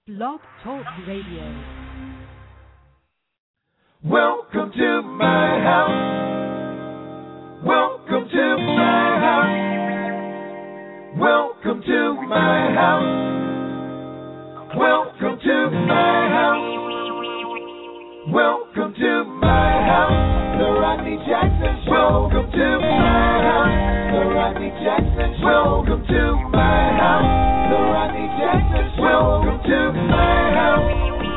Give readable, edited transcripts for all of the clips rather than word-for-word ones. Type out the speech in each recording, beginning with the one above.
Blog Talk Radio. Welcome to my house. Welcome to my house. Welcome to my house. Welcome to my house. Welcome to my house. The Rodney Jackson Show. Welcome to my house. The Rodney Jackson Show. Welcome to my house. The Rodney Jackson Show. Welcome to my house.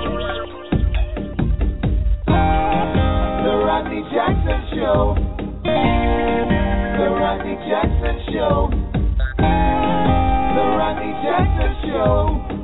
The Rodney Jackson Show. The Rodney Jackson Show. The Rodney Jackson Show.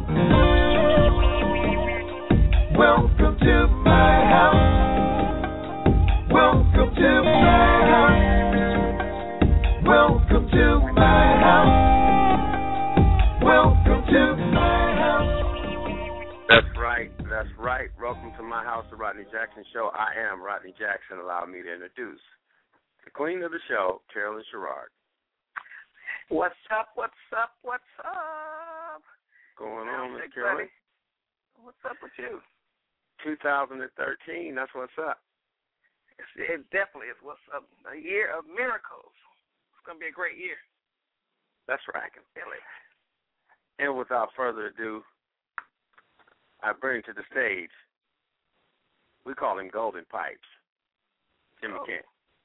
Welcome to my house. Welcome to my house. Welcome to my house. Welcome to my house. That's right. That's right. Welcome to my house, the Rodney Jackson Show. I am Rodney Jackson. Allow me to introduce the queen of the show, Carolyn Sherrard. What's up? What's up? What's up? Going on, Miss Carolyn? What's up with you? 2013. That's what's up. It definitely is what's up. A year of miracles. It's going to be a great year. That's right. I can feel it. And without further ado, I bring to the stage, we call him Golden Pipes, Jimmy Kent.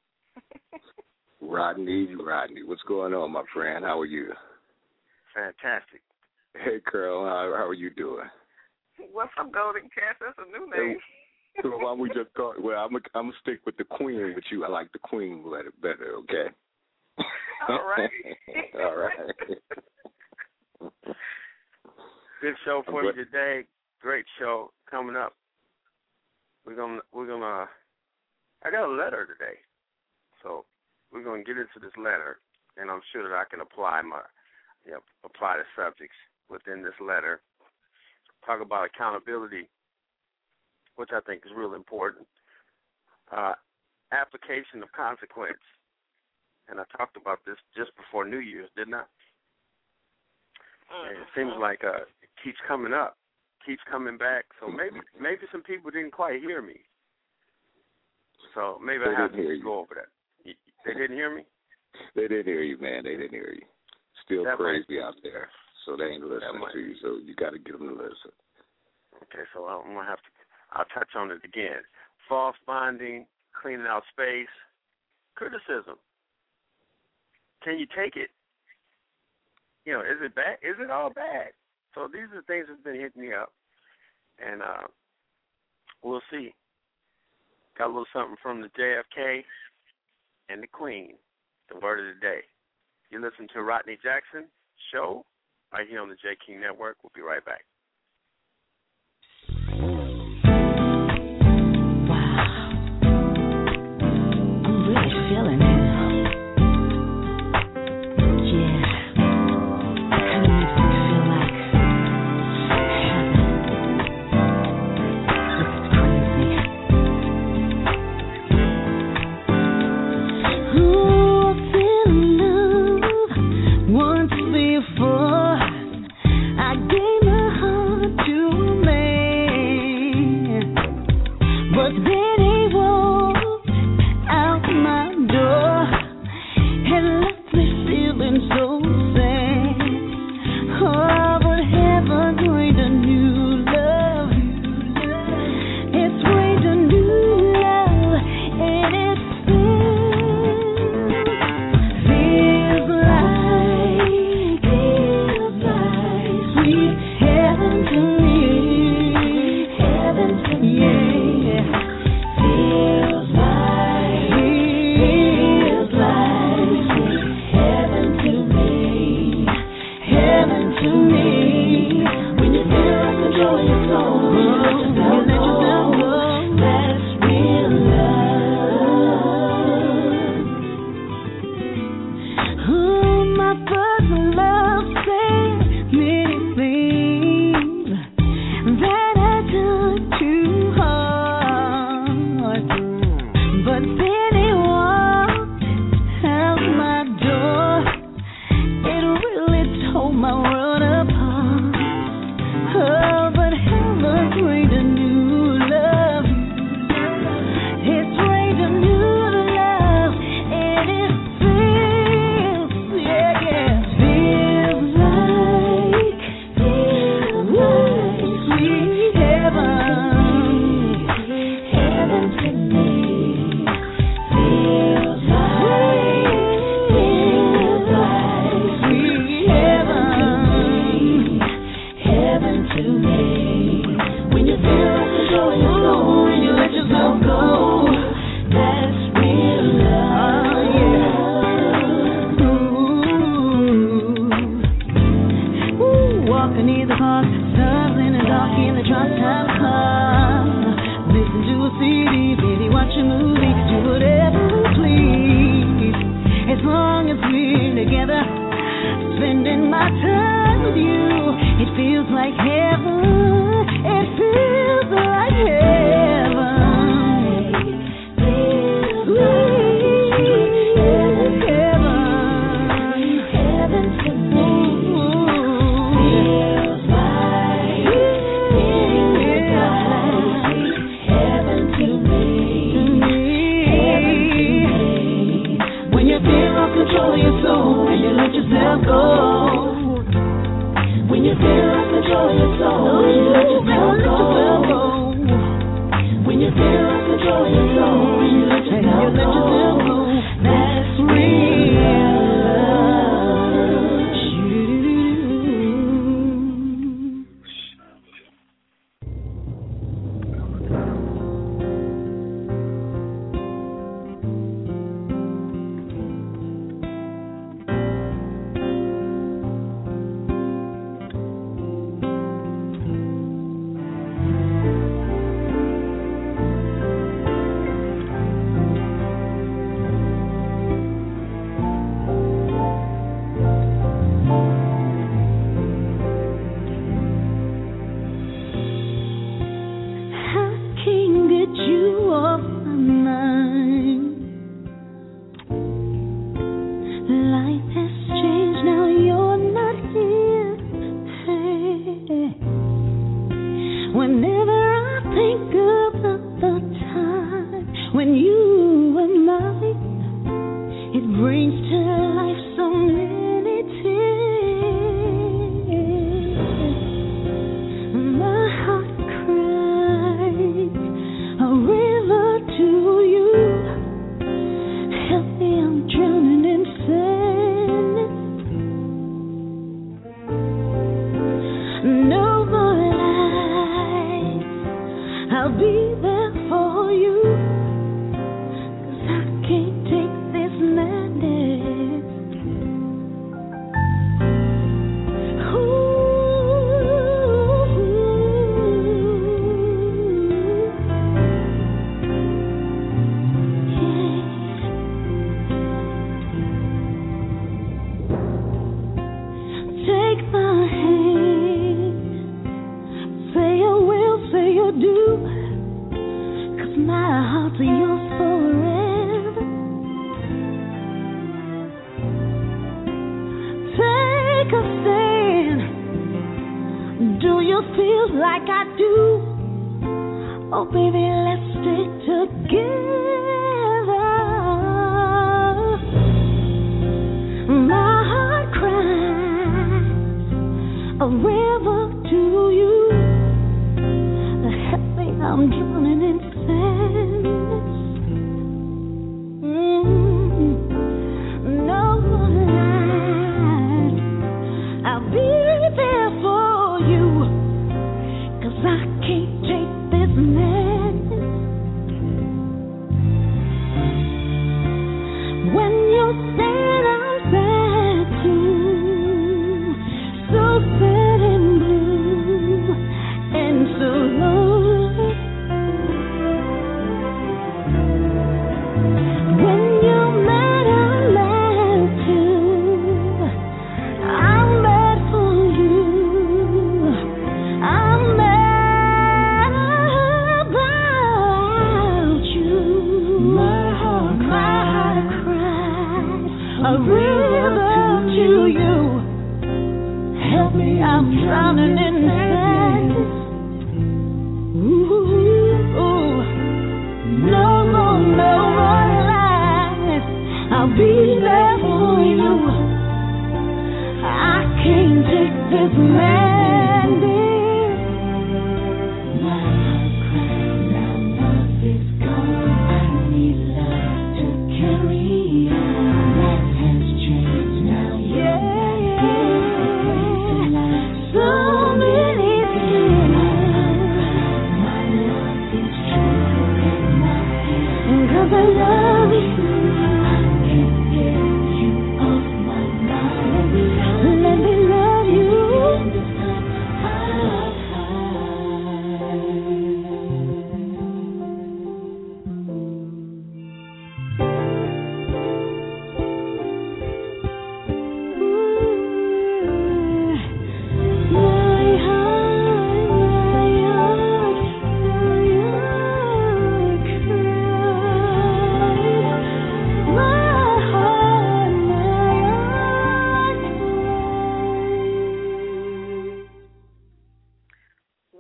Rodney, what's going on, my friend? How are you? Fantastic. Hey, Carol, how are you doing? What's up, Golden Cat? That's a new name. So why don't we just talk? Well, I'm gonna stick with the Queen with you. I like the Queen better. Okay. All right. All right. Good show for you today. Great show coming up. We're gonna. I got a letter today, so we're gonna get into this letter, and I'm sure that I can apply the subjects within this letter. Talk about accountability, which I think is real important. Application of consequence. And I talked about this just before New Year's, didn't I? And it seems like it keeps coming up, keeps coming back. So maybe some people didn't quite hear me. So maybe I have to go over that. They didn't hear me? They didn't hear you, man. They didn't hear you. Still that crazy out there. So they ain't listening to you, so you got to get them to listen. Okay, so I'm going to have to, I'll touch on it again. False bonding, cleaning out space, criticism. Can you take it? Is it bad? Is it all bad? So these are the things that's been hitting me up, and we'll see. Got a little something from the JFK and the Queen, the word of the day. You listen to Rodney Jackson Show right here on the J King Network. We'll be right back. Wow. I'm really feeling it. Yeah. It kind of makes me feel like heaven. This is crazy. Ooh, I feel love once before. I gave my heart to a man, but then he walked out my door and left me feeling so sad. Oh, but heaven wait a new love. It's wait a new love, and it feels like sweet heaven to me, yeah. Feels like sweet heaven to me, when you feel like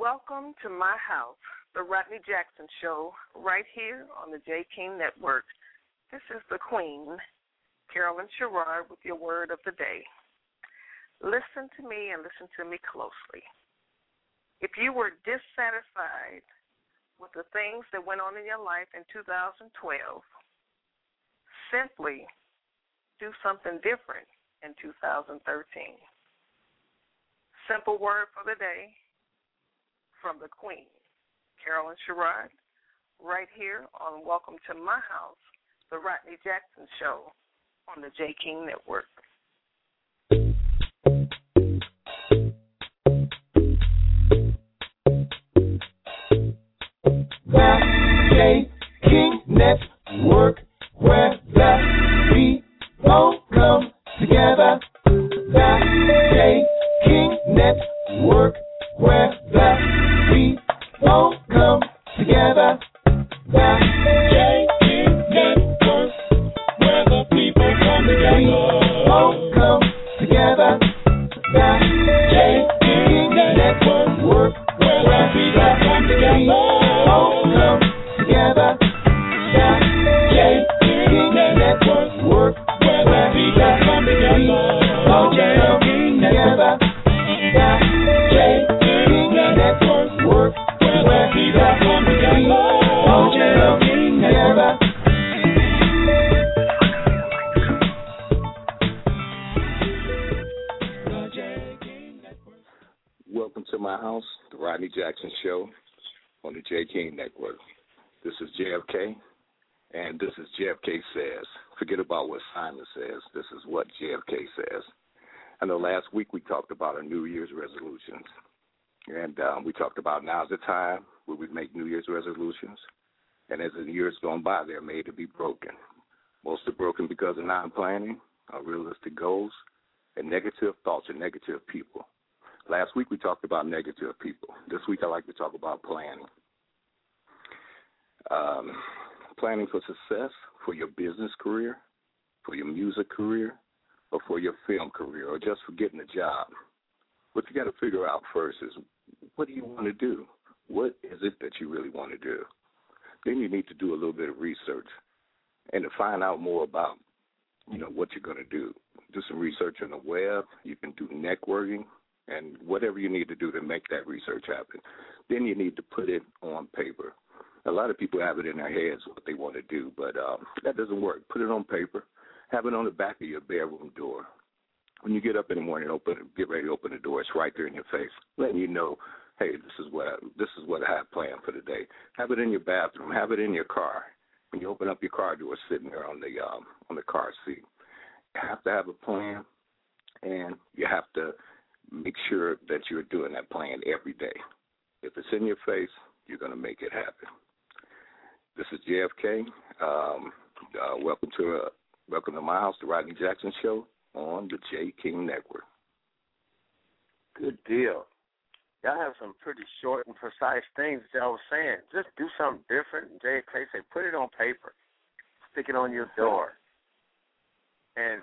Welcome to my house, the Rodney Jackson Show, right here on the J. King Network. This is the Queen, Carolyn Sherrod, with your word of the day. Listen to me and listen to me closely. If you were dissatisfied with the things that went on in your life in 2012, simply do something different in 2013. Simple word for the day from the Queen, Carolyn Sherrod, right here on Welcome to My House, the Rodney Jackson Show on the J. King Network. The J. King Network, where the people come together. The J. King Network, where the people come together. The J. King Network, where the people come together. The J. King Network, where the people come together. Together, the J. King Network, where the people come together. Together, the J. King Network, where the people come together. Together. Welcome to my house, the Rodney Jackson Show on the J. King Network. This is JFK, and this is JFK Says. Forget about what Simon says. This is what JFK says. I know last week we talked about our New Year's resolutions, and we talked about now's the time where we make New Year's resolutions, and as the years gone by, they're made to be broken. Most are broken because of non-planning, unrealistic goals, and negative thoughts and negative people. Last week we talked about negative people. This week I like to talk about planning. Planning for success for your business career, for your music career, or for your film career, or just for getting a job. What you got to figure out first is, what do you want to do? What is it that you really want to do? Then you need to do a little bit of research and to find out more about, what you're going to do. Do some research on the web. You can do networking and whatever you need to do to make that research happen. Then you need to put it on paper. A lot of people have it in their heads what they want to do, but that doesn't work. Put it on paper. Have it on the back of your bedroom door. When you get up in the morning, get ready to open the door. It's right there in your face, letting you know, hey, this is what I have planned for the day. Have it in your bathroom. Have it in your car. When you open up your car door, sitting there on the car seat. You have to have a plan, and you have to make sure that you're doing that plan every day. If it's in your face, you're going to make it happen. This is JFK. Welcome to my house, the Rodney Jackson Show on the J. King Network. Good deal. Y'all have some pretty short and precise things that y'all was saying. Just do something different. JFK say, put it on paper. Stick it on your door. And,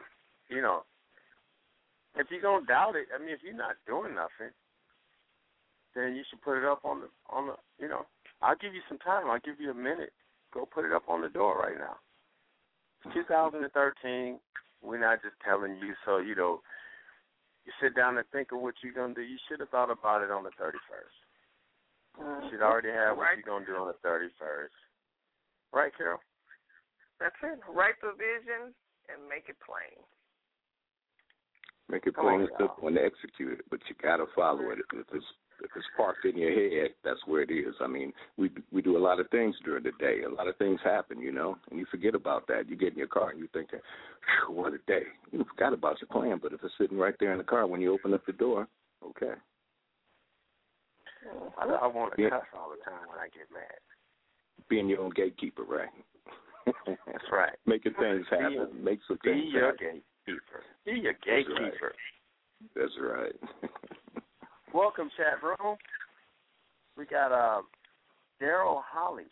if you're going to doubt it, if you're not doing nothing, then you should put it up on the I'll give you some time. I'll give you a minute. Go put it up on the door right now. It's 2013. We're not just telling you so, you sit down and think of what you're going to do. You should have thought about it on the 31st. You should already have what you're going to do on the 31st. Right, Carol? That's it. Write the vision and make it plain. Make it plain and simple and execute it, but you got to follow it. If it's parked in your head, that's where it is. We do a lot of things during the day. A lot of things happen, and you forget about that. You get in your car and you're thinking, what a day. You forgot about your plan, but if it's sitting right there in the car when you open up the door, okay. I want to cuss all the time when I get mad. Being your own gatekeeper, right? That's right. Making things happen. Make some things Be your happen. gatekeeper. Be your gatekeeper. That's right. Welcome, chat room. We got Daryl Holly.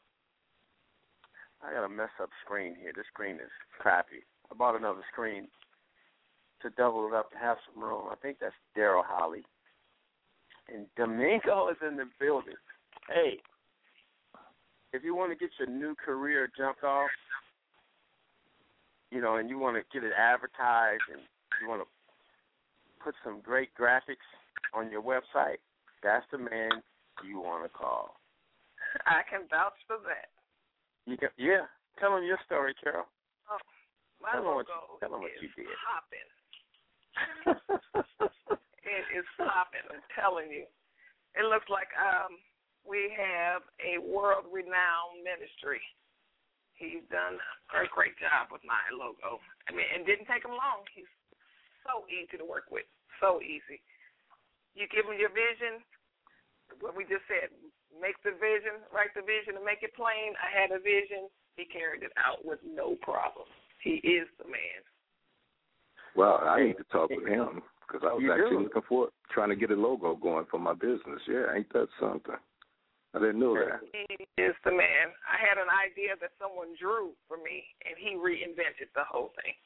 I got a mess up screen here. This screen is crappy. I bought another screen to double it up to have some room. I think that's Daryl Holly. And Domingo is in the building. Hey, if you want to get your new career jumped off, you know, and you want to get it advertised and you want to put some great graphics on your website, that's the man you want to call. I can vouch for that. Yeah. Tell him your story, Carol. Oh, my logo is popping. It is popping, I'm telling you. It looks like we have a world-renowned ministry. He's done a great job with my logo. I mean, it didn't take him long. He's so easy to work with, so easy. You give him your vision, what we just said, make the vision, write the vision, and make it plain. I had a vision. He carried it out with no problem. He is the man. Well, I need to talk with him because I was actually looking for trying to get a logo going for my business. Yeah, ain't that something? I didn't know that. He is the man. I had an idea that someone drew for me, and he reinvented the whole thing.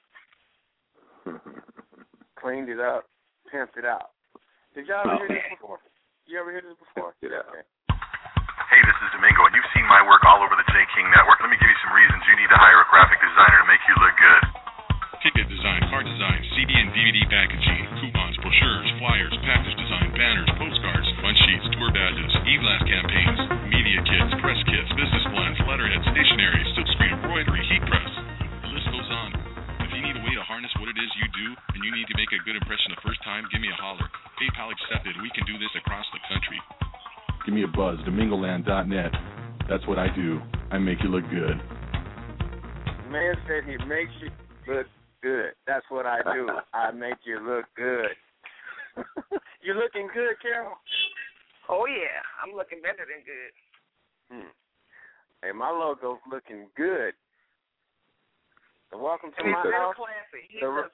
Cleaned it up, pimped it out. Did y'all ever hear this before? You ever hear this before? Yeah. Okay. Hey, this is Domingo, and you've seen my work all over the J. King Network. Let me give you some reasons you need to hire a graphic designer to make you look good. Ticket design, card design, CD and DVD packaging, coupons, brochures, flyers, package design, banners, postcards, fun sheets, tour badges, e-blast campaigns, media kits, press kits, business plans, letterhead, stationery, silkscreen, embroidery, heat press. The list goes on. If you need a way to harness what it is you do, and you need to make a good impression the first time, give me a holler. PayPal accepted. We can do this across the country. Give me a buzz, domingoland.net. That's what I do. I make you look good. Man said he makes you look good. That's what I do. I make you look good. You looking good, Carol? Oh, yeah. I'm looking better than good. Hey, my logo's looking good. So welcome to my real house. Classy. He's just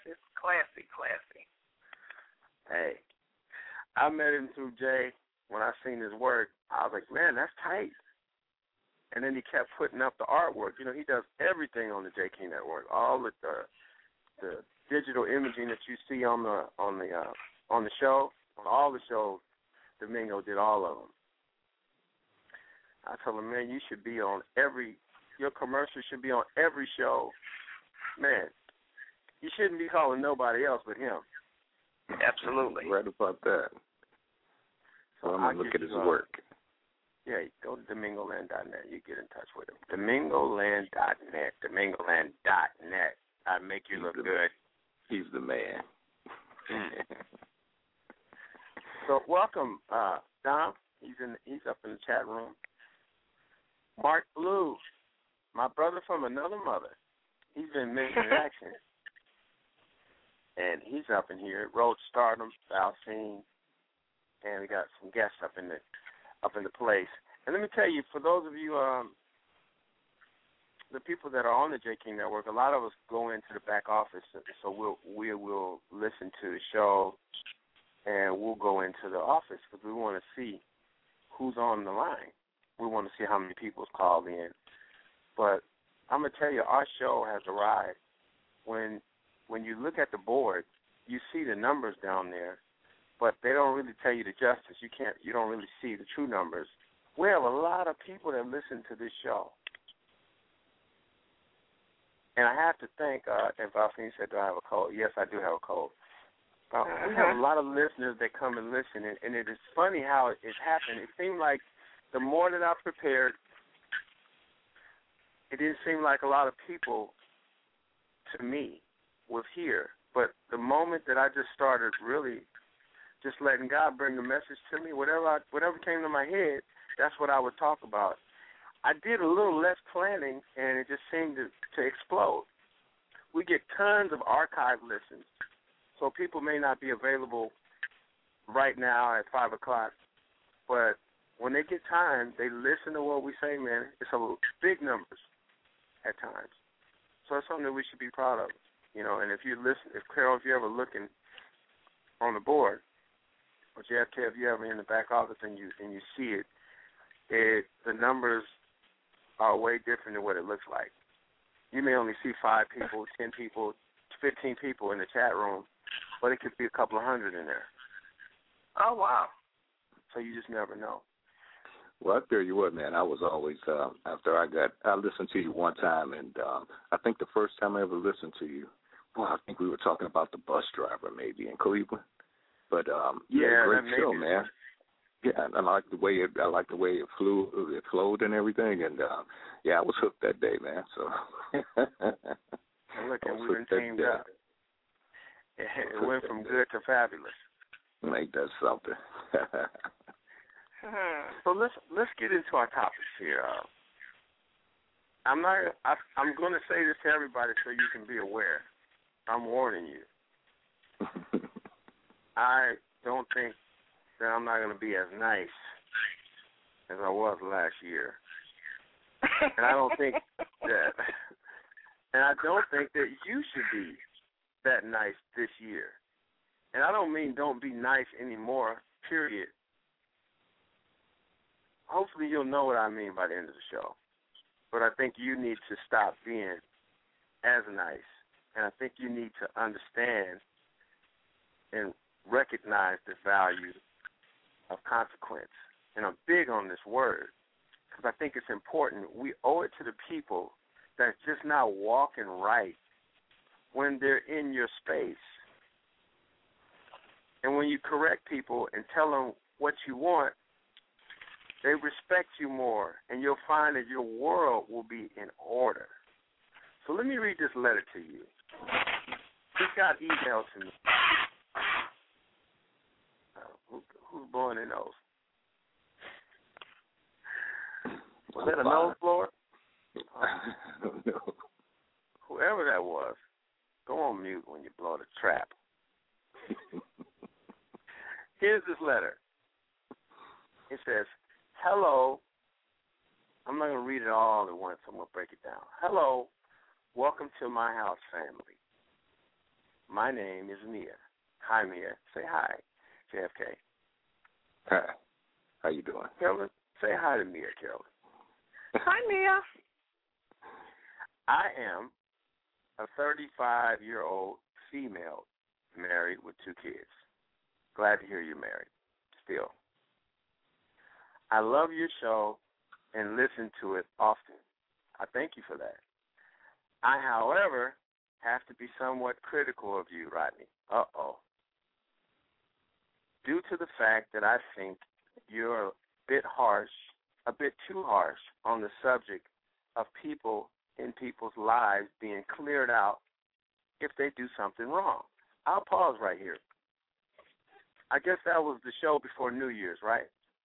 classy. Hey, I met him through Jay. When I seen his work, I was like, man, that's tight. And then he kept putting up the artwork. You know, he does everything on the J. King Network. All the digital imaging that you see on the show, on all the shows, Domingo did all of them. I told him, man, you should be on your commercial should be on every show. Man, you shouldn't be calling nobody else but him. Absolutely. Right about that. So I'm going to look at his work. Yeah, go to domingoland.net. You get in touch with him. Domingoland.net. Domingoland.net. I make you look good. He's the man. So welcome, Dom. He's up in the chat room. Mark Blue, my brother from another mother. He's been missing in action. And he's up in here. Road Stardom, Valcine. And we got some guests up in the place. And let me tell you, for those of you, the people that are on the J. King Network, a lot of us go into the back office, so we will listen to the show, and we'll go into the office because we want to see who's on the line. We want to see how many people's called in. But I'm going to tell you, our show has arrived. When you look at the board, you see the numbers down there, but they don't really tell you the justice. You don't really see the true numbers. We have a lot of people that listen to this show. And I have to thank, and Valcine said, do I have a cold? Yes, I do have a cold. We have a lot of listeners that come and listen, and it is funny how it happened. It seemed like the more that I prepared, it didn't seem like a lot of people to me was here. But the moment that I just started really just letting God bring the message to me, whatever came to my head, that's what I would talk about. I did a little less planning, and it just seemed to explode. We get tons of archive listens, so people may not be available right now at 5 o'clock, but when they get time, they listen to what we say, man. It's a big numbers at times. So it's something that we should be proud of, you know. And if you listen, Carol, if you're ever looking on the board, or JFK, if you're ever in the back office and you see it, the numbers are way different than what it looks like. You may only see 5 people, 10 people, 15 people in the chat room, but it could be a couple of hundred in there. Oh, wow. So you just never know. Well, I tell you what, man, I was always, I listened to you one time, and I think the first time I ever listened to you, well, I think we were talking about the bus driver maybe in Cleveland. But, great show, man. Yeah, and I like the way it flowed and everything, and I was hooked that day, man. So and look, and we were teamed up. It went from good to fabulous. Ain't that something? So let's get into our topics here. I'm going to say this to everybody so you can be aware. I'm warning you. I don't think that I'm not going to be as nice as I was last year, and I don't think that you should be that nice this year. And I don't mean don't be nice anymore, period. Hopefully you'll know what I mean by the end of the show. But I think you need to stop being as nice. And I think you need to understand and recognize the value of consequence. And I'm big on this word because I think it's important. We owe it to the people that's just not walking right when they're in your space. And when you correct people and tell them what you want, they respect you more, and you'll find that your world will be in order. So let me read this letter to you. This got emailed to me. Who's blowing their nose? Was that a nose blower? I don't know. Whoever that was, go on mute when you blow the trap. Here's this letter. It says, hello. I'm not going to read it all at once. I'm going to break it down. Hello. Welcome to my house, family. My name is Mia. Hi, Mia. Say hi, JFK. Hi. How you doing? Carolyn, say hi to Mia, Carolyn. Hi, Mia. I am a 35-year-old female married with 2 kids. Glad to hear you're married still. I love your show and listen to it often. I thank you for that. I, however, have to be somewhat critical of you, Rodney. Uh-oh. Due to the fact that I think you're a bit too harsh on the subject of people in people's lives being cleared out if they do something wrong. I'll pause right here. I guess that was the show before New Year's, right?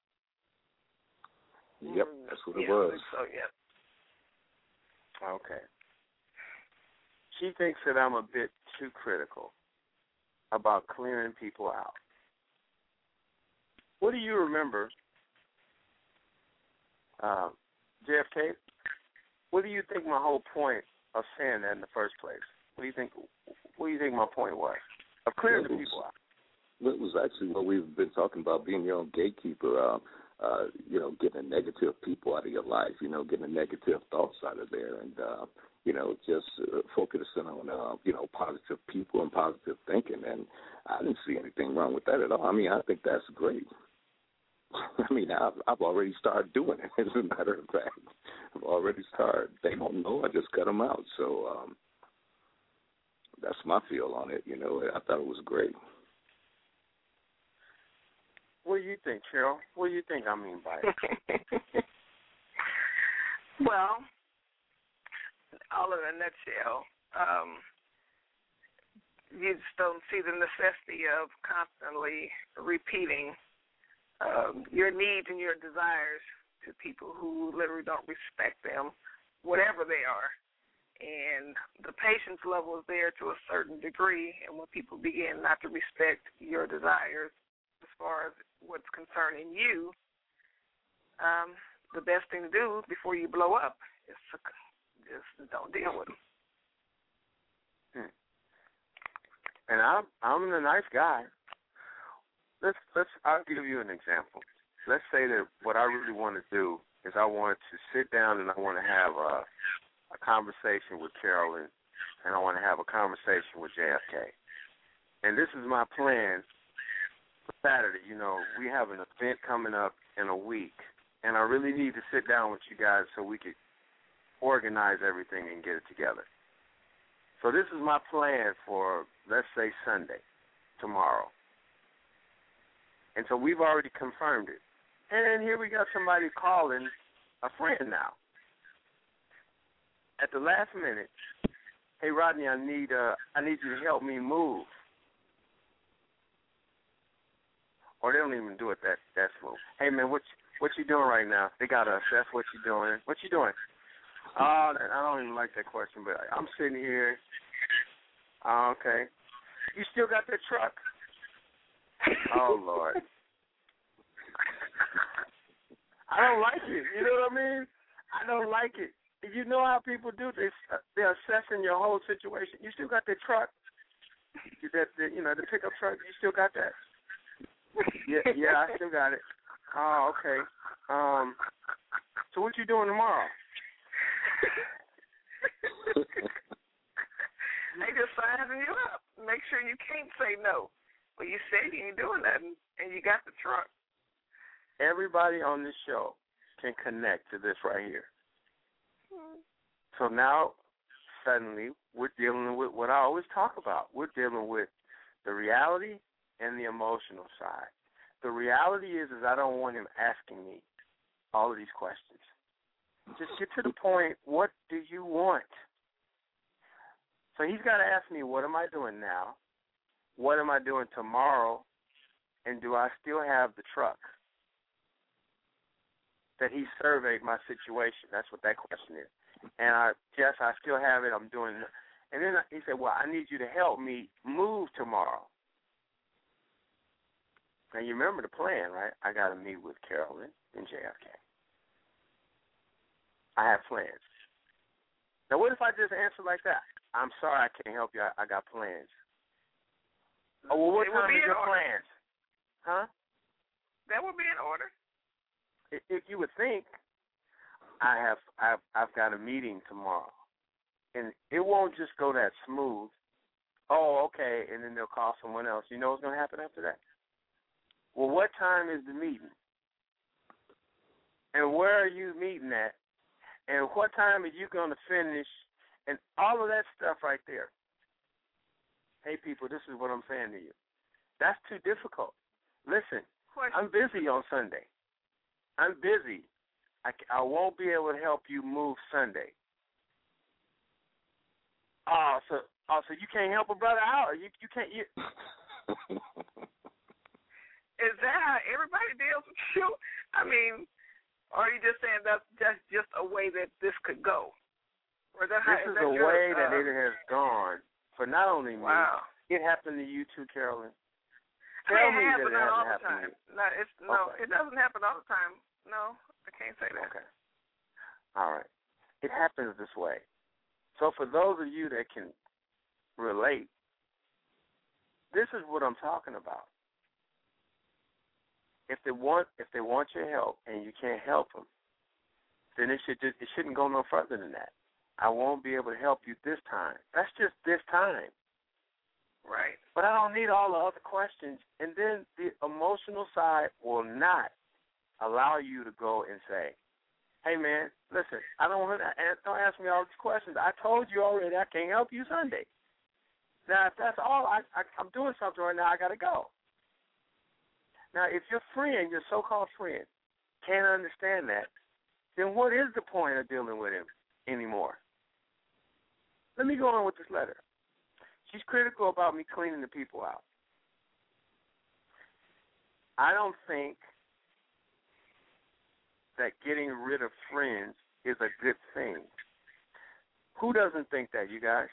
Yep, that's what it was. So, yeah. Okay. She thinks that I'm a bit too critical about clearing people out. What do you remember, JFK? What do you think my whole point of saying that in the first place? What do you think my point was of clearing the people out? It was actually what we've been talking about, being your own gatekeeper, getting negative people out of your life, getting negative thoughts out of there, and, just focusing on, positive people and positive thinking. And I didn't see anything wrong with that at all. I mean, I think that's great. I mean, I've already started doing it, as a matter of fact. I've already started. They don't know. I just cut them out. So that's my feel on it. I thought it was great. What do you think, Cheryl? What do you think I mean by it? Well, all in a nutshell, you just don't see the necessity of constantly repeating your needs and your desires to people who literally don't respect them, whatever they are. And the patience level is there to a certain degree, and when people begin not to respect your desires as far as what's concerning you, the best thing to do before you blow up is to just don't deal with them. And I'm a nice guy. I'll give you an example. Let's say that what I really want to do is I want to sit down and I want to have a conversation with Carolyn, and I want to have a conversation with JFK. And this is my plan Saturday, we have an event coming up in a week, and I really need to sit down with you guys so we could organize everything and get it together. So this is my plan for, let's say, Sunday, tomorrow. And so we've already confirmed it. And here we got somebody calling a friend now. At the last minute, hey, Rodney, I need you to help me move. Or they don't even do it that smooth. Hey, man, what you doing right now? They got to assess what you doing. What you doing? I don't even like that question, but I'm sitting here. Okay. You still got that truck? Oh, Lord. I don't like it. You know what I mean? I don't like it. You know how people do this? They're assessing your whole situation. You still got that truck? The pickup truck? You still got that? Yeah, I still got it. Oh, okay. So what you doing tomorrow? They just signing you up. Make sure you can't say no. Well, you said you ain't doing nothing, and you got the truck. Everybody on this show can connect to this right here. So now, suddenly, we're dealing with what I always talk about. We're dealing with the reality and the emotional side. The reality is I don't want him asking me all of these questions. Just get to the point, what do you want? So he's got to ask me, what am I doing now? What am I doing tomorrow? And do I still have the truck? That he surveyed my situation. That's what that question is. And yes, I still have it. I'm doing it. And then he said, well, I need you to help me move tomorrow. Now, you remember the plan, right? I got to meet with Carolyn and JFK. I have plans. Now, what if I just answer like that? I'm sorry, I can't help you. I got plans. Oh, well, what time is your plans? Huh? That would be in order. If you would think, I've got a meeting tomorrow, and it won't just go that smooth. Oh, okay, and then they'll call someone else. You know what's going to happen after that? Well, what time is the meeting? And where are you meeting at? And what time are you going to finish? And all of that stuff right there. Hey, people, this is what I'm saying to you. That's too difficult. Listen, I'm busy on Sunday. I'm busy. I won't be able to help you move Sunday. So you can't help a brother out? You can't. Is that how everybody deals with you? I mean, or are you just saying that's just a way that this could go? Or this is a way that it has gone for not only me. Wow. It happened to you too, Carolyn. Tell me that it hasn't happened to you. It doesn't happen all the time. No, I can't say that. Okay. All right. It happens this way. So for those of you that can relate, this is what I'm talking about. If they want your help and you can't help them, then it shouldn't go no further than that. I won't be able to help you this time. That's just this time. Right. But I don't need all the other questions. And then the emotional side will not allow you to go and say, hey, man, listen, don't ask me all these questions. I told you already I can't help you Sunday. Now, if that's all, I'm doing something right now, I got to go. Now, if your friend, your so-called friend, can't understand that, then what is the point of dealing with him anymore? Let me go on with this letter. She's critical about me cleaning the people out. I don't think that getting rid of friends is a good thing. Who doesn't think that, you guys?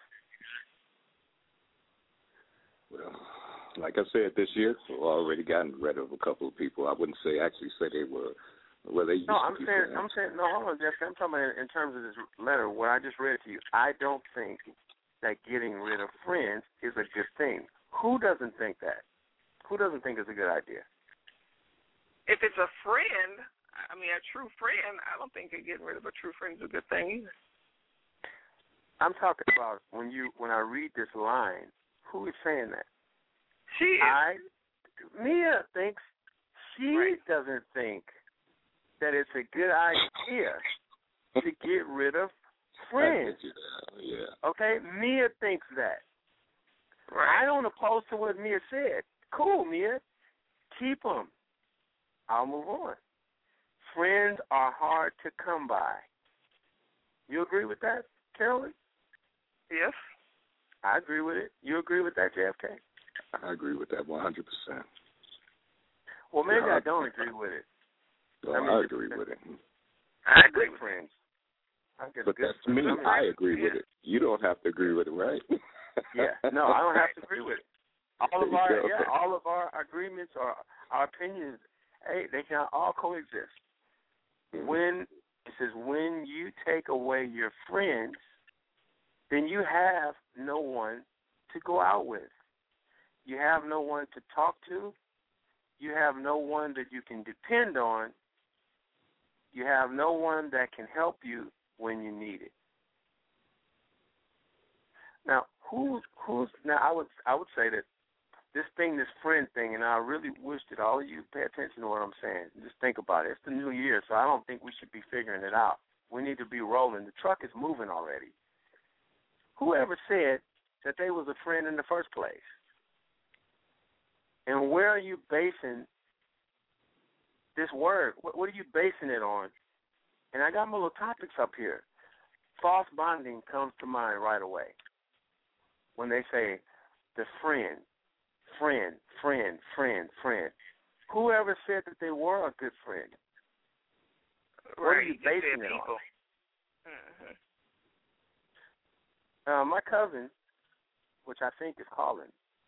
Well, like I said, this year, we've already gotten rid of a couple of people. I wouldn't say they were. Well, they used I'm saying, no, hold on, Jeff. I'm talking about in terms of this letter, what I just read to you. I don't think that getting rid of friends is a good thing. Who doesn't think that? Who doesn't think it's a good idea? If it's a friend, I mean, a true friend, I don't think that getting rid of a true friend is a good thing either. I'm talking about when I read this line, who is saying that? She is. Mia thinks she doesn't think that it's a good idea to get rid of friends. Yeah. Okay? Mia thinks that. Right. I don't oppose to what Mia said. Cool, Mia. Keep them. I'll move on. Friends are hard to come by. You agree with that, Carolyn? Yes. I agree with it. You agree with that, JFK? I agree with that 100%. Well, maybe I don't agree with it. No, I agree with it. I agree with friends. But that's me. I agree with it. You don't have to agree with it, right? Yeah. No, I don't have to agree with it. All of our agreements or our opinions, hey, they can all coexist. When you take away your friends, then you have no one to go out with. You have no one to talk to. You have no one that you can depend on. You have no one that can help you when you need it. Now, I would say that this friend thing, and I really wish that all of you pay attention to what I'm saying. Just think about it. It's the new year, so I don't think we should be figuring it out. We need to be rolling. The truck is moving already. Whoever said that they was a friend in the first place? And where are you basing this word? What are you basing it on? And I got my little topics up here. False bonding comes to mind right away when they say the friend. Whoever said that they were a good friend? What are you basing it on? Mm-hmm. My cousin, which I think is calling,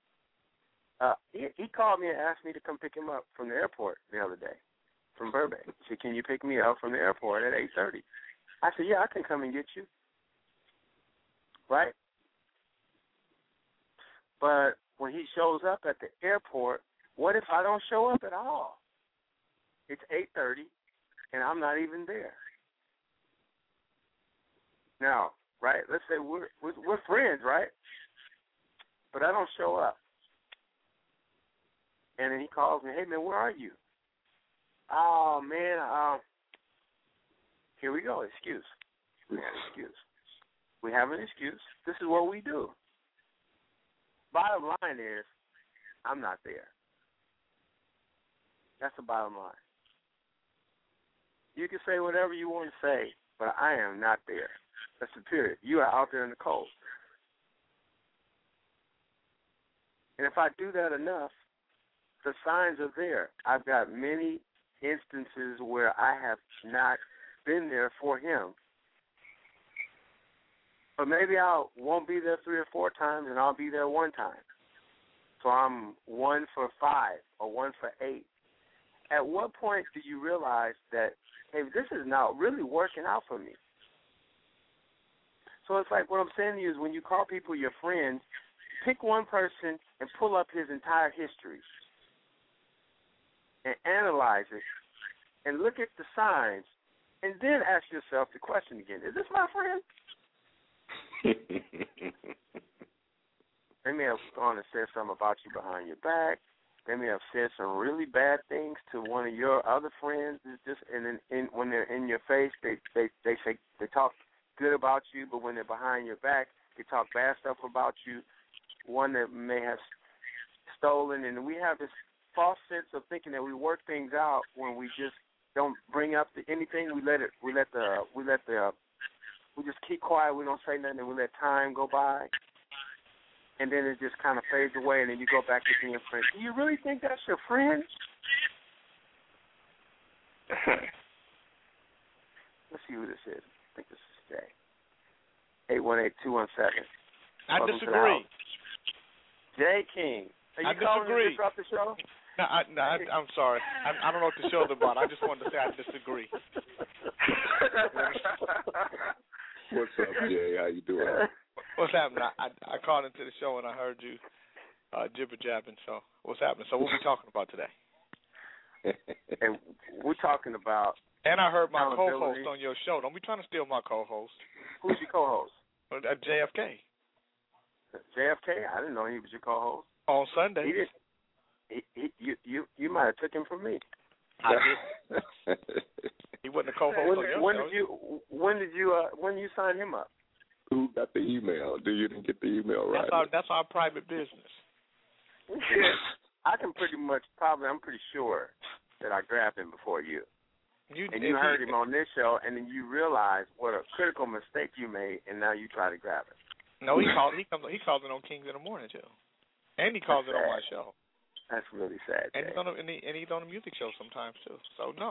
he called me and asked me to come pick him up from the airport the other day, from Burbank. He said, "Can you pick me up from the airport at 8:30?" I said, "Yeah, I can come and get you." Right? But when he shows up at the airport, what if I don't show up at all? It's 8:30, and I'm not even there. Now, right? Let's say we're friends, right? But I don't show up. And then he calls me, "Hey, man, where are you?" "Oh, man, here we go, excuse. We have an excuse. We have an excuse. This is what we do." Bottom line is, I'm not there. That's the bottom line. You can say whatever you want to say, but I am not there. That's the period. You are out there in the cold. And if I do that enough, the signs are there. I've got many instances where I have not been there for him. But maybe I won't be there 3 or 4 times, and I'll be there 1 time. So I'm 1 for 5 or 1 for 8. At what point do you realize that, hey, this is not really working out for me? So it's like what I'm saying to you is when you call people your friends, pick one person and pull up his entire history and analyze it and look at the signs and then ask yourself the question again, is this my friend? They may have gone and said something about you behind your back. They may have said some really bad things to one of your other friends. And then when they're in your face, they say they talk good about you, but when they're behind your back, they talk bad stuff about you. One that may have stolen, and we have this false sense of thinking that we work things out when we just don't bring up anything. We just keep quiet. We don't say nothing, and we let time go by. And then it just kind of fades away, and then you go back to being friends. Do you really think that's your friend? Let's see who this is. I think this is Jay. 818-217. I disagree. Jay King. Are you calling to disrupt the show? No, I'm sorry. I don't know what the show's about. I just wanted to say I disagree. What's up, Jay? How you doing? What's happening? I called into the show and I heard you jibber-jabbing. So what's happening? So what are we talking about today? And we're talking about... And I heard my co-host on your show. Don't be trying to steal my co-host. Who's your co-host? JFK. JFK? I didn't know he was your co-host. On Sunday. you might have took him from me. I did. He wasn't a co-host. When did you sign him up? Who got the email? You didn't get the email right. That's our private business. I can I'm pretty sure that I grabbed him before you. You heard him on this show, and then you realized what a critical mistake you made, and now you try to grab him. No, he calls it on Kings in the Morning too, and he calls it on my show. That's really sad. And he's on a music show sometimes too. So no.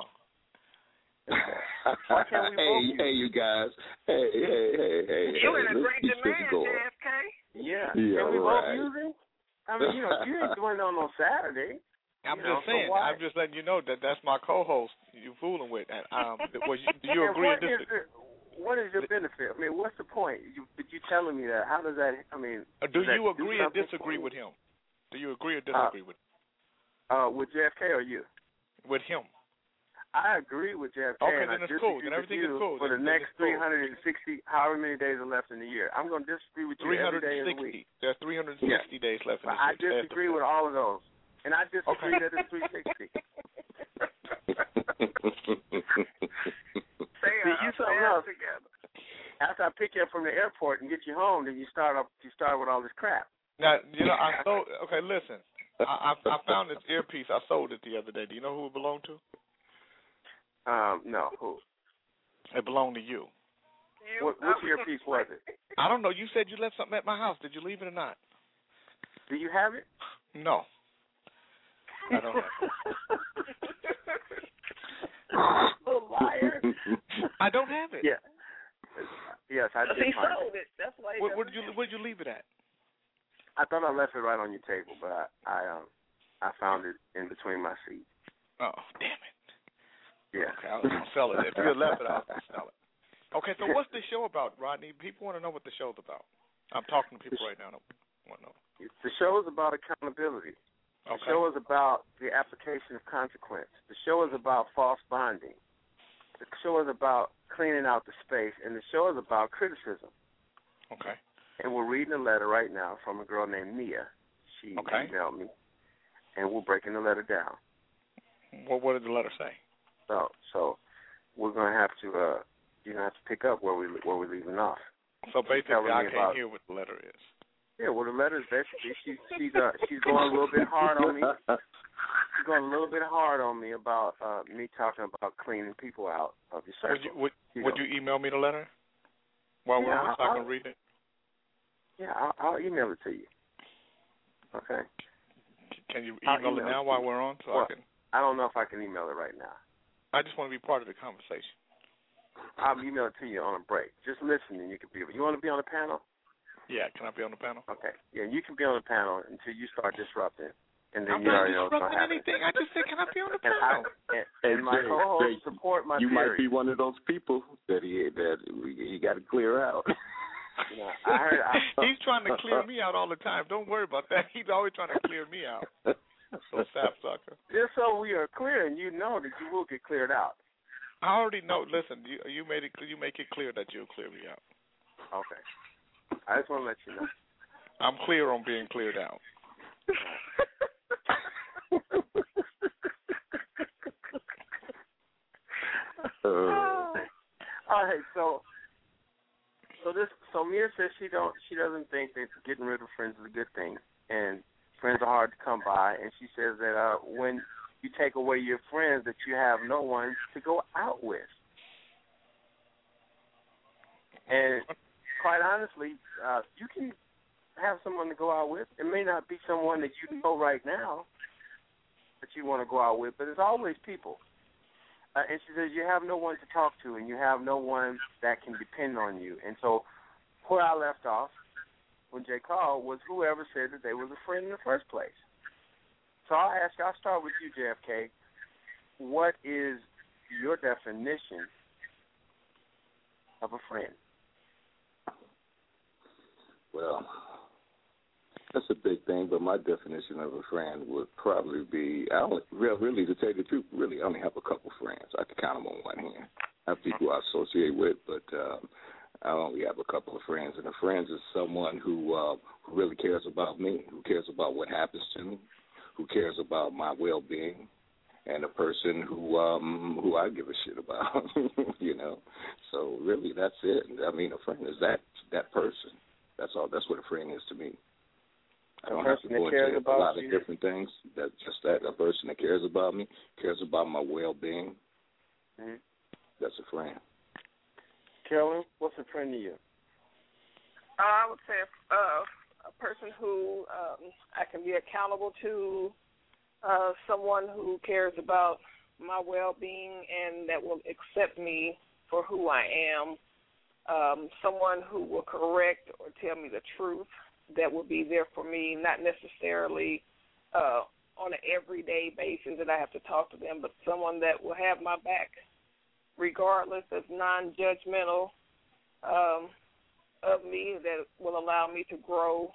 Why can't we both hey, you guys. Hey. You're in a great demand, JFK. Yeah. Can we both use him? I mean, you ain't doing it on Saturday. I'm just saying. I'm just letting you know that's my co-host. You fooling with. And do you agree? What is your benefit? I mean, what's the point? You telling me that? How does that? I mean, do you agree or disagree with him? Do you agree or disagree with him? With JFK or you? With him. I agree with JFK. Okay, then it's cool. Then everything is cool. For the next 360, however many days are left in the year, I'm going to disagree with you every day of the week. There are 360 days left in the year. I disagree with all of those. And I disagree that it's 360. You something else. After I pick you up from the airport and get you home, then you start with all this crap. Now, I sold. Okay, listen. I found this earpiece. I sold it the other day. Do you know who it belonged to? No. Who? It belonged to you. Which earpiece was it? I don't know. You said you left something at my house. Did you leave it or not? Do you have it? No. I don't have it. Liar. I don't have it. Yeah. Yes, I did. He sold it. That's why. Where'd you leave it at? I thought I left it right on your table, but I found it in between my seat. Oh, damn it. Yeah. Okay, I'll sell it. If you had left it, I'll sell it. Okay, so what's the show about, Rodney? People want to know what the show's about. I'm talking to people right now. I want to know. The show is about accountability. Okay. The show is about the application of consequence. The show is about false bonding. The show is about cleaning out the space, and the show is about criticism. Okay. And we're reading a letter right now from a girl named Mia. She emailed me, and we're breaking the letter down. What did the letter say? So we're gonna have to you're gonna have to pick up where we're leaving off. So basically, I can't hear what the letter is. Yeah, well, the letter is basically she's going a little bit hard on me. She's going a little bit hard on me about me talking about cleaning people out of your circle. Would you email me the letter while we're on so I can read it? Yeah, I'll email it to you. Okay. Can you email it now while we're on I can? I don't know if I can email it right now. I just want to be part of the conversation. I'll email it to you on a break. Just listen, and you can be. You want to be on the panel? Yeah, can I be on the panel? Okay. Yeah, you can be on the panel until you start disrupting, and then I'm you not already know what's going to happen. anything. I just said, can I be on the panel? And my co-hosts support my theory. You might be one of those people that he got to clear out. I heard. He's trying to clear me out all the time. Don't worry about that. He's always trying to clear me out. So sapsucker. Just so we are clear, and you know that you will get cleared out. I already know. Listen, you made it. You make it clear that you'll clear me out. Okay. I just want to let you know. I'm clear on being cleared out. All right. So Mia says she doesn't think that getting rid of friends is a good thing, and friends are hard to come by, and she says that when you take away your friends, that you have no one to go out with. And quite honestly, you can have someone to go out with. It may not be someone that you know right now that you want to go out with, but it's always people. And she says you have no one to talk to, and you have no one that can depend on you. And so where I left off when Jay called was whoever said that they was a friend in the first place. So I'll start with you, JFK. What is your definition of a friend? Well, that's a big thing, but my definition of a friend would probably be, really, to tell you the truth, really, I only have a couple friends. I can count them on one hand. I have people I associate with, but I only have a couple of friends. And a friend is someone who really cares about me, who cares about what happens to me, who cares about my well-being, and a person who I give a shit about. You know. So really, that's it. I mean, a friend is that person. That's all. That's what a friend is to me. I don't have to go into a lot of different things. That's just that, a person that cares about me, cares about my well-being. Mm-hmm. That's a friend. Carolyn, what's a friend to you? I would say a person who I can be accountable to, someone who cares about my well-being and that will accept me for who I am, someone who will correct or tell me the truth, that will be there for me, not necessarily on an everyday basis that I have to talk to them, but someone that will have my back regardless, that's non-judgmental of me, that will allow me to grow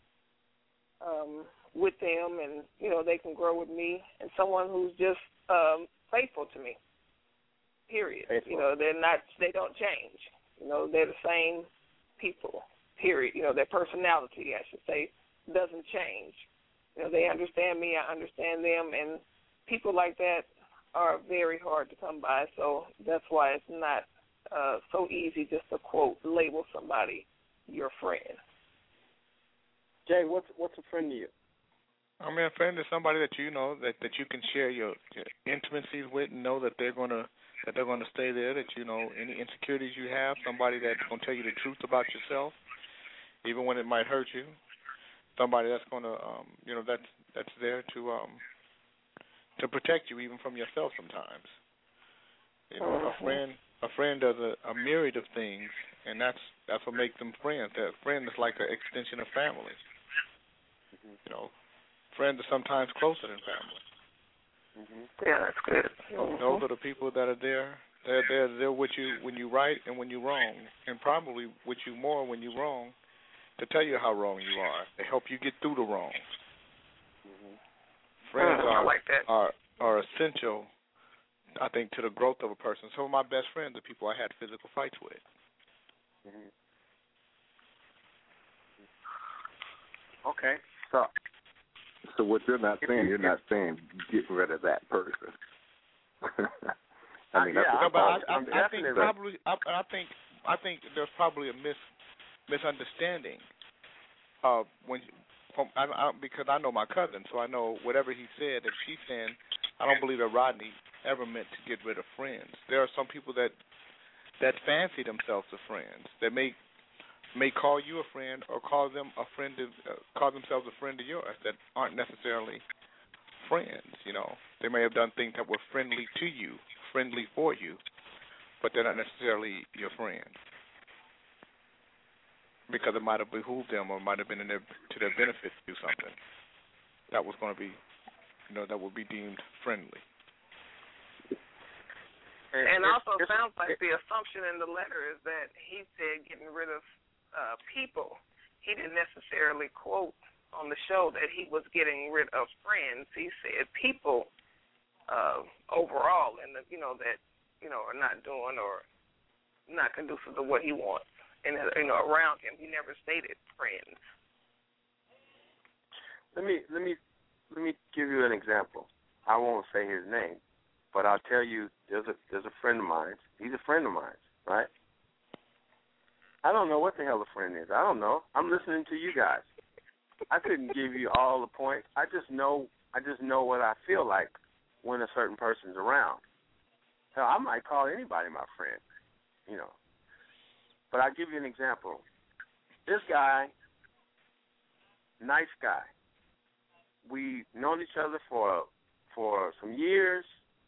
with them, and, you know, they can grow with me, and someone who's just faithful to me, period. Faithful. You know, they don't change. You know, they're the same people, period. You know, their personality, I should say, doesn't change. You know, they understand me, I understand them, and people like that are very hard to come by, so that's why it's not so easy just to, quote, label somebody your friend. Jay, what's a friend to you? I mean, a friend is somebody that you know that you can share your intimacies with, and know that they're gonna stay there. That, you know, any insecurities you have, somebody that's gonna tell you the truth about yourself, even when it might hurt you. Somebody that's gonna, you know, that's there to protect you even from yourself sometimes. You know, a friend does a myriad of things, and that's what makes them friends. That friend is like an extension of family. Mm-hmm. You know, friends are sometimes closer than family. Mm-hmm. Yeah, that's good. So those are the people that are there. They're there with you when you're right and when you're wrong, and probably with you more when you're wrong, to tell you how wrong you are, to help you get through the wrong. Mm-hmm. Friends are essential, I think, to the growth of a person. Some of my best friends are people I had physical fights with. Mm-hmm. Okay, so what you're not saying get rid of that person. I mean, I think there's probably a misunderstanding because I know my cousin, so I know whatever he said, if she's saying, I don't believe that Rodney ever meant to get rid of friends. There are some people that fancy themselves as friends, that may call you a friend or call themselves a friend of yours, that aren't necessarily friends. You know, they may have done things that were friendly to you, friendly for you, but they're not necessarily your friend, because it might have behooved them or might have been to their benefit to do something that was going to be, you know, that would be deemed friendly. And also sounds like the assumption in the letter is that he said getting rid of people. He didn't necessarily quote on the show that he was getting rid of friends. He said people overall, and you know, that, you know, are not doing or not conducive to what he wants, and, you know, around him. He never stated friends. Let me give you an example. I won't say his name, but I'll tell you, there's a friend of mine. He's a friend of mine, right? I don't know what the hell a friend is. I don't know. I'm listening to you guys. I couldn't give you all the points. I just know what I feel like when a certain person's around. Hell, I might call anybody my friend, you know. But I'll give you an example. This guy, nice guy. We've known each other for some years.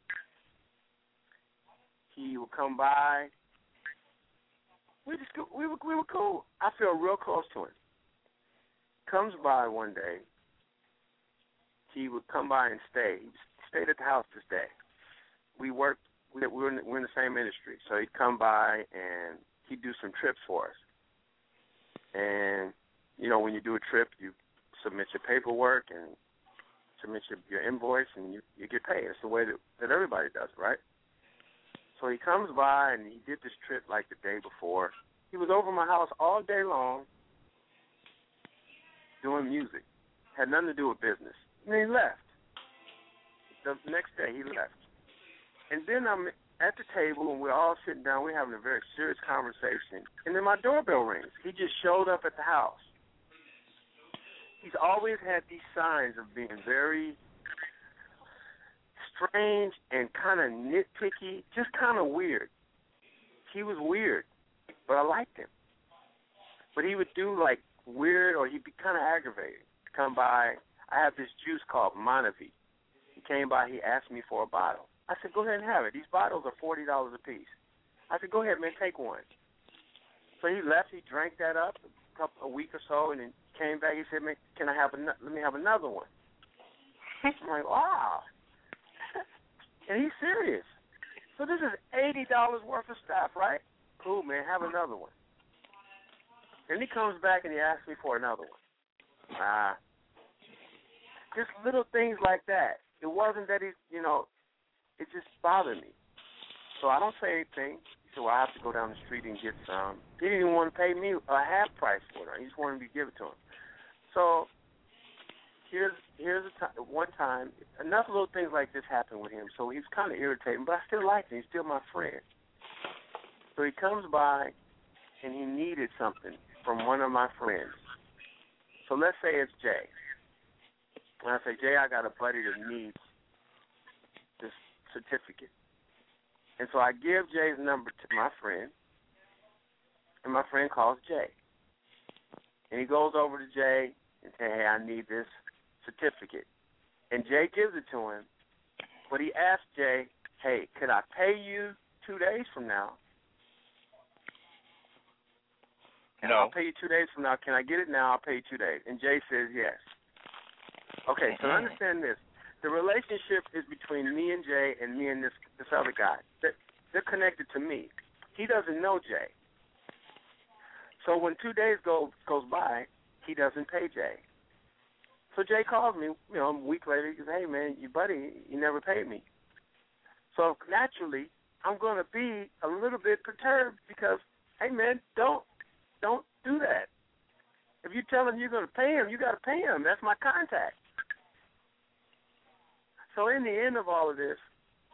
He would come by. We were cool. I feel real close to him. Comes by one day. He would come by and stay. He stayed at the house to stay. We're in the same industry, so he'd come by and he'd do some trips for us. And, you know, when you do a trip, you submit your paperwork and submit your invoice, and you get paid. It's the way that everybody does it, right? So he comes by, and he did this trip like the day before. He was over my house all day long doing music. Had nothing to do with business. And then he left. the next day he left. And then I'm at the table, and we're all sitting down. We're having a very serious conversation. And then my doorbell rings. He just showed up at the house. He's always had these signs of being very strange and kind of nitpicky, just kind of weird. He was weird, but I liked him. But he would do, like, weird, or he'd be kind of aggravated. Come by. I have this juice called Monavie. He came by. He asked me for a bottle. I said, go ahead and have it. These bottles are $40 a piece. I said, go ahead, man, take one. So he left. He drank that up a week or so, and then came back. He said, man, let me have another one. I'm like, wow. And he's serious. So this is $80 worth of stuff, right? Cool, man, have another one. Then he comes back and he asks me for another one. Just little things like that. It wasn't that it just bothered me. So I don't say anything. He said, well, I have to go down the street and get some. He didn't even want to pay me a half price for it. He just wanted me to give it to him. So here's one time, enough little things like this happened with him. So he's kind of irritating, but I still like him. He's still my friend. So he comes by and he needed something from one of my friends. So let's say it's Jay. And I say, Jay, I got a buddy that needs this certificate. And so I give Jay's number to my friend, and my friend calls Jay. And he goes over to Jay and says, hey, I need this certificate. And Jay gives it to him, but he asked Jay, hey, could I pay you 2 days from now? And No. I'll pay you 2 days from now. Can I get it now? I'll pay you 2 days. And Jay says yes. Okay, so understand this. The relationship is between me and Jay and me and this other guy. They're connected to me. He doesn't know Jay. So when 2 days goes by, he doesn't pay Jay. So Jay calls me, a week later. He goes, hey, man, your buddy, you never paid me. So naturally, I'm going to be a little bit perturbed because, hey, man, don't do that. If you tell him you're going to pay him, you got to pay him. That's my contact. So in the end of all of this,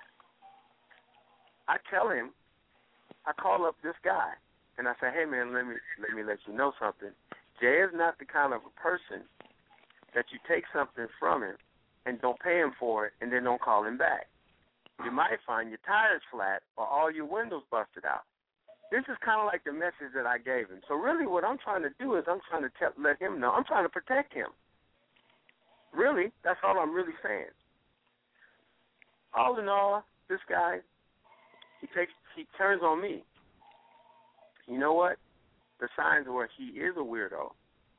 I tell him, I call up this guy, and I say, hey, man, let me let you know something. Jay is not the kind of a person that you take something from him and don't pay him for it and then don't call him back. You might find your tires flat or all your windows busted out. This is kind of like the message that I gave him. So really what I'm trying to do is I'm trying to let him know. I'm trying to protect him. Really, that's all I'm really saying. All in all, this guy, he turns on me. You know what? The signs where he is a weirdo.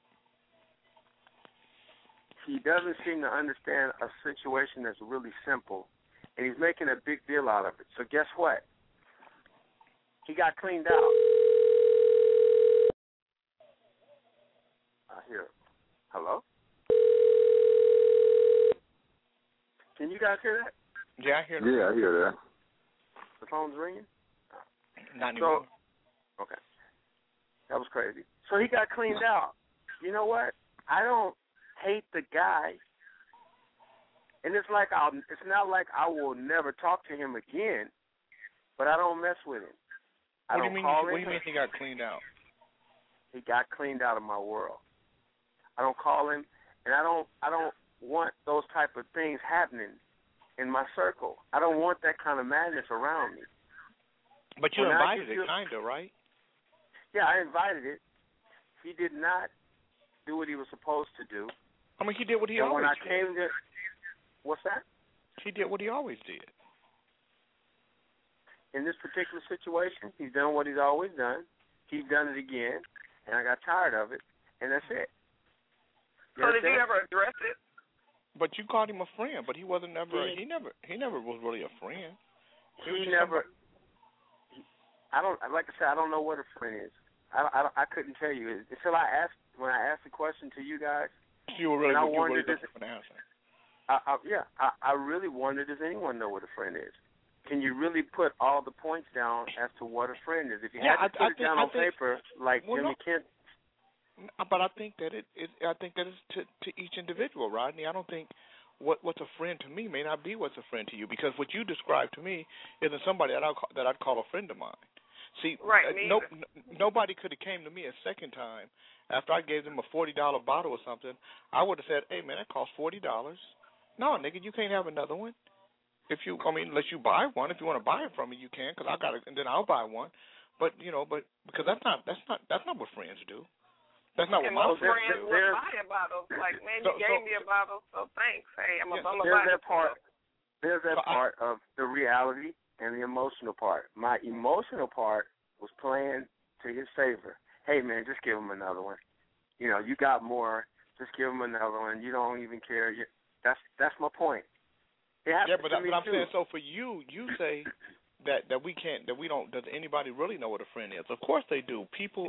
He doesn't seem to understand a situation that's really simple, and he's making a big deal out of it. So guess what? He got cleaned out. I hear. Hello? Can you guys hear that? Yeah, I hear that. Yeah, I hear that. The phone's ringing? Not anymore. So, okay. That was crazy. So he got cleaned out. You know what? I don't hate the guy. And it's not like I will never talk to him again, but I don't mess with him. What do you mean he got cleaned out? He got cleaned out of my world. I don't call him, and I don't want those type of things happening in my circle. I don't want that kind of madness around me. But you invited it, kind of, right? Yeah, I invited it. He did not do what he was supposed to do. I mean, he did what he always did. What's that? He did what he always did. In this particular situation, he's done what he's always done. He's done it again, and I got tired of it, and that's it. So did you ever address it? But you called him a friend, but he wasn't never. He never was really a friend. I don't. Like I said, I don't know what a friend is. I couldn't tell you until when I asked the question to you guys. You were really looking for an answer. I really wondered, does anyone know what a friend is? Can you really put all the points down as to what a friend is? If you had to put it down on paper, like Jimmy Kent. But I think that it's to each individual, Rodney. I don't think what's a friend to me may not be what's a friend to you, because what you described to me isn't somebody that I'd call a friend of mine. See, right, nobody could have came to me a second time after I gave them a $40 bottle or something. I would have said, "Hey man, that costs $40. No, nigga, you can't have another one. Unless you buy one. If you want to buy it from me, you can, because I got it, and then I'll buy one. But because that's not what friends do. That's not what my friends would buy a bottle. Like, man, you gave me a bottle, so thanks. Hey, I'm gonna buy it. There's that part of the reality and the emotional part. My emotional part was playing to his favor. Hey, man, just give him another one. You got more. Just give him another one. You don't even care. That's my point. But I'm saying, so for you say that we can't, that we don't. Does anybody really know what a friend is? Of course they do. People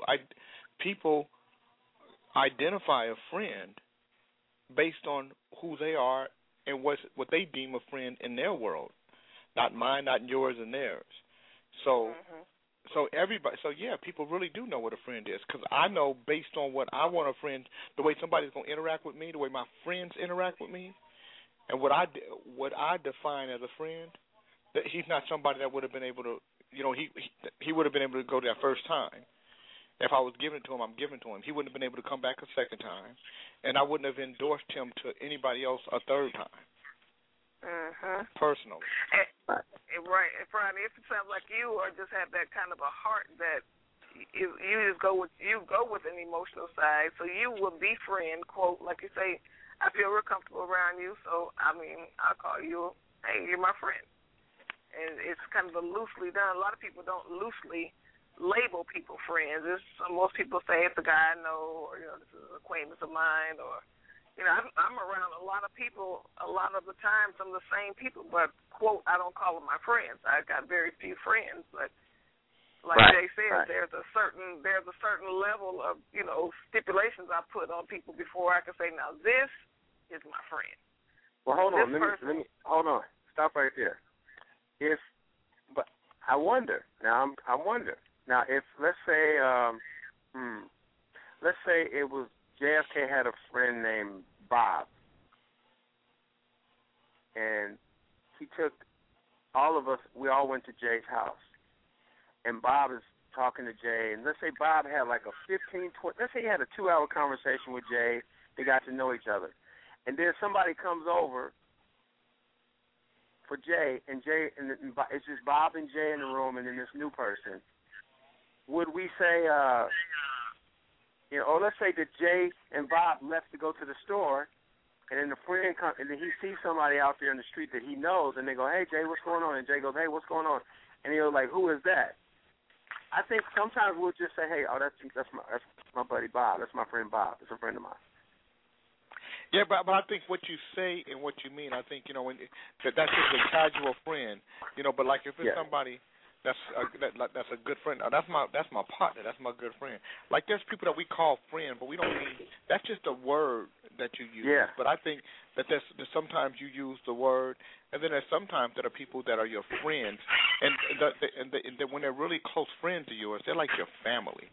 identify a friend based on who they are and what they deem a friend in their world, not mine, not yours, and theirs. So, people really do know what a friend is, because I know based on what I want a friend, the way somebody's going to interact with me, the way my friends interact with me, and what I define as a friend, that he's not somebody that would have been able to, he would have been able to go that first time. If I was giving it to him, I'm giving it to him. He wouldn't have been able to come back a second time, and I wouldn't have endorsed him to anybody else a third time. Personally. Right. And Friday, if it sounds like you or just have that kind of a heart that you just go with an emotional side, so you will befriend, quote, like you say, I feel real comfortable around you, so I'll call you, hey, you're my friend. And it's kind of a loosely done. A lot of people don't loosely label people friends. Most people say it's a guy I know, or this is an acquaintance of mine, or I'm around a lot of people a lot of the time, some of the same people, but quote, I don't call them my friends. I got very few friends, but like Jay said, there's a certain level of stipulations I put on people before I can say, now this is my friend. Well, hold on, let me hold on, stop right there. But I wonder now if let's say it was JFK had a friend named Bob, and he took all of us. We all went to Jay's house, and Bob is talking to Jay. And let's say Bob had like a 15, 20. Let's say he had a 2-hour conversation with Jay. They got to know each other, and then somebody comes over for Jay, and it's just Bob and Jay in the room, and then this new person. Would we say, or let's say that Jay and Bob left to go to the store, and then the friend comes, and then he sees somebody out there in the street that he knows, and they go, hey, Jay, what's going on? And Jay goes, hey, what's going on? And he'll like, who is that? I think sometimes we'll just say, hey, that's my buddy Bob. That's my friend Bob. It's a friend of mine. Yeah, but I think what you say and what you mean, I think, that's just a casual friend, but like if it's somebody that's a good friend, that's my partner, that's my good friend. Like there's people that we call friend, but we don't mean, that's just a word that you use. Yeah. But I think that there's sometimes you use the word, and then there's sometimes that are people that are your friends, and when they're really close friends of yours, they're like your family.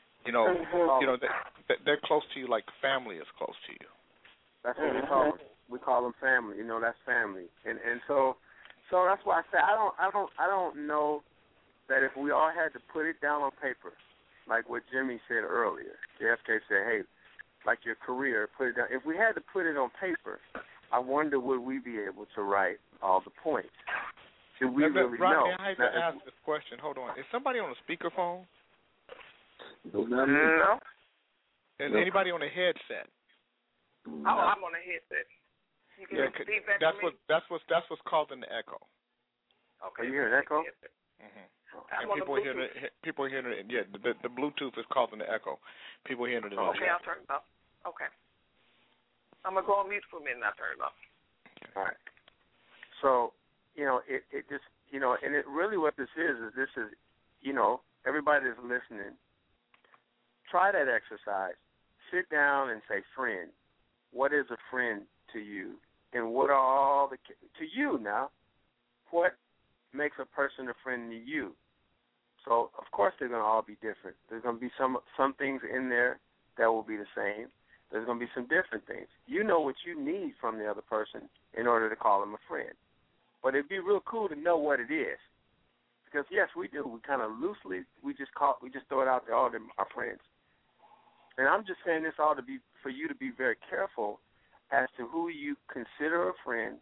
They're close to you like family is close to you. That's what we call them. We call them family. That's family. And so that's why I say I don't know that if we all had to put it down on paper, like what Jimmy said earlier, JFK said, hey, like your career, put it down. If we had to put it on paper, I wonder would we be able to write all the points? Do we really know? I hate to ask this question. Hold on. Is somebody on a speakerphone? No, not me. No. Is anybody on a headset? Oh, I'm on a headset. You can feedback that's to me? That's what's called an echo. Okay. You hear an echo? Mm-hmm. And people hear it. Yeah, the Bluetooth is called an echo. People hear it. Okay, I'll turn it off. Okay. I'm gonna go on mute for a minute and I'll turn it off. All right. So, it just, and it really what this is everybody that's listening, try that exercise. Sit down and say, friend. What is a friend to you? And what are all to you now, what makes a person a friend to you? So, of course, they're going to all be different. There's going to be some things in there that will be the same. There's going to be some different things. You know what you need from the other person in order to call them a friend. But it'd be real cool to know what it is. Because, yes, we do. We kind of loosely, we just throw it out there, all them our friends. And I'm just saying this all for you to be very careful as to who you consider a friend.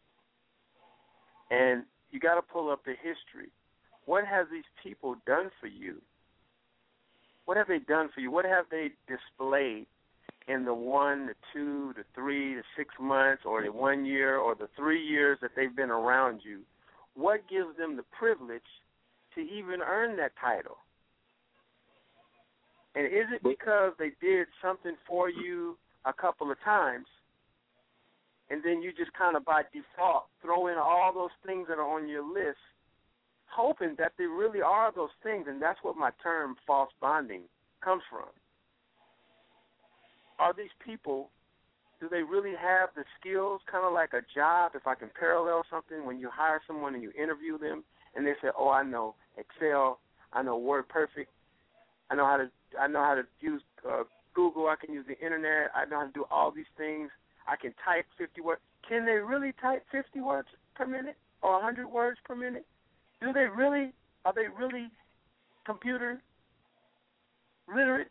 And you got to pull up the history. What have these people done for you? What have they done for you? What have they displayed in the 1, the 2, the 3, the 6 months, or the 1 year, or the 3 years that they've been around you? What gives them the privilege to even earn that title? And is it because they did something for you a couple of times, and then you just kind of by default throw in all those things that are on your list, hoping that they really are those things? And that's what my term false bonding comes from. Are these people, do they really have the skills, kind of like a job? If I can parallel something, when you hire someone and you interview them, and they say, "Oh, I know Excel, I know WordPerfect, I know how to use Google, I can use the internet, I know how to do all these things, I can type 50 words." Can they really type 50 words per minute or 100 words per minute? Are they really computer literate?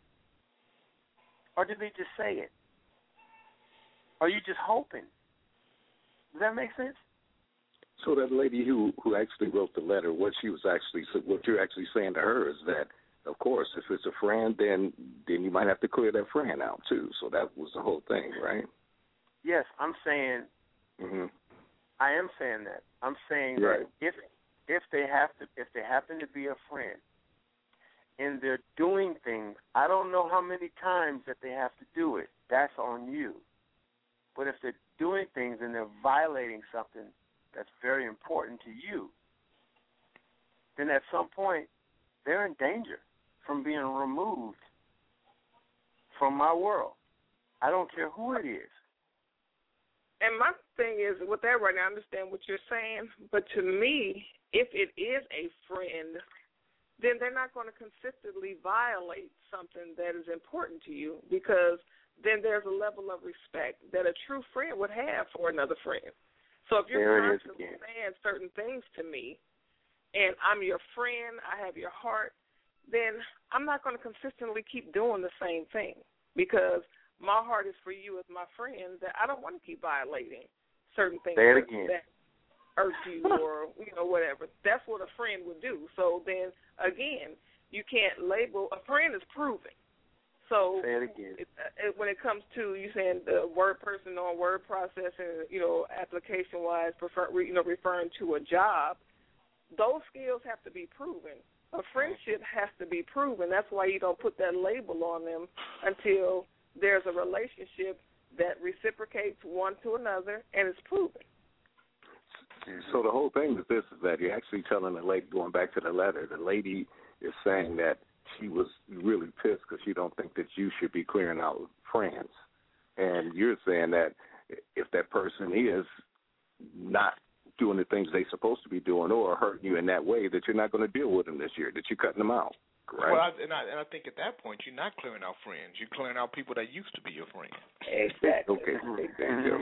Or did they just say it? Are you just hoping? Does that make sense? So that lady who actually wrote the letter, what you're actually saying to her is that, of course, if it's a friend, then you might have to clear that friend out too. So that was the whole thing, right? Yes, I'm saying. Mm-hmm. I am saying that. I'm saying right. that if they happen to be a friend, and they're doing things, I don't know how many times that they have to do it. That's on you. But if they're doing things and they're violating something that's very important to you, then at some point they're in danger from being removed from my world. I don't care who it is. And my thing is, with that right now, I understand what you're saying, but to me, if it is a friend, then they're not going to consistently violate something that is important to you, because then there's a level of respect that a true friend would have for another friend. So if you're constantly saying certain things to me, and I'm your friend, I have your heart, then I'm not going to consistently keep doing the same thing, because my heart is for you as my friend, that I don't want to keep violating certain things that hurt you or, whatever. That's what a friend would do. So then, again, you can't label, a friend is proven. So say it again. When it comes to, you saying the word person on word processing, application-wise, referring to a job, those skills have to be proven. A friendship has to be proven. That's why you don't put that label on them until there's a relationship that reciprocates one to another and is proven. So the whole thing with this is that you're actually telling the lady, going back to the letter, the lady is saying that she was really pissed because she don't think that you should be clearing out friends. And you're saying that if that person is not doing the things they're supposed to be doing or hurting you in that way, that you're not going to deal with them this year, that you're cutting them out. Correct? Well, I think at that point you're not clearing out friends. You're clearing out people that used to be your friends. Exactly. Okay. Thank you.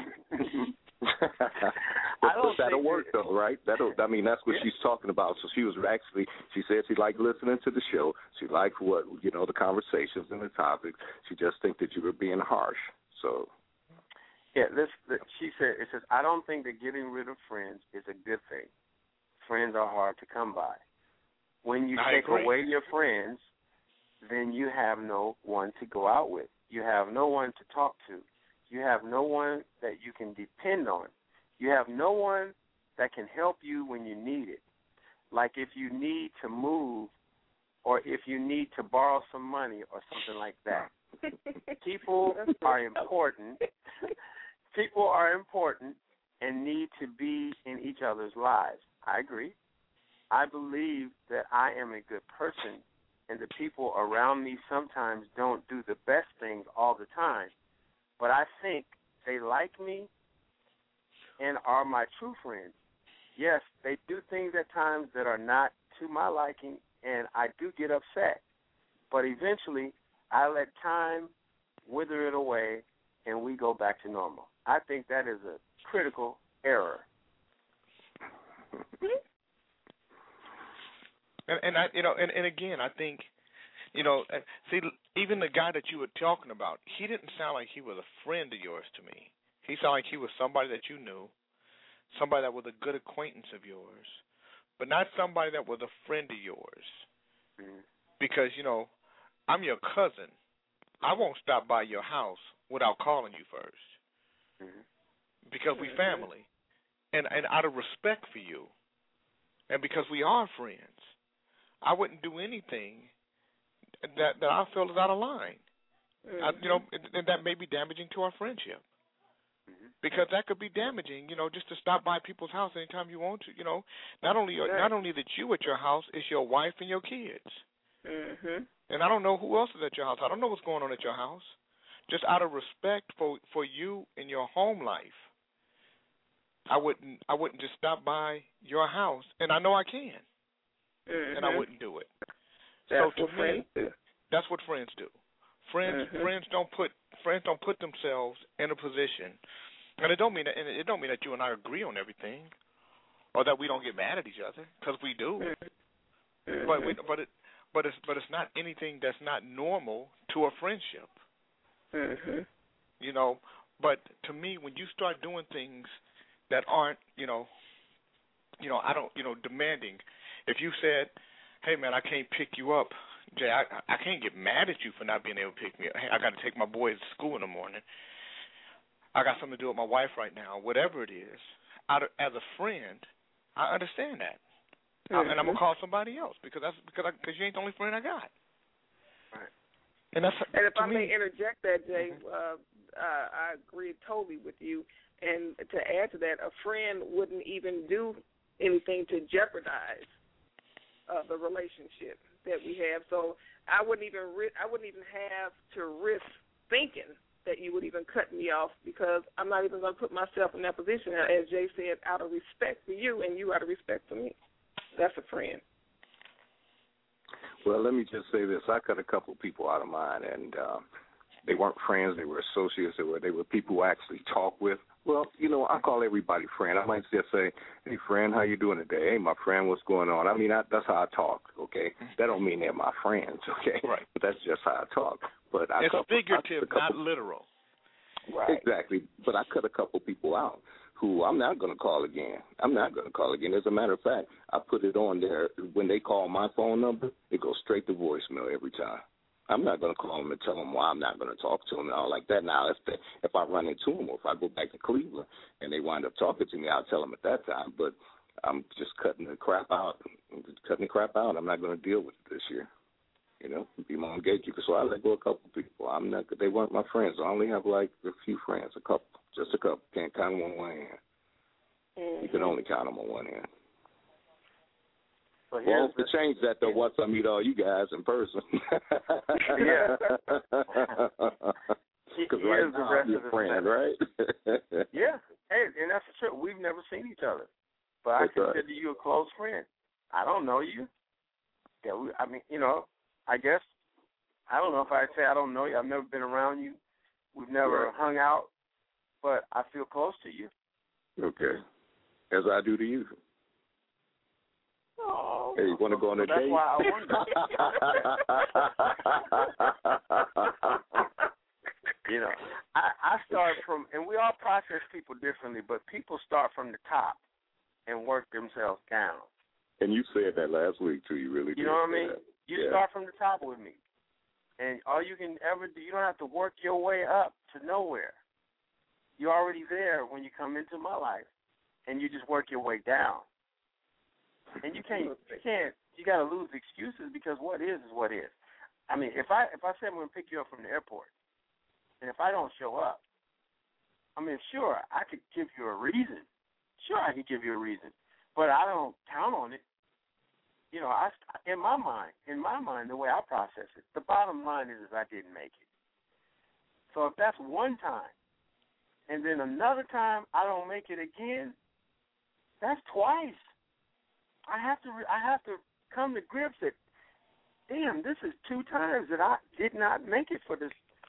That'll work though, right? That's what she's talking about. So she said she liked listening to the show. She liked the conversations and the topics. She just think that you were being harsh. So yeah, she said, it says, I don't think that getting rid of friends is a good thing. Friends are hard to come by. When you take away your friends, then you have no one to go out with. You have no one to talk to. You have no one that you can depend on. You have no one that can help you when you need it. Like if you need to move or if you need to borrow some money or something like that. People are important. People are important and need to be in each other's lives. I agree. I believe that I am a good person, and the people around me sometimes don't do the best things all the time. But I think they like me and are my true friends. Yes, they do things at times that are not to my liking, and I do get upset. But eventually, I let time wither it away, and we go back to normal. I think that is a critical error. And again, I think, see, even the guy that you were talking about, he didn't sound like he was a friend of yours to me. He sounded like he was somebody that you knew, somebody that was a good acquaintance of yours, but not somebody that was a friend of yours. Mm-hmm. Because, I'm your cousin. I won't stop by your house without calling you first. Mm-hmm. Because we family. And out of respect for you, and because we are friends, I wouldn't do anything that I feel is out of line. Mm-hmm. And that may be damaging to our friendship. Mm-hmm. Because that could be damaging, just to stop by people's house anytime you want to. Not only that you at your house, it's your wife and your kids. Mm-hmm. And I don't know who else is at your house. I don't know what's going on at your house. Just out of respect for you and your home life, I wouldn't just stop by your house, and I know I can, and I wouldn't do it. That's so to what me, friends do. That's what friends do. Friends don't put themselves in a position, and it don't mean that you and I agree on everything, or that we don't get mad at each other, because we do. Mm-hmm. But it's not anything that's not normal to a friendship. Mm-hmm. But to me, when you start doing things that aren't, demanding. If you said, "Hey man, I can't pick you up," Jay, I can't get mad at you for not being able to pick me up. Hey, I got to take my boys to school in the morning. I got something to do with my wife right now. Whatever it is, as a friend, I understand that. Mm-hmm. And I'm gonna call somebody else because you ain't the only friend I got. Right. And if I may interject that, Jay, I agree totally with you. And to add to that, a friend wouldn't even do anything to jeopardize the relationship that we have. So I wouldn't even have to risk thinking that you would even cut me off, because I'm not even going to put myself in that position, as Jay said, out of respect for you and you out of respect for me. That's a friend. Well, let me just say this. I cut a couple people out of mine, and they weren't friends. They were associates. They were people who I actually talk with. Well, I call everybody friend. I might just say, "Hey, friend, how you doing today? Hey, my friend, what's going on?" I mean, that's how I talk, okay? That don't mean they're my friends, okay? Right. But that's just how I talk. But it's figurative, not literal. Right. Exactly. But I cut a couple people out who I'm not going to call again. As a matter of fact, I put it on there. When they call my phone number, it goes straight to voicemail every time. I'm not going to call them and tell them why I'm not going to talk to them and all like that. Now, if I run into them or if I go back to Cleveland and they wind up talking to me, I'll tell them at that time. But I'm just cutting the crap out. I'm not going to deal with it this year. Be my own gatekeeper. So I let go of a couple people. They weren't my friends. I only have like a few friends, just a couple. Can't count them on one hand. Mm-hmm. You can only count them on one hand. Well, to change that, though, once I meet all you guys in person. Yeah. Because right now I'm your friend, right? Yeah. Hey, and that's the truth. We've never seen each other. But I consider you a close friend. I don't know you. Yeah, I guess, I don't know if I say I don't know you. I've never been around you. We've never hung out. But I feel close to you. Okay. As I do to you. Oh, hey, you want to go on a date? That's why I wonder. I start from, and we all process people differently, but people start from the top and work themselves down. And you said that last week, too. You really did. You know what I mean? You start from the top with me. And all you can ever do, you don't have to work your way up to nowhere. You're already there when you come into my life, and you just work your way down. And you got to lose excuses, because what is what is. I mean, if I say I'm going to pick you up from the airport, and if I don't show up, I mean, sure, I could give you a reason. Sure, I could give you a reason, but I don't count on it. In my mind, the way I process it, the bottom line is I didn't make it. So if that's one time, and then another time I don't make it again, that's twice. I have to come to grips that, damn, this is 2 times that I did not make it for this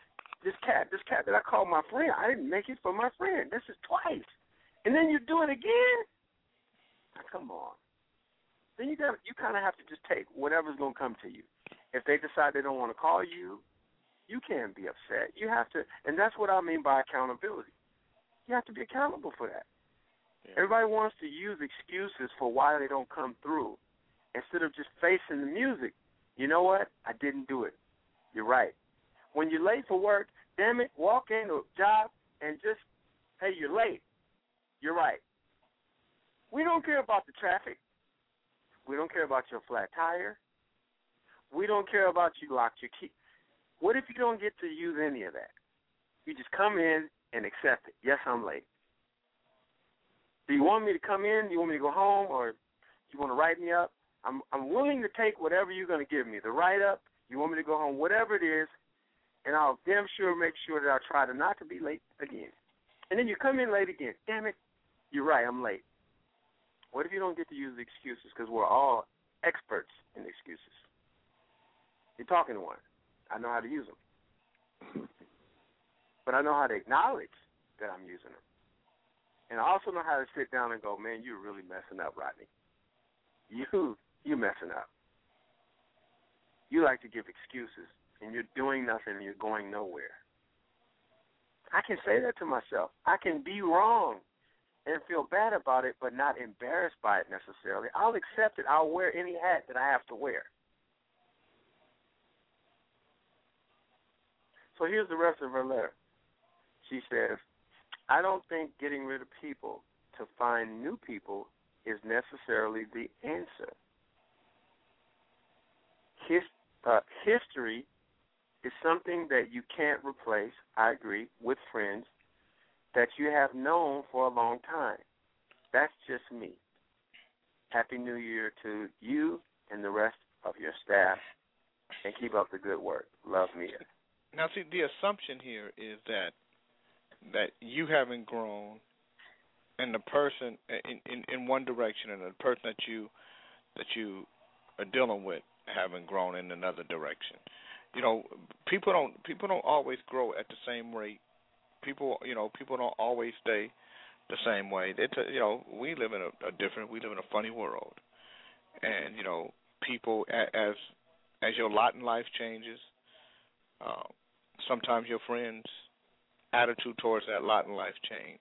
this cat that I called my friend, I didn't make it for my friend. This is twice. And then you do it again? Come on. Then you kind of have to just take whatever's going to come to you. If they decide they don't want to call you, you can't be upset. You have to, and that's what I mean by accountability. You have to be accountable for that. Yeah. Everybody wants to use excuses for why they don't come through instead of just facing the music. You know what? I didn't do it. You're right. When you're late for work, damn it, walk in a job and just, hey, you're late. You're right. We don't care about the traffic. We don't care about your flat tire. We don't care about you locked your key. What if you don't get to use any of that? You just come in and accept it. Yes, I'm late. Do you want me to come in? Do you want me to go home? Or you want to write me up? I'm willing to take whatever you're going to give me. The write-up, you want me to go home, whatever it is, and I'll damn sure make sure that I'll try to not to be late again. And then you come in late again. Damn it, you're right, I'm late. What if you don't get to use the excuses? Because we're all experts in excuses. You're talking to one. I know how to use them. But I know how to acknowledge that I'm using them. And I also know how to sit down and go, man, you're really messing up, Rodney. You're messing up. You like to give excuses, and you're doing nothing, and you're going nowhere. I can say that to myself. I can be wrong and feel bad about it, but not embarrassed by it necessarily. I'll accept it. I'll wear any hat that I have to wear. So here's the rest of her letter. She says, I don't think getting rid of people to find new people is necessarily the answer. History is something that you can't replace, I agree, with friends that you have known for a long time. That's just me. Happy New Year to you and the rest of your staff, and keep up the good work. Love, Mia. Now, see, the assumption here is that you haven't grown, and the person in one direction, and the person that you are dealing with haven't grown in another direction. You know, people don't always grow at the same rate. People don't always stay the same way. We live in a funny world, and people as your lot in life changes, sometimes your friends' attitude towards that lot in life change.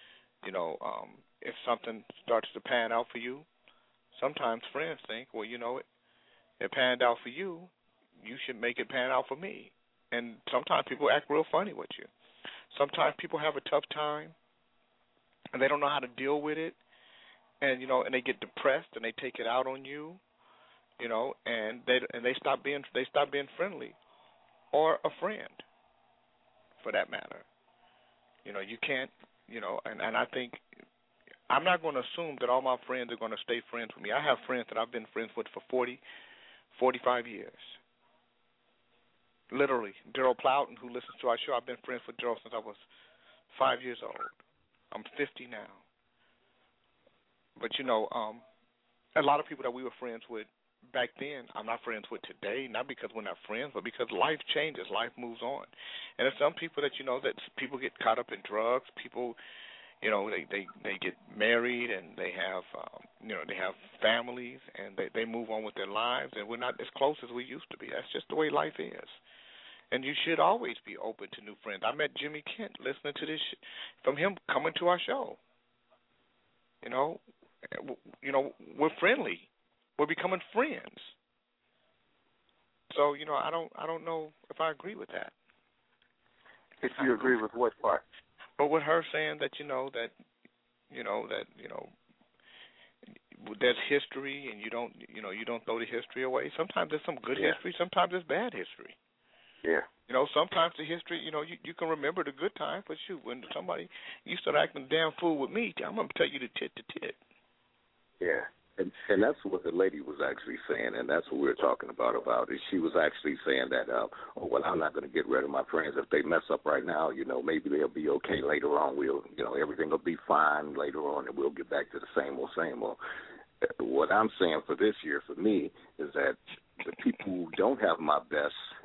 If something starts to pan out for you, sometimes friends think, well, it panned out for you, you should make it pan out for me. And sometimes people act real funny with you. Sometimes people have a tough time, and they don't know how to deal with it, and and they get depressed and they take it out on you, and they stop being friendly, or a friend, for that matter. You can't, and I think I'm not going to assume that all my friends are going to stay friends with me. I have friends that I've been friends with for 40, 45 years. Literally, Daryl Plowden, who listens to our show, I've been friends with Daryl since I was 5 years old. I'm 50 now. But, a lot of people that we were friends with back then, I'm not friends with today, not because we're not friends, but because life changes, life moves on. And there's some people that, that people get caught up in drugs, people, they get married and they have, they have families and they move on with their lives, and we're not as close as we used to be. That's just the way life is. And you should always be open to new friends. I met Jimmy Kent listening to this from him coming to our show. We're friendly. We're becoming friends. So, I don't know if I agree with that. If you agree with what part? But with her saying that, there's history and you don't throw the history away. Sometimes there's some good history, sometimes there's bad history. Yeah. Sometimes the history, you can remember the good times, but shoot, when somebody, you start acting a damn fool with me, I'm going to tell you the tit to tit. Yeah. And that's what the lady was actually saying, and that's what we were talking about is she was actually saying that, I'm not going to get rid of my friends. If they mess up right now, maybe they'll be okay later on. Everything will be fine later on, and we'll get back to the same old. What I'm saying for this year, for me, is that the people who don't have my best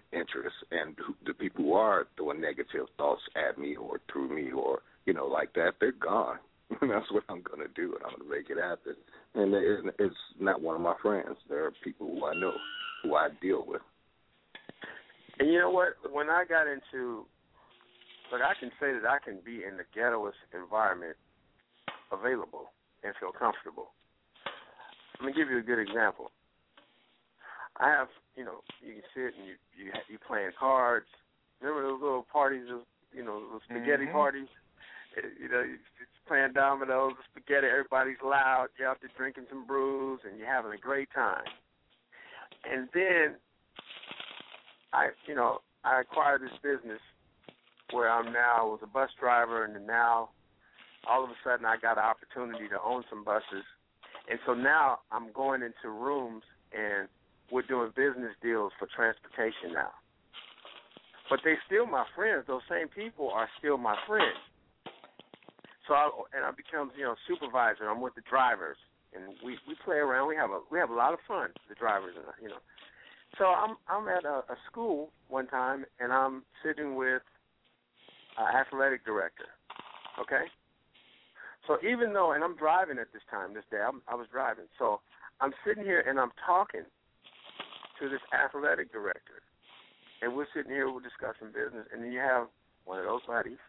interest, and the people who are throwing negative thoughts at me or through me or, like that, they're gone. That's what I'm going to do, and I'm going to make it happen. And it's not one of my friends. There are people who I know, who I deal with. And you know what? When I got into, I can say that I can be in the ghettoest environment available and feel comfortable. Let me give you a good example. I have, you can sit and you playing cards. Remember those little parties, those spaghetti parties? You're playing dominoes, spaghetti, everybody's loud, you're out there drinking some brews, and you're having a great time. And then I acquired this business where I was a bus driver, and then now all of a sudden I got an opportunity to own some buses. And so now I'm going into rooms and we're doing business deals for transportation now. But they still my friends. Those same people are still my friends. So I become, supervisor. I'm with the drivers, and we play around. We have a lot of fun, the drivers, and. So I'm at a school one time, and I'm sitting with an athletic director. Okay. So even though, and I'm driving at this day, I was driving. So I'm sitting here and I'm talking to this athletic director, and we're sitting here, we're discussing business, and then you have one of those buddies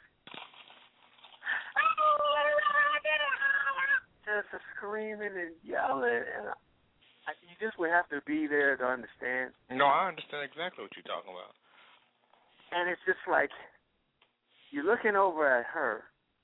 just screaming and yelling, and you just would have to be there to understand. No, I understand exactly what you're talking about. And it's just like you're looking over at her,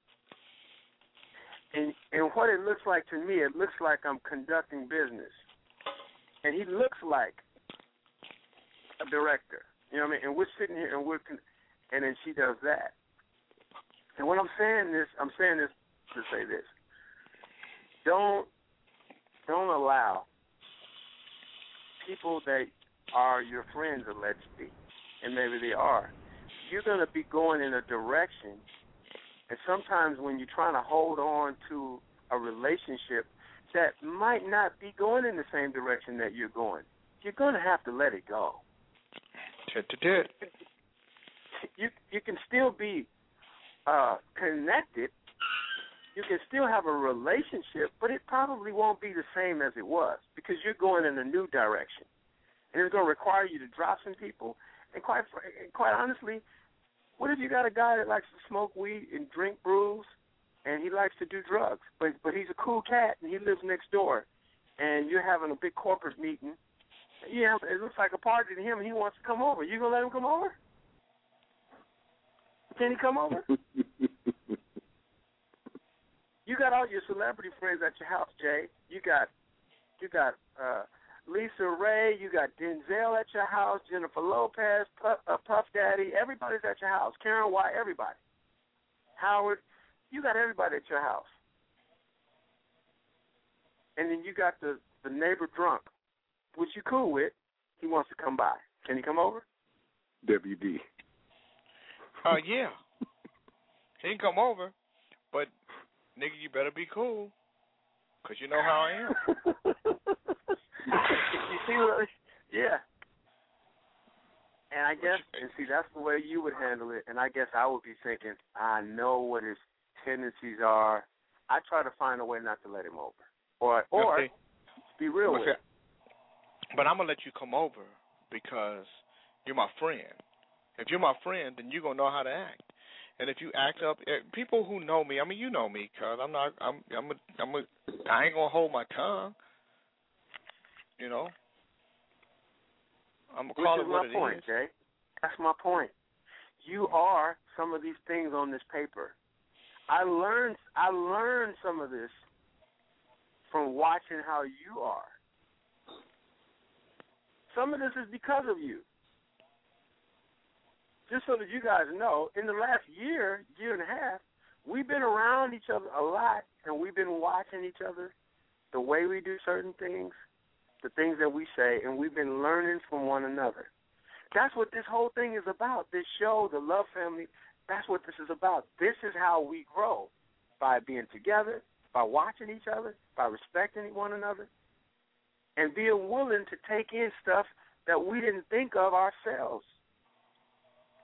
and what it looks like to me, it looks like I'm conducting business. And he looks like a director. You know what I mean? And we're sitting here, and then she does that. And when I'm saying this to say this. Don't allow people that are your friends allegedly, and maybe they are, you're going to be going in a direction, and sometimes when you're trying to hold on to a relationship that might not be going in the same direction that you're going, you're going to have to let it go. You can still be connected. You can still have a relationship, but it probably won't be the same as it was because you're going in a new direction. And it's going to require you to drop some people. And quite honestly, what if you got a guy that likes to smoke weed and drink brews and he likes to do drugs, but he's a cool cat and he lives next door, and you're having a big corporate meeting. Yeah, it looks like a party to him and he wants to come over. You going to let him come over? Can he come over? You got all your celebrity friends at your house, Jay. You got Lisa Ray. You got Denzel at your house. Jennifer Lopez, Puff Daddy. Everybody's at your house. Karen White. Everybody. Howard. You got everybody at your house. And then you got the neighbor drunk, which you cool with. He wants to come by. Can he come over? WD. Yeah. He can come over, but nigga, you better be cool, because you know how I am. You see what? Yeah. And I guess, that's the way you would handle it. And I guess I would be thinking, I know what his tendencies are. I try to find a way not to let him over. Or be real with him. But I'm going to let you come over because you're my friend. If you're my friend, then you're going to know how to act. And if you act up, people who know me, I mean, you know me, cuz I ain't gonna hold my tongue. You know, I'm gonna call it what it is. Which is my point, Jay. That's my point. You are some of these things on this paper. I learned some of this from watching how you are. Some of this is because of you. Just so that you guys know, in the last year and a half, we've been around each other a lot, and we've been watching each other, the way we do certain things, the things that we say, and we've been learning from one another. That's what this whole thing is about. This show, The Love Family, that's what this is about. This is how we grow, by being together, by watching each other, by respecting one another, and being willing to take in stuff that we didn't think of ourselves.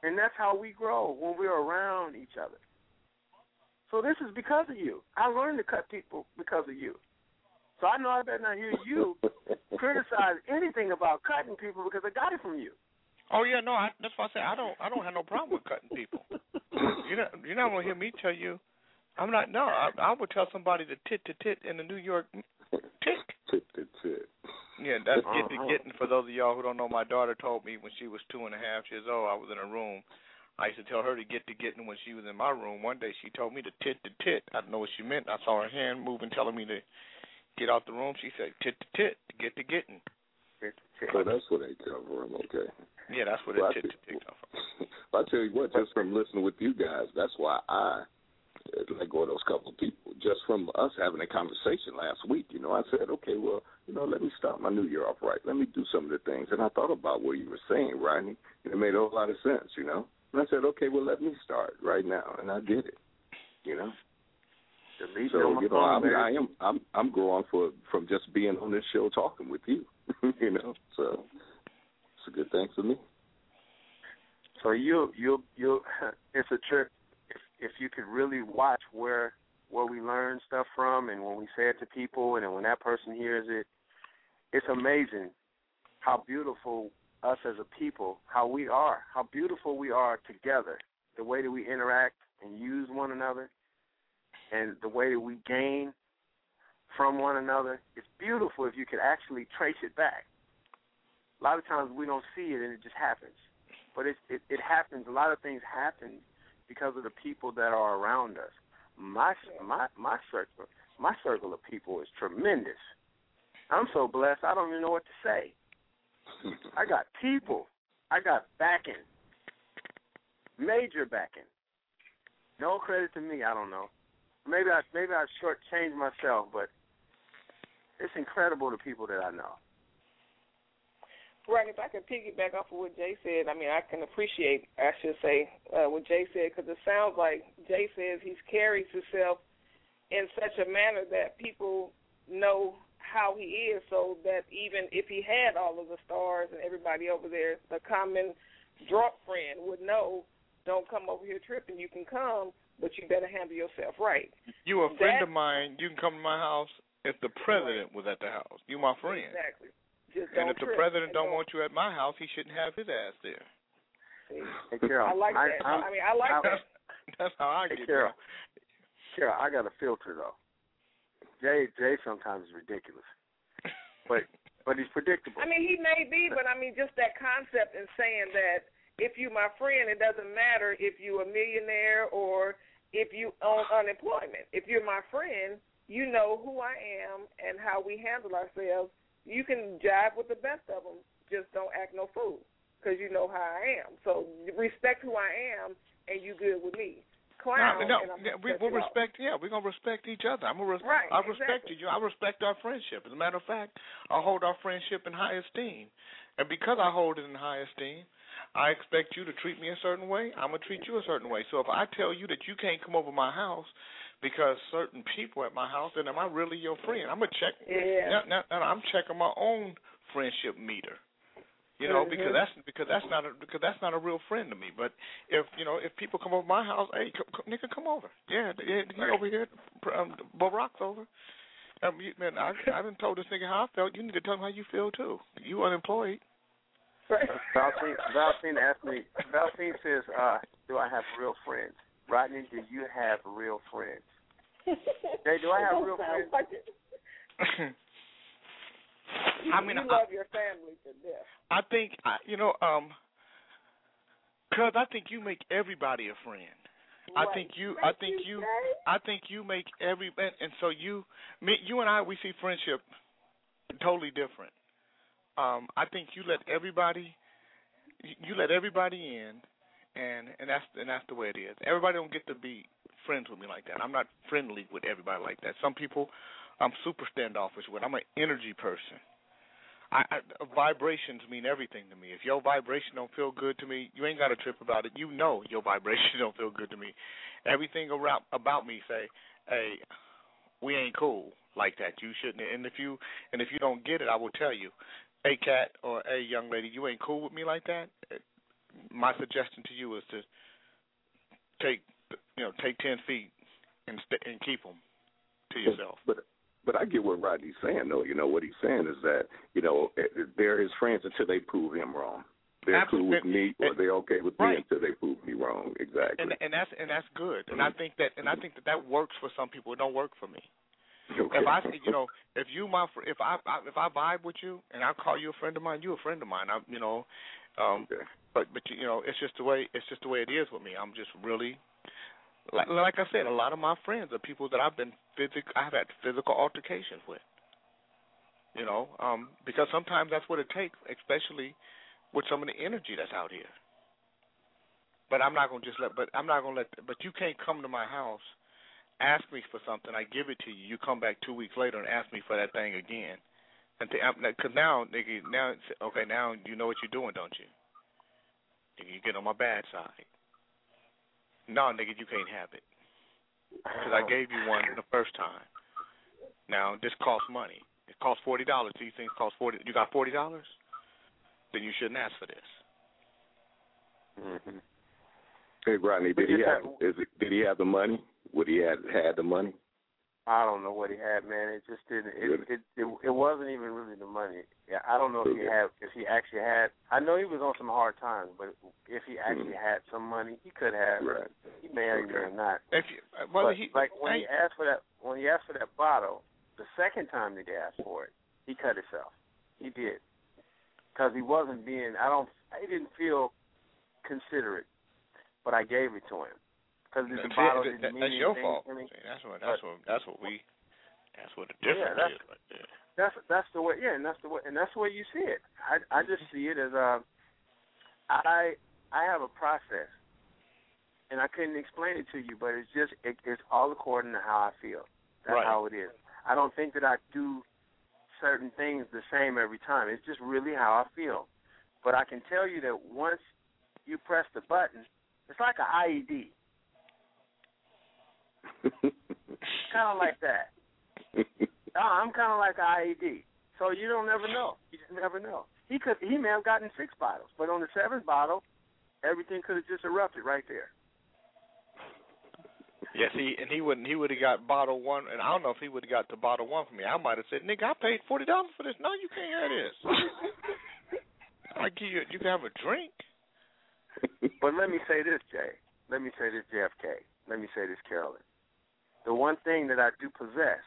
And that's how we grow, when we're around each other. So this is because of you. I learned to cut people because of you. So I know I better not hear you criticize anything about cutting people because I got it from you. Oh yeah, no, that's why I say I don't have no problem with cutting people. You're not gonna hear me tell you. I'm not. No, I would tell somebody to tit to tit in the New York tit. Tit to tit. Yeah, that's get to getting. For those of y'all who don't know, my daughter told me when she was 2.5 years old, I was in a room. I used to tell her to get to getting when she was in my room. One day she told me to tit to tit. I didn't know what she meant. I saw her hand moving, telling me to get out the room. She said tit to tit, get to getting. So that's where they come from, okay. Yeah, that's where the tit to tit come from. I tell you what, just from listening with you guys, that's why I let go of those couple of people. Just from us having a conversation last week, I said, okay, well, let me start my new year off right. Let me do some of the things. And I thought about what you were saying, Rodney, and it made a whole lot of sense, And I said, okay, well, let me start right now, and I did it, So, I'm growing from just being on this show talking with you, So it's a good thing for me. So you'll it's a trip if you could really watch where we learn stuff from, and when we say it to people, and then when that person hears it, it's amazing how beautiful us as a people, how beautiful we are together, the way that we interact and use one another, and the way that we gain from one another. It's beautiful if you could actually trace it back. A lot of times we don't see it and it just happens. But it happens. A lot of things happen because of the people that are around us. My circle of people is tremendous. I'm so blessed I don't even know what to say. I got people. I got backing. Major backing. No credit to me, I don't know. Maybe I shortchanged myself, but it's incredible the people that I know. Right, if I could piggyback off of what Jay said, I can appreciate, what Jay said, because it sounds like Jay says he's carries himself in such a manner that people know how he is, so that even if he had all of the stars and everybody over there, the common drunk friend would know, don't come over here tripping. You can come, but you better handle yourself right. You a friend of mine, you can come to my house if the president was at the house. You my friend. Exactly. And if the president don't want you at my house, he shouldn't have his ass there. Hey, Carol, I like that. I like that. That's how I get Carol, I got a filter, though. Jay sometimes is ridiculous. But he's predictable. He may be, but just that concept and saying that if you my friend, it doesn't matter if you a millionaire or if you own unemployment. If you're my friend, you know who I am and how we handle ourselves. You can jive with the best of them, just don't act no fool, because you know how I am. So respect who I am, and you good with me. Clown. We'll respect. Yeah, we're gonna respect each other. I respect you. I respect our friendship. As a matter of fact, I hold our friendship in high esteem, and because I hold it in high esteem, I expect you to treat me a certain way. I'm gonna treat you a certain way. So if I tell you that you can't come over my house because certain people at my house, then am I really your friend? I'm gonna check. Yeah. Now I'm checking my own friendship meter. Because that's not a real friend to me. But if people come over my house, hey, nigga, come over. Yeah, he over here. Barack's over. Man, I done told this nigga how I felt. You need to tell him how you feel too. You unemployed. Valcine asked me. Valcine says, "Do I have real friends?" Rodney, do you have real friends? Jay, do I have real friends? You love your family to death. I think, cuz I think you make everybody a friend. Right. I think you make and so you and I, we see friendship totally different. I think you let everybody in, and that's the way it is. Everybody don't get to be friends with me like that. I'm not friendly with everybody like that. Some people I'm super standoffish with. I'm an energy person. Vibrations mean everything to me. If your vibration don't feel good to me, you ain't got to trip about it. You know your vibration don't feel good to me. Everything around about me say, hey, we ain't cool like that. You shouldn't. And if you don't get it, I will tell you, hey, cat or hey, young lady, you ain't cool with me like that. my suggestion to you is to take 10 feet and keep them to yourself. But I get what Rodney's saying, though. You know, what he's saying is that, they're his friends until they prove him wrong. They're cool with me, or they're okay with me until they prove me wrong. Exactly. And that's good. And I think that works for some people. It don't work for me. Okay. If I vibe with you and I call you a friend of mine, you're a friend of mine. Okay. But it's just the way it is with me. I'm just really like I said, a lot of my friends are people that I've had physical altercations with. Because sometimes that's what it takes, especially with some of the energy that's out here. But you can't come to my house, ask me for something, I give it to you, you come back 2 weeks later and ask me for that thing again. Because now, nigga, now you know what you're doing, don't you? You get on my bad side. No, nigga, you can't have it. Because I gave you one the first time. Now, this costs money. It costs $40. These things cost $40. You got $40? Then you shouldn't ask for this. Mm-hmm. Hey, Rodney, did he have the money? Would he had the money? I don't know what he had, man. It just didn't. It wasn't even really the money. Yeah, I don't know if he actually had. I know he was on some hard times, but if he actually had some money, he could have. Right. He may or may not. When he asked for that bottle, the second time that he asked for it, he cut himself. He did, because he wasn't being. He didn't feel considerate, but I gave it to him. Because the bottle didn't mean that's your anything fault. to me. That's what the difference is. Right there. That's the way. Yeah, and that's the way you see it. I just see it as I have a process, and I couldn't explain it to you, but it's all according to how I feel. That's how it is. I don't think that I do certain things the same every time. It's just really how I feel. But I can tell you that once you press the button, it's like an IED. Kind of like that. I'm kind of like an IED. So you don't never know. You just never know. He may have gotten 6 bottles, but on the 7th bottle, everything could have just erupted right there. Yes, he would have got bottle 1, and I don't know if he would have got to bottle 1 for me. I might have said, nigga, I paid $40 for this. No, you can't have this. I give you can have a drink. But let me say this, Jay. Let me say this, JFK. Let me say this, Carolyn. The one thing that I do possess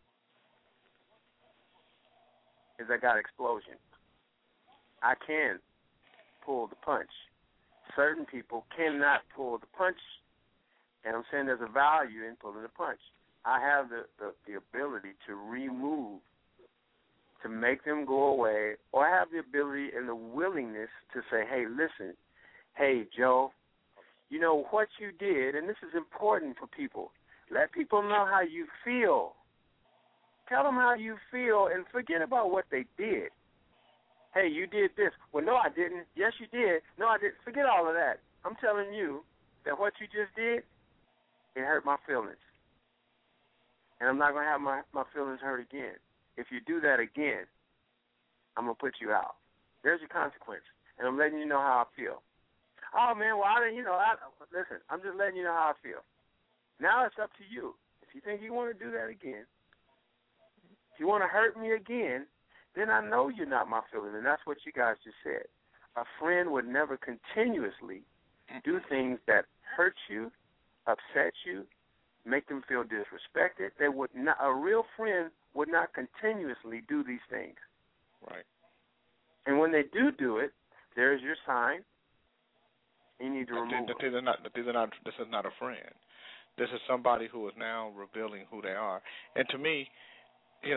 is I got explosion. I can pull the punch. Certain people cannot pull the punch, and I'm saying there's a value in pulling the punch. I have the ability to remove, to make them go away, or I have the ability and the willingness to say, hey, listen, hey, Joe, you know what you did, and this is important for people. Let people know how you feel. Tell them how you feel and forget about what they did. Hey, you did this. Well, no, I didn't. Yes, you did. No, I didn't. Forget all of that. I'm telling you that what you just did, it hurt my feelings. And I'm not going to have my feelings hurt again. If you do that again, I'm going to put you out. There's your consequence. And I'm letting you know how I feel. Oh, man, well, listen, I'm just letting you know how I feel. Now it's up to you. If you think you want to do that again, if you want to hurt me again, then I know you're not my feeling, and that's what you guys just said. A friend would never continuously do things that hurt you, upset you, make them feel disrespected. They would not. A real friend would not continuously do these things. Right. And when they do it, there's your sign. You need to remove them. This is not a friend. This is somebody who is now revealing who they are. And to me, he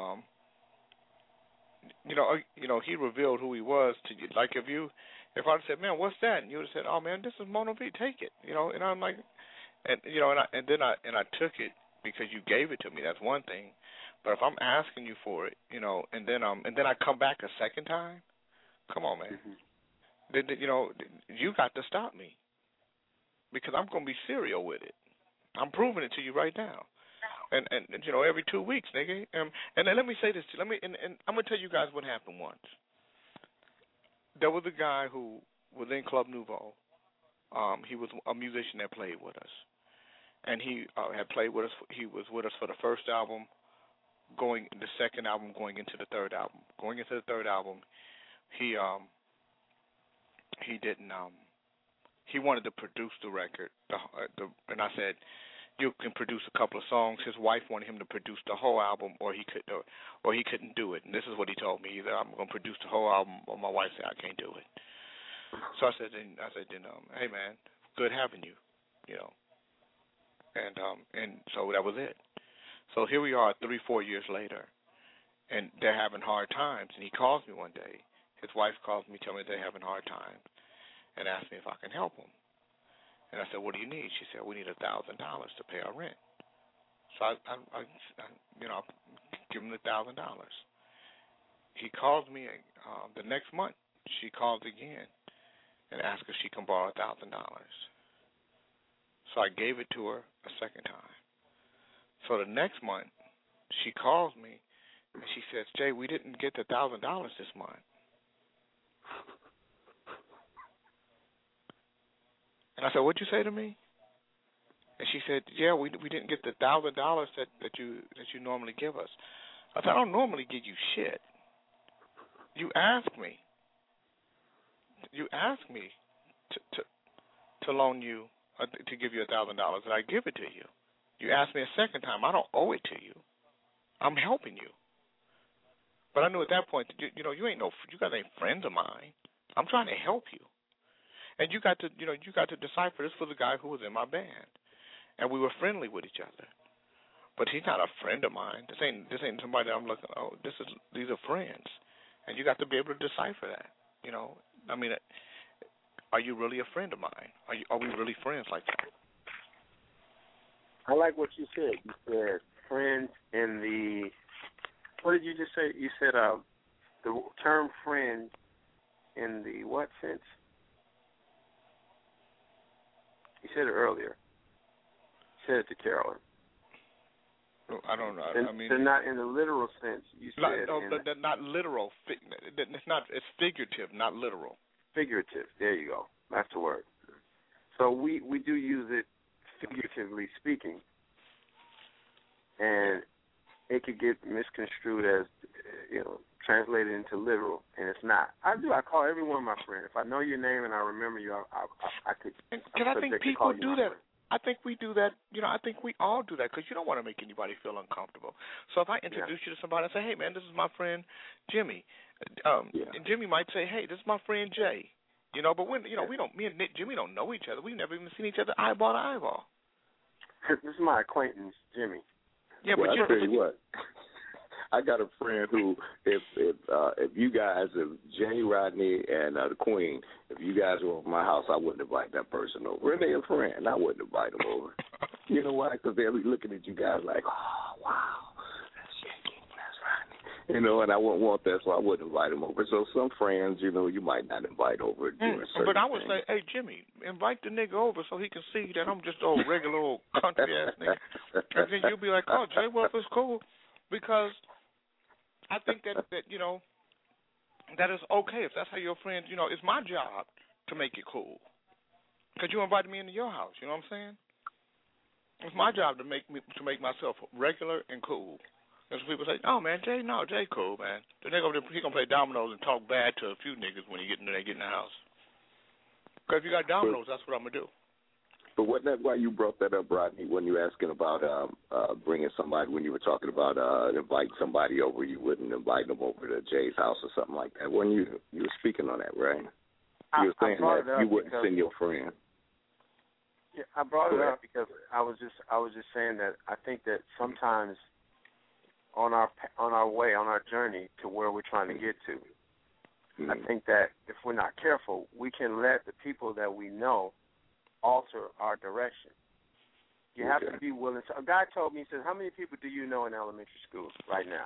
revealed who he was to you. Like if I'd said, man, what's that? And you would have said, oh man, this is Mono V, take it. And I'm like, and I took it because you gave it to me. That's one thing. But if I'm asking you for it, and then I come back a second time, come on, man. Mm-hmm. You got to stop me because I'm going to be serial with it. I'm proving it to you right now. And every 2 weeks, nigga. And then let me say this. And I'm going to tell you guys what happened once. There was a guy who within Club Nouveau. He was a musician that played with us, and he had played with us. He was with us for the first album, the second album, going into the third album. Going into the third album, he didn't. He wanted to produce the record, and I said, "You can produce a couple of songs." His wife wanted him to produce the whole album, or he couldn't do it. And this is what he told me: either I'm going to produce the whole album, or my wife said I can't do it. So I said, hey man, good having you, you know. And so that was it. So here we are 3-4 years later, and they're having hard times. And he calls me one day. His wife calls me, tells me they're having hard times, and asks me if I can help them. And I said, what do you need? She said, we need $1,000 to pay our rent. So I give him the $1,000. He calls me the next month. She calls again and asks if she can borrow $1,000. So I gave it to her a second time. So the next month, she calls me and she says, Jay, we didn't get the $1,000 this month. And I said, what'd you say to me? And she said, yeah, we didn't get the $1,000 that you normally give us. I said, I don't normally give you shit. You ask me. You ask me to loan you, to give you $1,000, and I give it to you. You ask me a second time, I don't owe it to you. I'm helping you. But I knew at that point, you guys ain't friends of mine. I'm trying to help you. And you got to decipher this for the guy who was in my band. And we were friendly with each other. But he's not a friend of mine. This ain't somebody that I'm looking, these are friends. And you got to be able to decipher that. You know, I mean, are you really a friend of mine? Are we really friends like that? I like what you said. You said friends in the, what did you just say? You said the term friend in the what sense? You said it earlier. You said it to Carolyn. I don't know. I mean, they're not in the literal sense. You said they're not literal. It's figurative, not literal. Figurative. There you go. That's the word. So we do use it figuratively speaking, and it could get misconstrued as translated into literal, and it's not. I call everyone my friend. If I know your name and I remember you, I could. Because I think people do that. I think we do that. I think we all do that because you don't want to make anybody feel uncomfortable. So if I introduce you to somebody, I say, hey, man, this is my friend Jimmy. And Jimmy might say, hey, this is my friend Jay. But when, we don't, me and Jimmy don't know each other. We've never even seen each other eyeball to eyeball. This is my acquaintance, Jimmy. Yeah, well, but I'll tell you what. I got a friend who, if you guys, if Jay, Rodney, and the Queen, if you guys were at my house, I wouldn't invite that person over. If they're a friend, I wouldn't invite them over. You know why? Because they'll be looking at you guys like, oh, wow, that's Jay, that's Rodney. And I wouldn't want that, so I wouldn't invite them over. So some friends, you might not invite over. But I would say, hey, Jimmy, invite the nigga over so he can see that I'm just a regular old country-ass nigga. And then you'll be like, oh, Jay, well, it's cool. Because I think that that is okay if that's how your friends, it's my job to make it cool. Because you invited me into your house, you know what I'm saying? It's my job to make myself regular and cool. And so people say, oh, man, Jay cool, man. The nigga over there, he going to play dominoes and talk bad to a few niggas when he get in the house. Because if you got dominoes, that's what I'm going to do. But wasn't that why you brought that up, Rodney, when you were asking about bringing somebody, when you were talking about inviting somebody over, you wouldn't invite them over to Jay's house or something like that? When you were speaking on that, right? You were saying that you wouldn't send your friend. Yeah, I brought it up because I was just saying that I think that sometimes on our way, on our journey to where we're trying to get to, I think that if we're not careful, we can let the people that we know alter our direction. You have to be willing. So a guy told me, he said, how many people do you know in elementary school right now?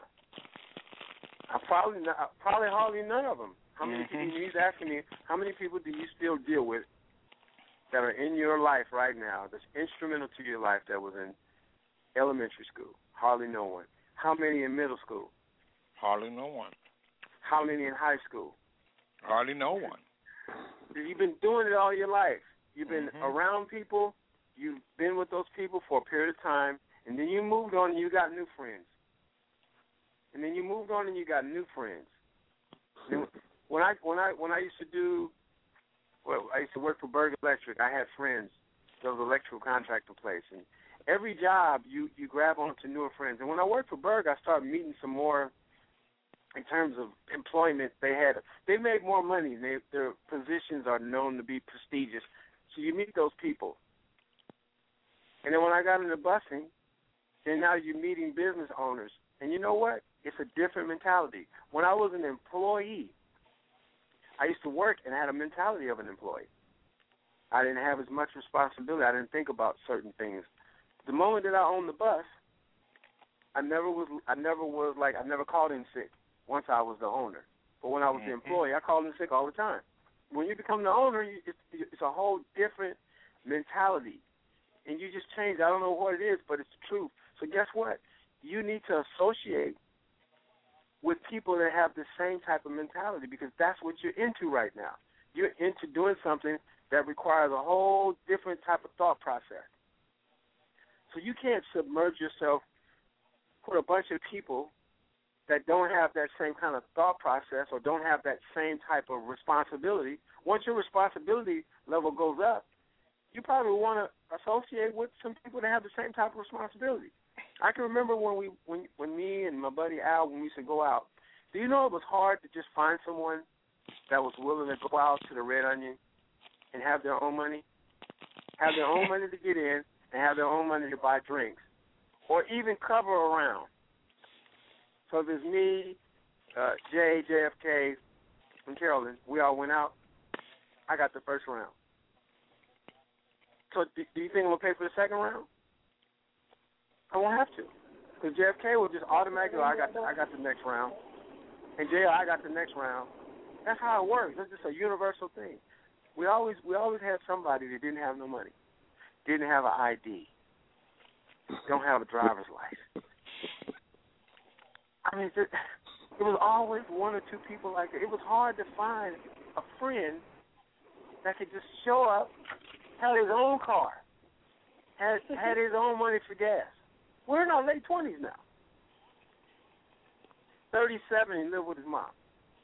Probably hardly none of them. How many people, he's asking me, how many people do you still deal with that are in your life right now, that's instrumental to your life, that was in elementary school? Hardly no one. How many in middle school? Hardly no one. How many in high school? Hardly no one. You've been doing it all your life. You've been around people. You've been with those people for a period of time, and then you moved on and you got new friends. And then you moved on and you got new friends. And when I used to do, well, I used to work for Berg Electric. I had friends. There was an electrical contractor place, and every job you grab onto newer friends. And when I worked for Berg, I started meeting some more. In terms of employment, they made more money. Their positions are known to be prestigious. So you meet those people. And then when I got into busing, then now you're meeting business owners. And you know what? It's a different mentality. When I was an employee, I used to work and had a mentality of an employee. I didn't have as much responsibility. I didn't think about certain things. The moment that I owned the bus, I never called in sick. Once I was the owner. But when I was the employee, I called in sick all the time. When you become the owner, it's a whole different mentality. And you just change. I don't know what it is, but it's the truth. So guess what? You need to associate with people that have the same type of mentality because that's what you're into right now. You're into doing something that requires a whole different type of thought process. So you can't submerge yourself with a bunch of people that don't have that same kind of thought process or don't have that same type of responsibility. Once your responsibility level goes up, you probably want to associate with some people that have the same type of responsibility. I can remember when me and my buddy Al, when we used to go out, do you know it was hard to just find someone that was willing to go out to the Red Onion and have their own money? Have their own money to get in and have their own money to buy drinks or even cover around. So there's me, Jay, JFK, and Carolyn. We all went out. I got the first round. So do you think I'm going to pay for the second round? I won't have to. Because JFK will just automatically, I got the next round. And Jay, I got the next round. That's how it works. That's just a universal thing. We always had somebody that didn't have no money, didn't have an ID, don't have a driver's license. I mean, it was always one or two people like that. It was hard to find a friend that could just show up, had his own car, had his own money for gas. We're in our late 20s now. 37 and live with his mom.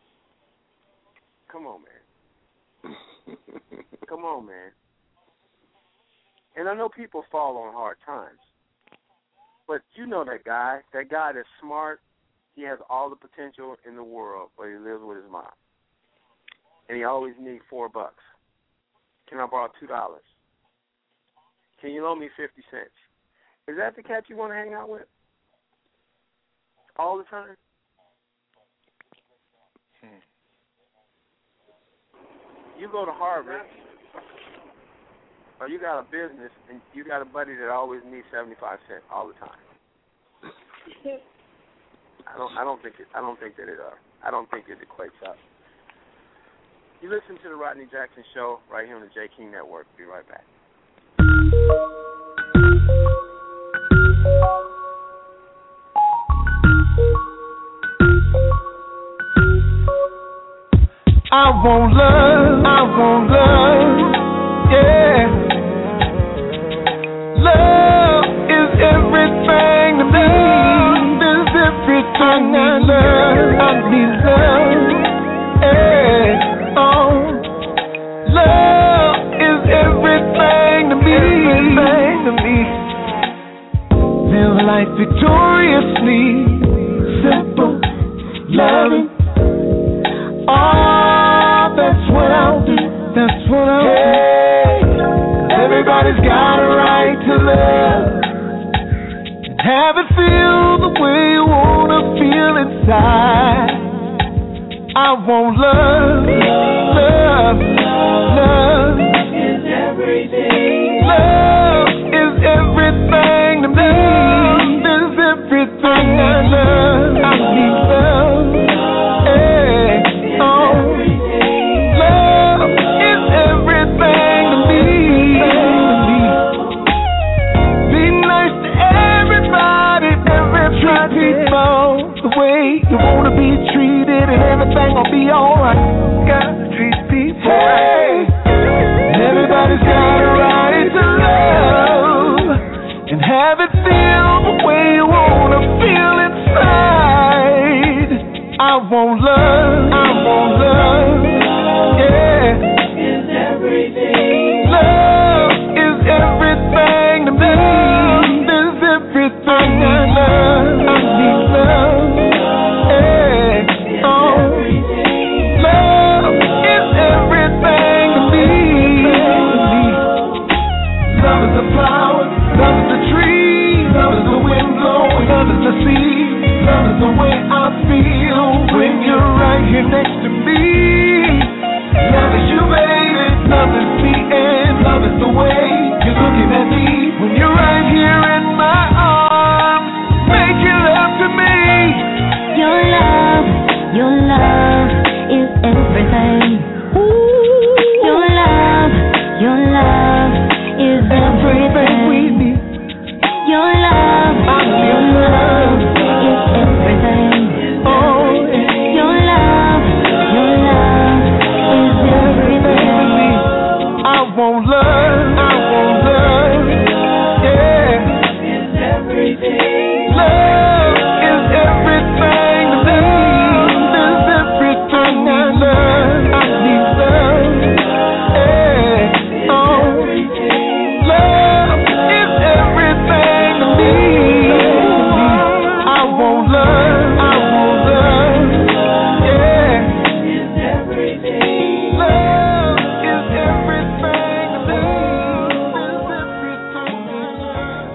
Come on, man. Come on, man. And I know people fall on hard times. But you know that guy that's smart. He has all the potential in the world, but he lives with his mom. And he always needs $4. Can I borrow $2? Can you loan me 50 cents? Is that the cat you want to hang out with? All the time? You go to Harvard, or you got a business, and you got a buddy that always needs 75 cents all the time. I don't think it equates up. You listen to the Rodney Jackson Show right here on the J. King Network. Be right back. I want love, yeah. Love is everything to me. Is everything I need love, yeah. Oh, love is everything to me. Live life victoriously, simple, loving. That's what I'll do. Everybody's got a right to love. Have it feel the way you wanna feel inside. I want love is everything. Love is everything to me. Love is everything I love. I need love. The way you wanna be treated and everything will be alright. Gotta treat people right. Everybody's got a right to love and have it feel the way you wanna feel inside. I want love, yeah. Is everything. Love is everything to me. Love is everything I love. I need love, yeah. Oh, love is everything to me. Love is the flower, love is the tree, love is the wind blowing, love is the sea, love is the way I feel when you're right here next to me. Love is you, baby, love is me, and love is the way you're looking at me when you're right here in my arms, making love to me. Your love is everything. Your love is everything we need. Your love is everything. Oh, Your love is everything. I want love, yeah. It's everything. Love is everything to me. There's everything I love. I need love, yeah. Oh, love is everything to me. I want love, yeah. It's everything. Love is everything to me. There's everything I love.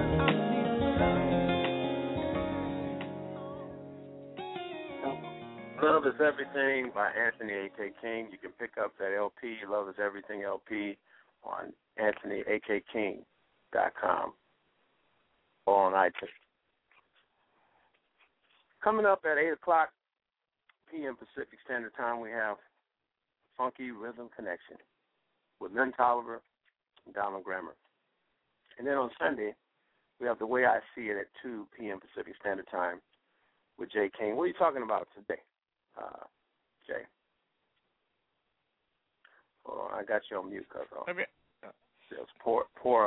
Love is Everything by Anthony A.K. King. You can pick up that LP, Love is Everything LP, on AnthonyAKKing.com or on iTunes. Coming up at 8 o'clock p.m. Pacific Standard Time, we have Funky Rhythm Connection with Lynn Tolliver and Donald Grammer. And then on Sunday, we have The Way I See It at 2 p.m. Pacific Standard Time with Jay King. What are you talking about today, Jay? Oh, I got you on mute, cuz. There's poor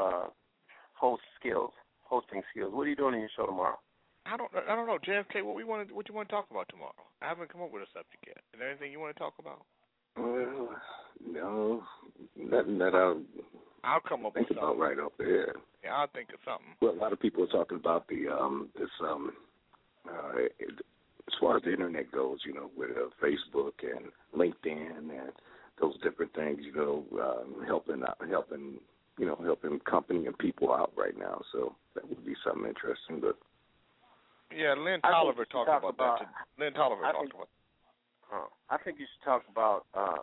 hosting skills. What are you doing in your show tomorrow? I don't know, JFK. What you want to talk about tomorrow? I haven't come up with a subject yet. Is there anything you want to talk about? Well, no, nothing that I'll come up with something about right off there. Yeah, I'll think of something. Well, a lot of people are talking about the as far as the internet goes, with Facebook and LinkedIn and those different things, helping company and people out right now. So that would be something interesting. But yeah, Lynn Tolliver talked about that. Lynn Tolliver talked about. I think you should talk about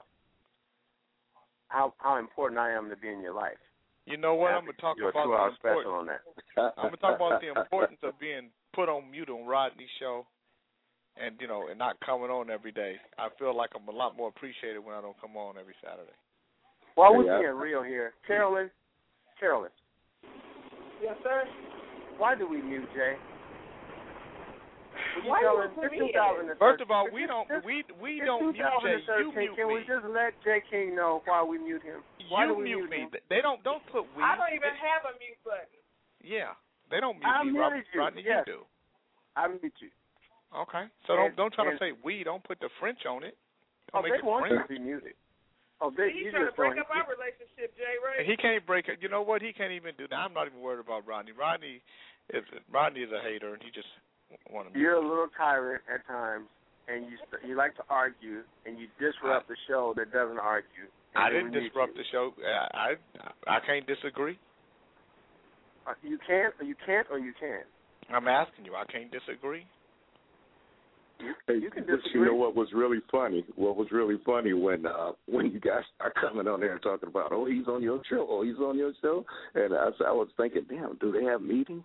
how important I am to be in your life. You know what? I'm going to talk about a 2-hour special on that. I'm going to talk about the importance of being put on mute on Rodney's show, and and not coming on every day. I feel like I'm a lot more appreciated when I don't come on every Saturday. Well, we're being real here, Carolyn. Yes, sir. Why do we mute Jay? First of all, we don't mute Jay. You mute Can we just let Jay King know why we mute him? Why do we mute me? Him? They don't put we. I don't even have a mute button. Yeah, they don't mute me. Rodney, yes. You do. I mute you. Okay, so don't try to say we. Don't put the French on it. Don't make they want French. you to be muted. He's trying to break up our relationship, Jay Ray. He can't break it. You know what? He can't even do that. I'm not even worried about Rodney. Rodney is a hater, and he just want to. You're a little tyrant at times, and you like to argue, and you disrupt the show that doesn't argue. I didn't disrupt the show. I can't disagree. You can't, or you can. I'm asking you. I can't disagree. You can disagree. You know what was really funny? What was really funny when you guys are coming on there and talking about, oh, he's on your show, and I was thinking, damn, do they have meetings?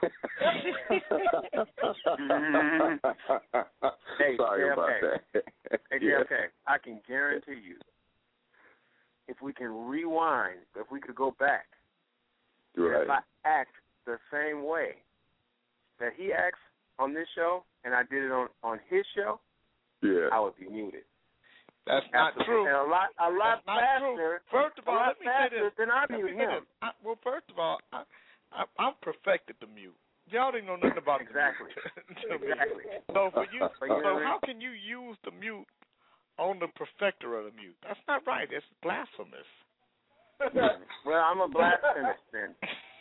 Hey, sorry about that. Hey, JFK, I can guarantee you, if we can rewind, if we could go back, right. If I act the same way that he acts on this show, and I did it on his show, I would be muted. That's not true. And a lot That's faster. First of all, let me say it, then I mute him. Well, first of all, I'm perfected the mute. Y'all didn't know nothing about exactly. the mute. Exactly. So for you, so how can you use the mute on the perfecter of the mute? That's not right. It's blasphemous. Well, I'm a blasphemous then.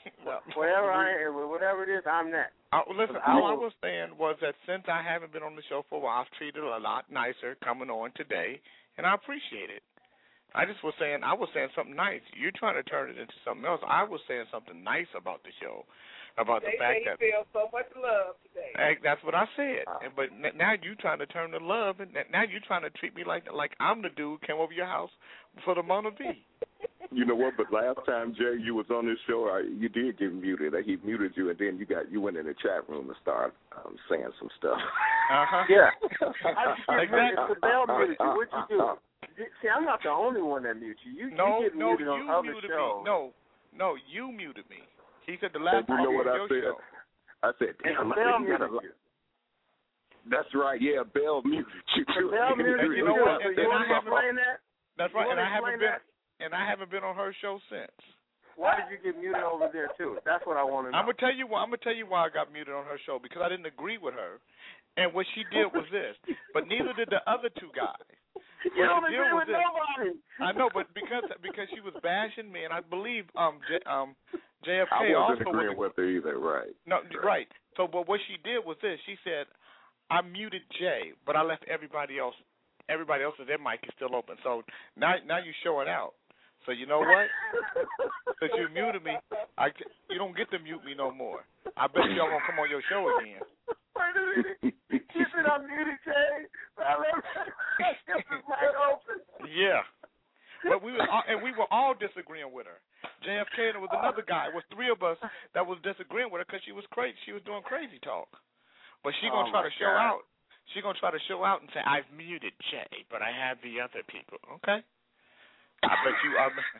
Whatever it is, I'm that. Listen, all I was saying was that since I haven't been on the show for a while, I've treated a lot nicer coming on today, and I appreciate it. I was saying something nice. You're trying to turn it into something else. I was saying something nice about the show, about the fact that he feels so much love today. That's what I said. But now you're trying to turn the love, and now you're trying to treat me like I'm the dude who came over your house for the Mona B. You know what? But last time, Jay, you was on this show, you did get muted. He muted you, and then you went in the chat room and started saying some stuff. Yeah. Exactly. If Bell muted you, what you do? See, I'm not the only one that mutes you. You get muted on other shows. No, you muted me. He said the last time you know what I said? show. I said, damn, Bell muted you. That's right. Yeah, Bell muted you too. Bell muted you. You know what? You want to explain that? That's right. And I haven't been on her show since. Why did you get muted over there too? That's what I want to know. I'm gonna tell you why I got muted on her show, because I didn't agree with her, and what she did was this. But neither did the other two guys. You don't agree with nobody. I know, but because she was bashing me, and I believe JFK I wasn't also agreeing with her either, right? No, right. So, but what she did was this. She said, "I muted Jay, but I left everybody else. Everybody else's their mic is still open. So now you're showing out. So you know what? Since you muted me, you don't get to mute me no more. I bet y'all won't come on your show again." Wait a minute. You said I muted Jay, but I left his mic open. Yeah. But we were all disagreeing with her. JFK, and there was another guy. It was three of us that was disagreeing with her because she was crazy. She was doing crazy talk. But she gonna try to show out. She gonna try to show out and say, "I've muted Jay, but I have the other people." Okay. I bet you.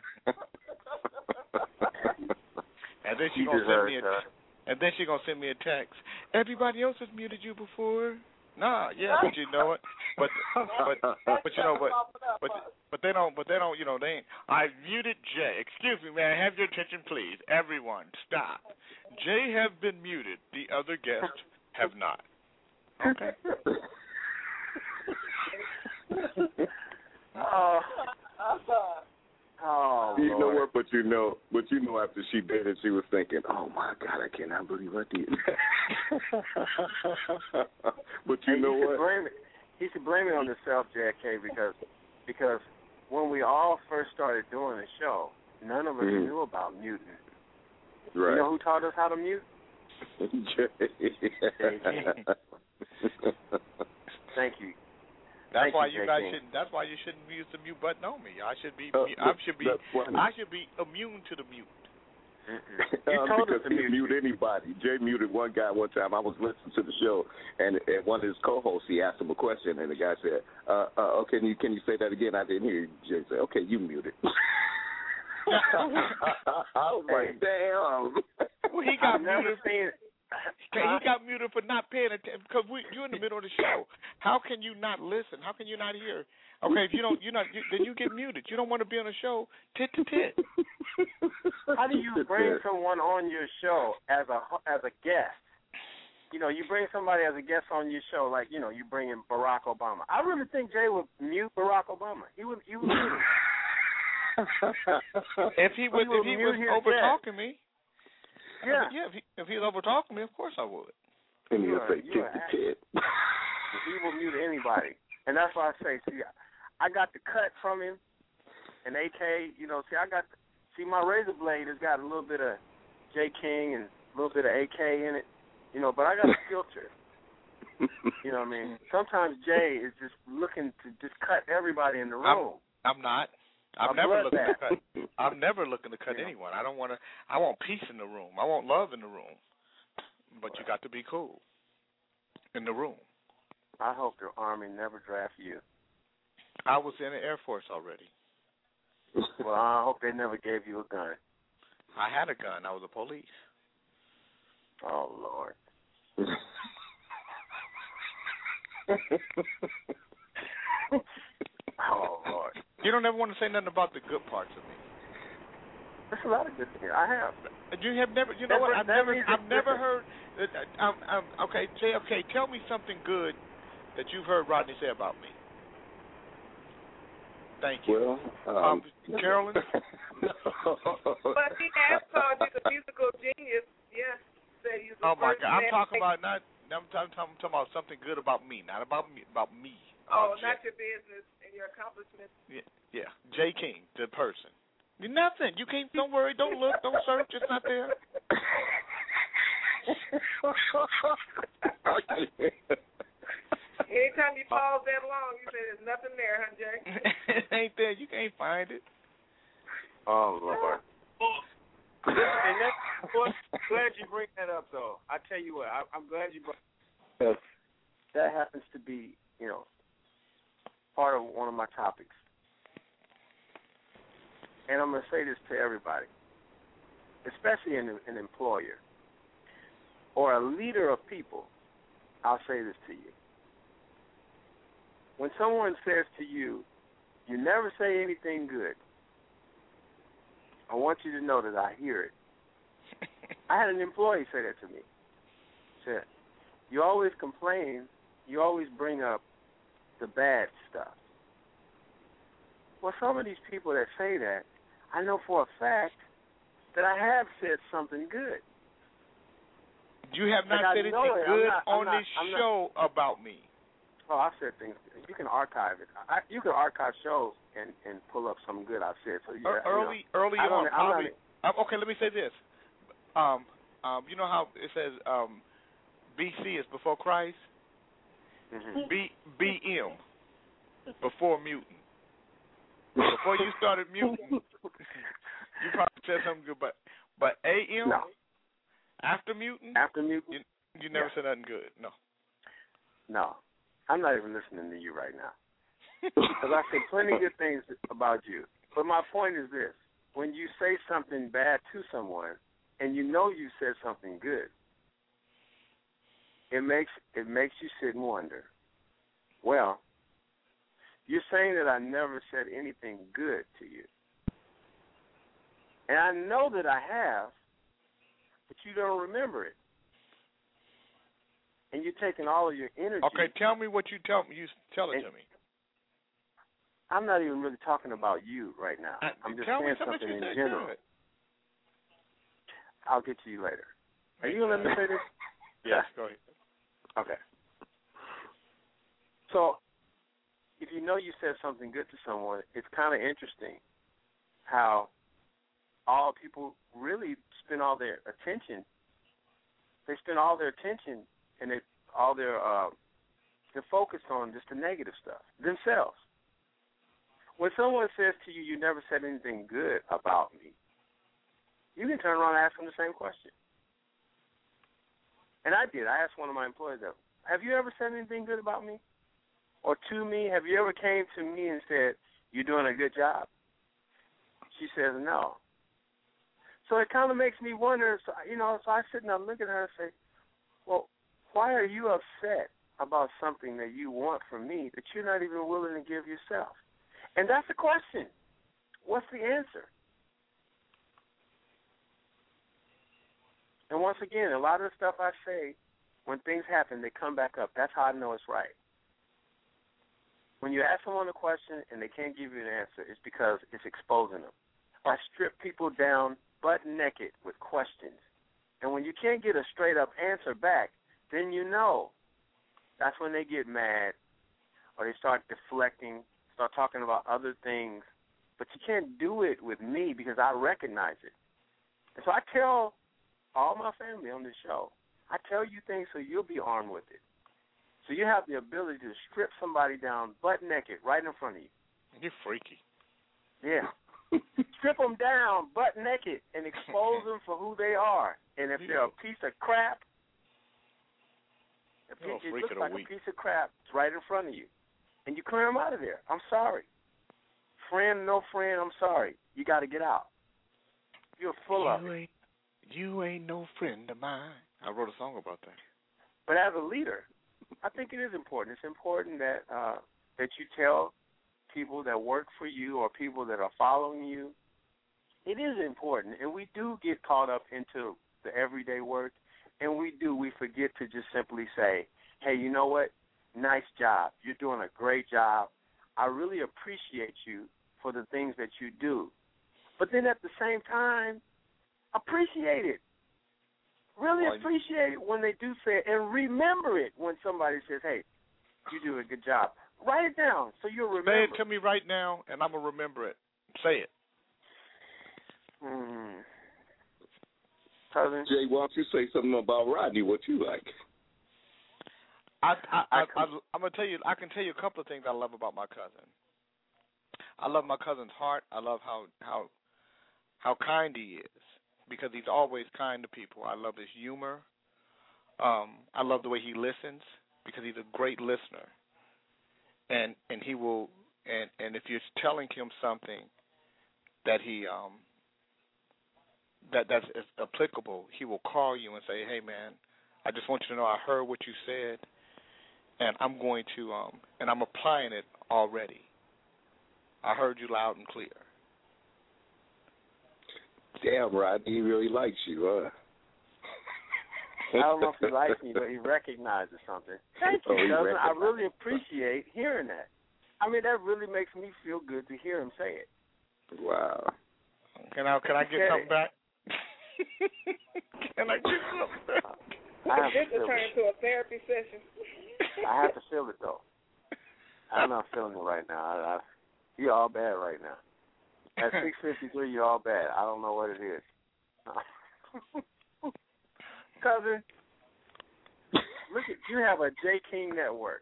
And then she gonna send me a text. Everybody else has muted you before. Nah, yeah, but you know what? But they don't. You know, they ain't. I've muted Jay. Excuse me, may I have your attention, please? Everyone, stop. Jay have been muted. The other guests have not. Okay. You know what? But you know, after she did it, she was thinking, "Oh my God, I cannot believe I did." But you know what? He should blame it on himself, JK, because when we all first started doing the show, none of us knew about muting. Right. You know who taught us how to mute? Thank you. That's why you guys shouldn't. That's why you shouldn't use the mute button on me. I should be immune to the mute. Because he mute anybody. Jay muted one guy one time. I was listening to the show, and one of his co-hosts, he asked him a question, and the guy said, "Okay, can you say that again? I didn't hear you." Jay said, "Okay, you muted." I was like, "Damn." Well, he got muted. He got muted for not paying attention because you're in the middle of the show. How can you not listen? How can you not hear? Okay, if then you get muted. You don't want to be on a show tit to tit. How do you bring someone on your show as a guest? You know, you bring somebody as a guest on your show, like, you know, you bring in Barack Obama. I really think Jay would mute Barack Obama. He would mute him. If he was over talking me. Yeah. If he's over talking me, of course I would. And he'll say tit to tit. He will mute anybody. And that's why I say, see, I got the cut from him, and AK, you know, my razor blade has got a little bit of J. King and a little bit of AK in it, you know, but I got a filter. You know what I mean? Sometimes Jay is just looking to just cut everybody in the room. I'm not. I'm never looking to cut. I'm never looking to cut anyone. I want peace in the room. I want love in the room. But you got to be cool in the room. I hope the Army never draft you. I was in the Air Force already. Well, I hope they never gave you a gun. I had a gun. I was a police. Oh, Lord. Oh, Lord. You don't ever want to say nothing about the good parts of me. There's a lot of good things. I have. You have never. You know what? I've never heard. Okay, JFK. Tell me something good that you've heard Rodney say about me. Thank you. Well, Carolyn. But he has called you the musical genius. Yes, said he's the Oh my first God! I'm man talking to- about not. I'm talking about something good about me, not about me. About me. Oh, About not your business and your accomplishments. Yeah. J. King, the person. You're nothing. You can't. Don't worry. Don't look. Don't search. It's not there. Anytime you pause that long, you say there's nothing there, huh, Jay? It ain't there. You can't find it. Oh Lord. And that's glad you bring that up, though. I tell you what, I'm glad you brought. Yes. That happens to be, part of one of my topics. And I'm going to say this to everybody, especially an employer or a leader of people. I'll say this to you. When someone says to you, you never say anything good, I want you to know that I hear it. I had an employee say that to me. He said, you always complain, you always bring up the bad stuff. Well, some of these people that say that, I know for a fact that I have said something good. You have not said anything good on this show about me. Oh, I've said things. You can archive it. You can archive shows and pull up some good I've said. So yeah, early on, probably. Okay, let me say this. You know how it says BC is before Christ? Mm-hmm. BM before mutant. Before you started mutant, you probably said something good, but AM after mutant, you never said nothing good. No, I'm not even listening to you right now because I said plenty of good things about you. But my point is this: when you say something bad to someone, and you know you said something good, it makes you sit and wonder. Well, you're saying that I never said anything good to you. And I know that I have, but you don't remember it. And you're taking all of your energy. Okay, tell me what you tell me. You tell it to me. I'm not even really talking about you right now. I'm just saying something in general. Good. I'll get to you later. Are you going to let me say this? Yes, go ahead. Okay. So, if you know you said something good to someone, it's kind of interesting how all people really spend all their attention. They spend all their attention and they're focused on just the negative stuff, themselves. When someone says to you, you never said anything good about me, you can turn around and ask them the same question. And I did. I asked one of my employees, have you ever said anything good about me? Or to me, have you ever came to me and said, you're doing a good job? She says, no. So it kind of makes me wonder, so I sit and I look at her and say, well, why are you upset about something that you want from me that you're not even willing to give yourself? And that's the question. What's the answer? And once again, a lot of the stuff I say, when things happen, they come back up. That's how I know it's right. When you ask someone a question and they can't give you an answer, it's because it's exposing them. I strip people down butt naked with questions. And when you can't get a straight-up answer back, then you know. That's when they get mad or they start deflecting, start talking about other things. But you can't do it with me because I recognize it. And so I tell all my family on this show, I tell you things so you'll be armed with it. So you have the ability to strip somebody down butt naked right in front of you. You're freaky. Yeah. Strip them down butt naked and expose them for who they are. And if they're a piece of crap, it looks like a piece of crap. It's right in front of you. And you clear them out of there. I'm sorry. Friend, no friend, I'm sorry. You got to get out. You're full of it. You ain't no friend of mine. I wrote a song about that. But as a leader, I think it is important. It's important that that you tell people that work for you or people that are following you it is important, and we do get caught up into the everyday work, and we forget to just simply say, hey, you know what? Nice job. You're doing a great job. I really appreciate you for the things that you do. But then at the same time, appreciate it. Really appreciate it when they do say it, and remember it when somebody says, hey, you do a good job. Write it down so you'll remember. Say it to me right now, and I'm going to remember it. Say it. Cousin? Jay, why don't you say something about Rodney, what you like? I'm gonna tell you. I can tell you a couple of things I love about my cousin. I love my cousin's heart. I love how kind he is, because he's always kind to people. I love his humor. I love the way he listens, because he's a great listener. And he will and if you're telling him something that he that's applicable, he will call you and say, hey man, I just want you to know I heard what you said, and I'm going to and I'm applying it already. I heard you loud and clear. Damn, Rodney, he really likes you, huh? I don't know if he likes me, but he recognizes something. Thank you, cousin. I really appreciate hearing that. I mean, that really makes me feel good to hear him say it. Wow. Can I get something back? Can I get something back? This will turn into a therapy session. I have to feel it, though. I'm not feeling it right now. You're all bad right now. At 6:53, you're all bad. I don't know what it is. Cousin, look at you have a J. King network.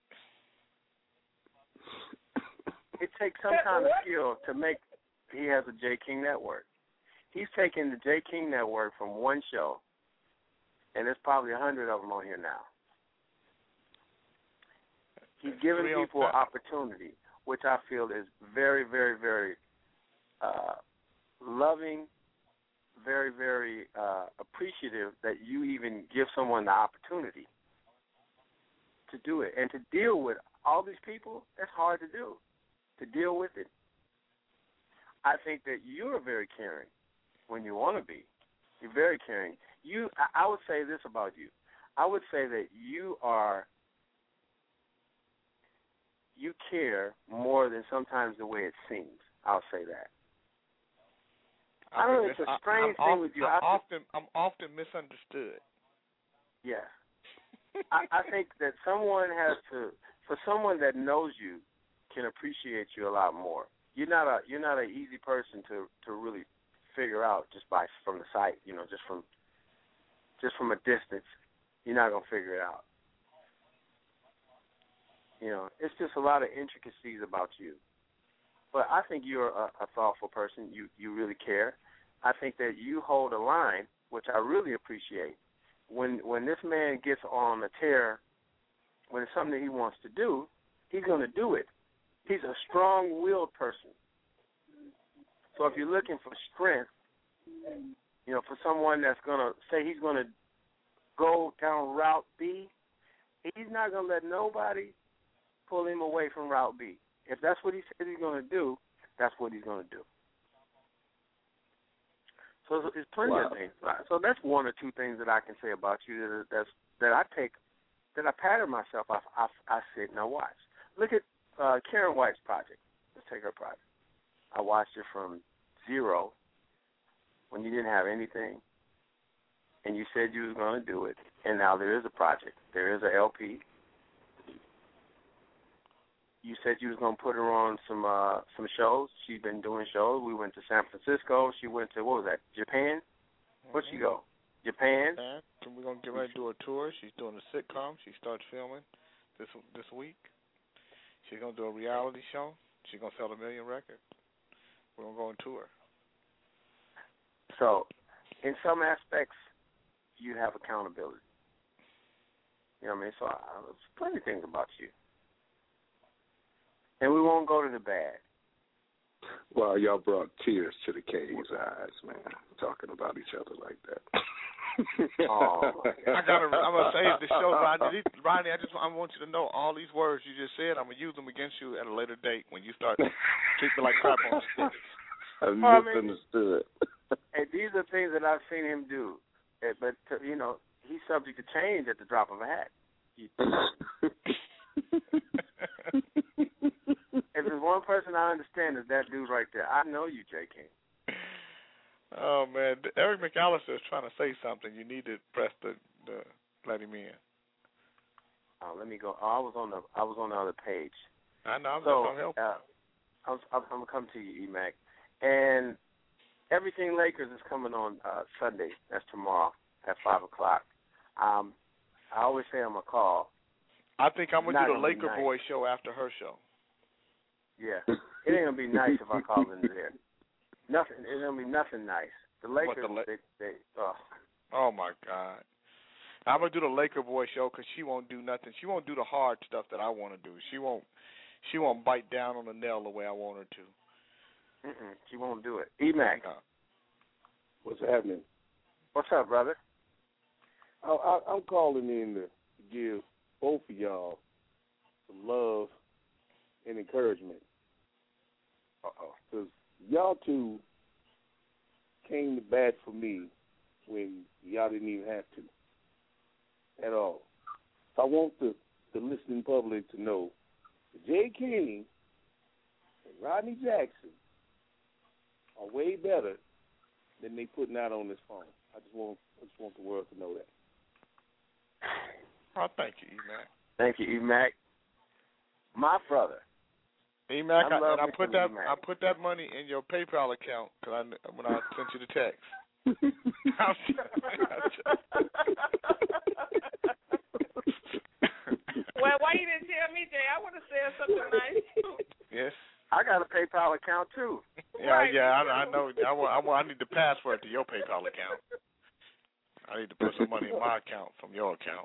It takes some kind of skill to make. He has a J. King network. He's taken the J. King network from one show, and there's probably 100 of them on here now. He's giving people opportunity, which I feel is very, very, very loving, very, very appreciative that you even give someone the opportunity to do it. And to deal with all these people, that's hard to do, to deal with it. I think that you're very caring when you want to be. You're very caring. I would say this about you. I would say that you care more than sometimes the way it seems. I'll say that. I don't know, it's a strange thing with you. I'm often misunderstood. Yeah. I think that for someone that knows you, can appreciate you a lot more. You're not an easy person to really figure out just from the sight, just from a distance. You're not gonna figure it out. It's just a lot of intricacies about you. But I think you're a thoughtful person. You really care. I think that you hold a line, which I really appreciate. When this man gets on a tear, when it's something that he wants to do, he's going to do it. He's a strong-willed person. So if you're looking for strength, for someone that's going to say he's going to go down Route B, he's not going to let nobody pull him away from Route B. If that's what he says he's going to do, that's what he's going to do. So there's plenty of things. So that's one or two things that I can say about you that I pattern myself. I sit and I watch. Look at Karen White's project. Let's take her project. I watched it from zero, when you didn't have anything, and you said you was going to do it, and now there is a project. There is a LP. You said you was going to put her on some shows. She's been doing shows. We went to San Francisco. She went to, what was that, Japan? Where'd she go? Japan? And we're going to get ready to do a tour. She's doing a sitcom. She starts filming this week. She's going to do a reality show. She's going to sell 1 million records. We're going to go on tour. So, in some aspects, you have accountability. You know what I mean? So, there's plenty of things about you. And we won't go to the bad. Well, y'all brought tears to the K's eyes, man, talking about each other like that. I'm gonna save the show, Rodney. Rodney, I want you to know all these words you just said. I'm gonna use them against you at a later date when you start treating me like crap on the stage. I Well, misunderstood. Hey, these are things that I've seen him do. But, he's subject to change at the drop of a hat. If there's one person I understand, is that dude right there. I know you, J. King. Oh man, Eric McAllister is trying to say something. You need to press the let him in. Oh, let me go. Oh, I was on the other page. I know. I'm So, just gonna help. I'm gonna come to you, Emac, and Everything Lakers is coming on Sunday. That's tomorrow at 5:00. I always say I'm gonna call. I think I'm gonna do the Laker nice. Boy show after her show. Yeah, it ain't gonna be nice if I call in there. Nothing. It's gonna be nothing nice. The Lakers, they Oh my God. I'm gonna do the Laker Boy show because she won't do nothing. She won't do the hard stuff that I want to do. She won't bite down on the nail the way I want her to. She won't do it. Emac, what's happening? What's up, brother? I'm calling in to give both of y'all some love and encouragement. Because y'all two came to bat for me when y'all didn't even have to at all. So I want the listening public to know that Jay King and Rodney Jackson are way better than they putting out on this phone. I just want the world to know that. Oh, thank you, Emac. Thank you, Emac. My brother. Emac, I put that Emac. money in your PayPal account when I sent you the text. Well, why you didn't tell me, Jay? I would have said something nice. Yes. I got a PayPal account too. I know. I need the password to your PayPal account. I need to put some money in my account from your account.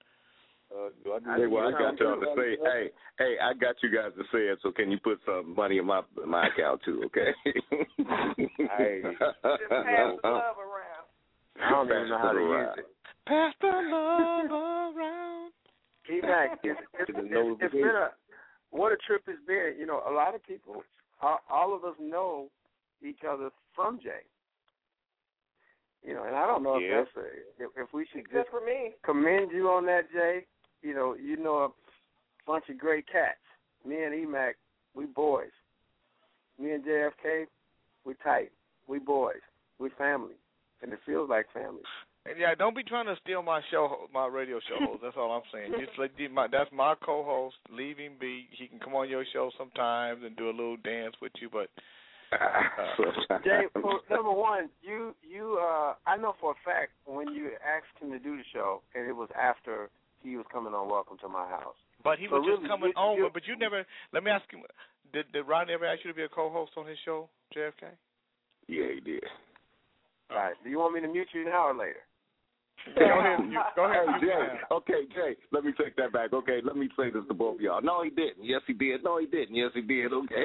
I got y'all to say, hey, I got you guys to say it. So can you put some money in my account too? Okay. Hey. Just pass the love around. I don't even know how to use it. Pass the love around. Emac, it's been what a trip it's been. You know, a lot of people, all of us know each other from Jay. You know, and I don't know if we should Except for me. commend you on that, Jay. You know a bunch of great cats. Me and Emac, we boys. Me and JFK, we tight. We boys. We family. And it feels like family. And yeah, don't be trying to steal my radio show host. That's all I'm saying. That's my co-host. Leave him be. He can come on your show sometimes and do a little dance with you, but. Jay, number one, you I know for a fact when you asked him to do the show, and it was after he was coming on Welcome to My House. But he was just coming on, but you never. Let me ask you, did Rodney ever ask you to be a co-host on his show, JFK? Yeah, he did. All right. Do you want me to mute you now or later? Go ahead. Jay. Okay, Jay, let me take that back. Okay, let me say this to both of y'all. No, he didn't. Yes, he did. No, he didn't. Yes, he did. Okay.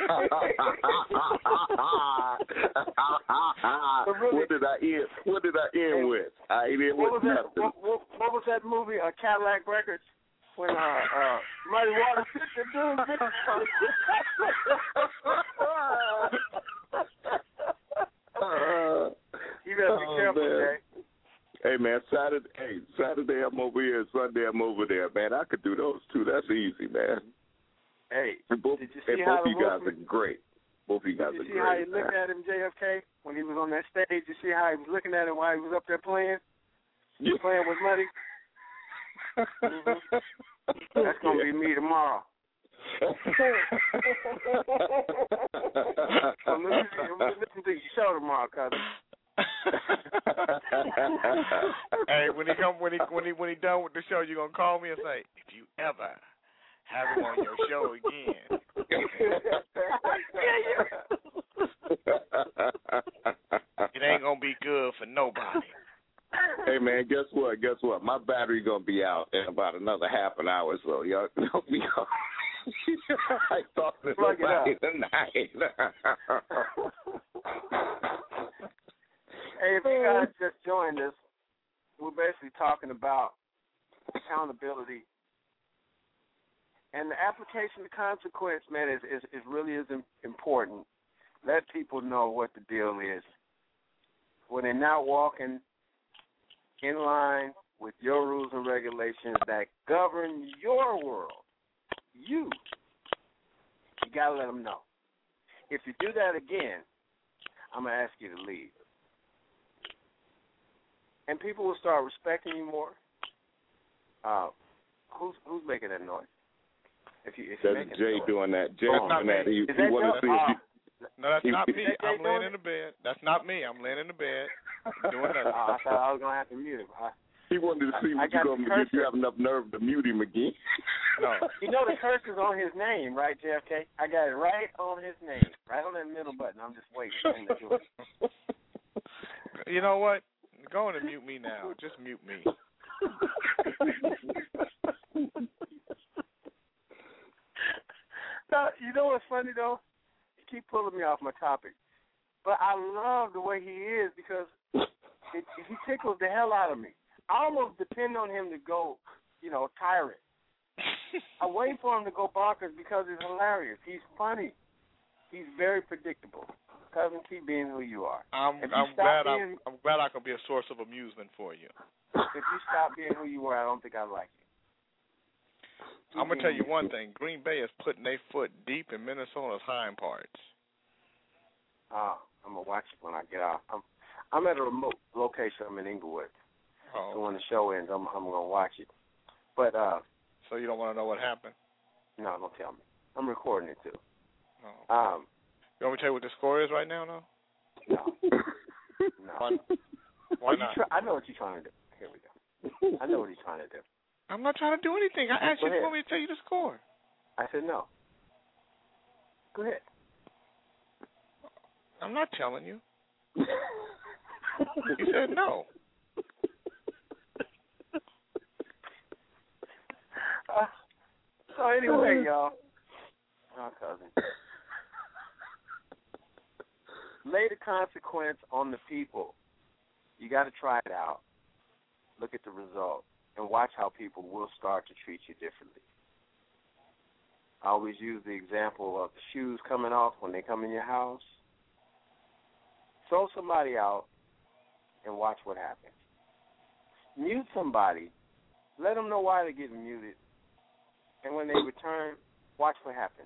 What did I end with? I ain't in with nothing. What was that movie, Cadillac Records? When Muddy Waters hit the dude. You better be careful, Jay. Hey man, Saturday I'm over here, Sunday I'm over there, man. I could do those two. That's easy, man. Hey, both did you see how you guys are great. Both of you guys are great. Did you see how you looked at him, JFK, when he was on that stage? You see how he was looking at him while he was up there playing? You playing with Muddy? That's gonna be me tomorrow. I'm listening to your show tomorrow, cousin. Hey, when he done with the show, you gonna call me and say, if you ever have him on your show again. It ain't gonna be good for nobody. Hey man, guess what? My battery gonna be out in about another half an hour, so y'all don't be I talking to nobody tonight. Hey, if you guys just joined us, we're basically talking about accountability. And the application of consequence, man, is really important. let people know what the deal is. When they're not walking in line with your rules and regulations that govern your world, you got to let them know. If you do that again, I'm going to ask you to leave. And people will start respecting you more. Who's making that noise? If that's Jay doing that. Jay doing that. He wanted to see if you... No, that's not me. I'm laying in the bed. That's not me. I'm laying in the bed doing nothing. I thought I was going to have to mute him. He wanted to see what you're going to get. You have enough nerve to mute him again. No. You know the curse is on his name, right, JFK? I got it right on his name, right on that middle button. I'm just waiting for him to do it. You know what? Go on and mute me now. Just mute me. Now, you know what's funny, though? You keep pulling me off my topic. But I love the way he is because he tickles the hell out of me. I almost depend on him to go, tyrant. I wait for him to go bonkers because he's hilarious. He's funny. He's very predictable. Cousin, keep being who you are. I'm glad I can be a source of amusement for you. If you stop being who you are, I don't think I like you. I'm going to tell you one thing. Green Bay is putting their foot deep in Minnesota's hind parts. I'm going to watch it when I get out. I'm at a remote location. I'm in Inglewood. Oh. So when the show ends, I'm going to watch it. But so you don't want to know what happened? No, don't tell me. I'm recording it, too. Oh. You want me to tell you what the score is right now, no? No. Why not? I know what you're trying to do. Here we go. I know what he's trying to do. I'm not trying to do anything. I asked you for me to tell you the score. I said no. Go ahead. I'm not telling you. You said no. So anyway, y'all. Oh, cousin. Lay the consequence on the people. You got to try it out. Look at the result. And watch how people will start to treat you differently. I always use the example of the shoes coming off when they come in your house. Throw somebody out and watch what happens. Mute somebody. Let them know why they're getting muted. And when they return, watch what happens.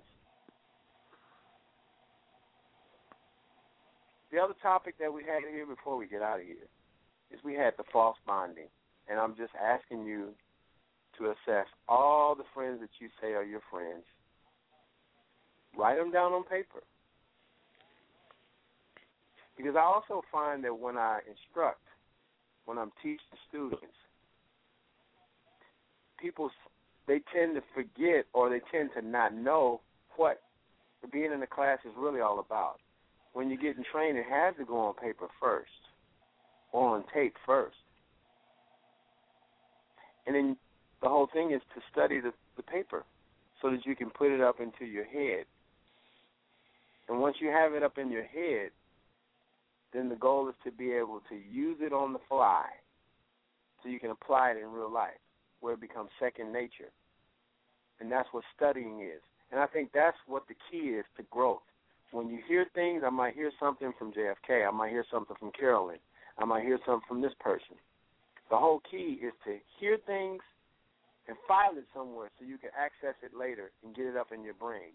The other topic that we had here before we get out of here is we had the false bonding. And I'm just asking you to assess all the friends that you say are your friends. Write them down on paper. Because I also find that when I instruct, when I'm teaching students, people, they tend to forget or they tend to not know what being in the class is really all about. When you get in training, it has to go on paper first or on tape first. And then the whole thing is to study the paper so that you can put it up into your head. And once you have it up in your head, then the goal is to be able to use it on the fly so you can apply it in real life where it becomes second nature. And that's what studying is. And I think that's what the key is to growth. When you hear things, I might hear something from JFK. I might hear something from Carolyn. I might hear something from this person. The whole key is to hear things and file it somewhere so you can access it later and get it up in your brain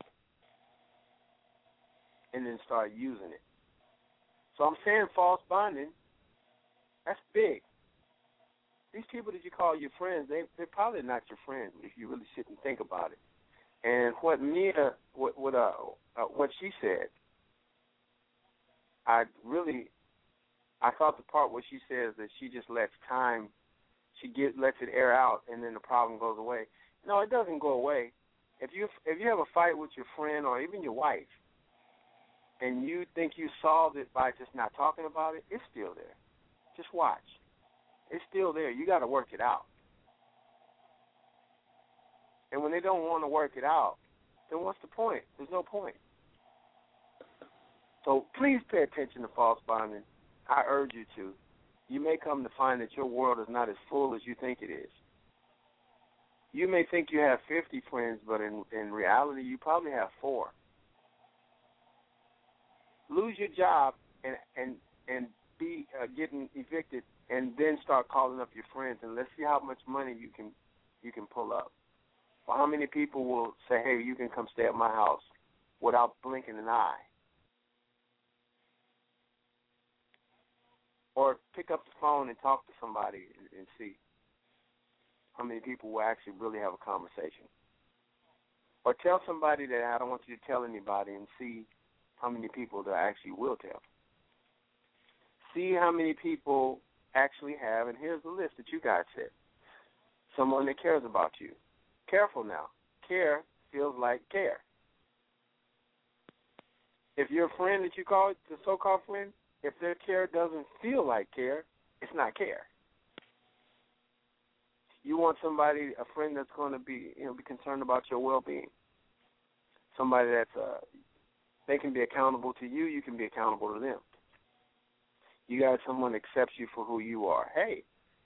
and then start using it. So I'm saying false bonding, that's big. These people that you call your friends, they're probably not your friends if you really sit and think about it. And what Mia, what she said, I thought the part where she says that she just lets time, lets it air out, and then the problem goes away. No, it doesn't go away. If you have a fight with your friend or even your wife, and you think you solved it by just not talking about it, it's still there. Just watch. It's still there. You got to work it out. And when they don't want to work it out, then what's the point? There's no point. So please pay attention to false bonding. I urge you to. You may come to find that your world is not as full as you think it is. You may think you have 50 friends, but in reality, you probably have 4. lose your job and be getting evicted, and then start calling up your friends and let's see how much money you can pull up. Or how many people will say, hey, you can come stay at my house without blinking an eye. Or pick up the phone and talk to somebody and see how many people will actually really have a conversation. Or tell somebody that I don't want you to tell anybody and see how many people that actually will tell. See how many people actually have, and here's the list that you guys said. Someone that cares about you. Careful now. Care feels like care. If your friend that you call the so-called friend, if their care doesn't feel like care, it's not care. You want somebody, a friend that's going to be concerned about your well-being. Somebody that's they can be accountable to you. You can be accountable to them. You got someone that accepts you for who you are. Hey,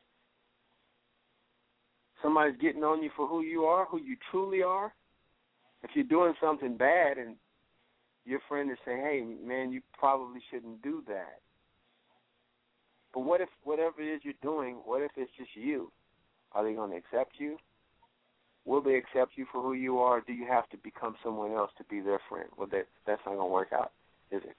somebody's getting on you for who you are, who you truly are. If you're doing something bad and your friend is saying, hey, man, you probably shouldn't do that. But what if whatever it is you're doing, what if it's just you? Are they going to accept you? Will they accept you for who you are, or do you have to become someone else to be their friend? Well, that's not going to work out, is it?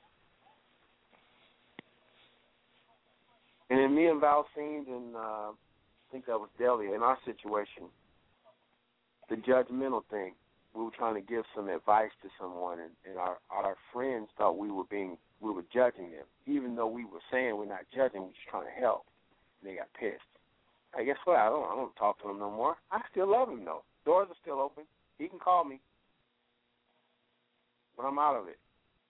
And in me and Val scenes, and I think that was Delia, in our situation, the judgmental thing, we were trying to give some advice to someone, and our friends thought we were judging them. Even though we were saying we're not judging, we're just trying to help. And they got pissed. Hey, guess what? I don't talk to him no more. I still love him, though. Doors are still open. He can call me. But I'm out of it.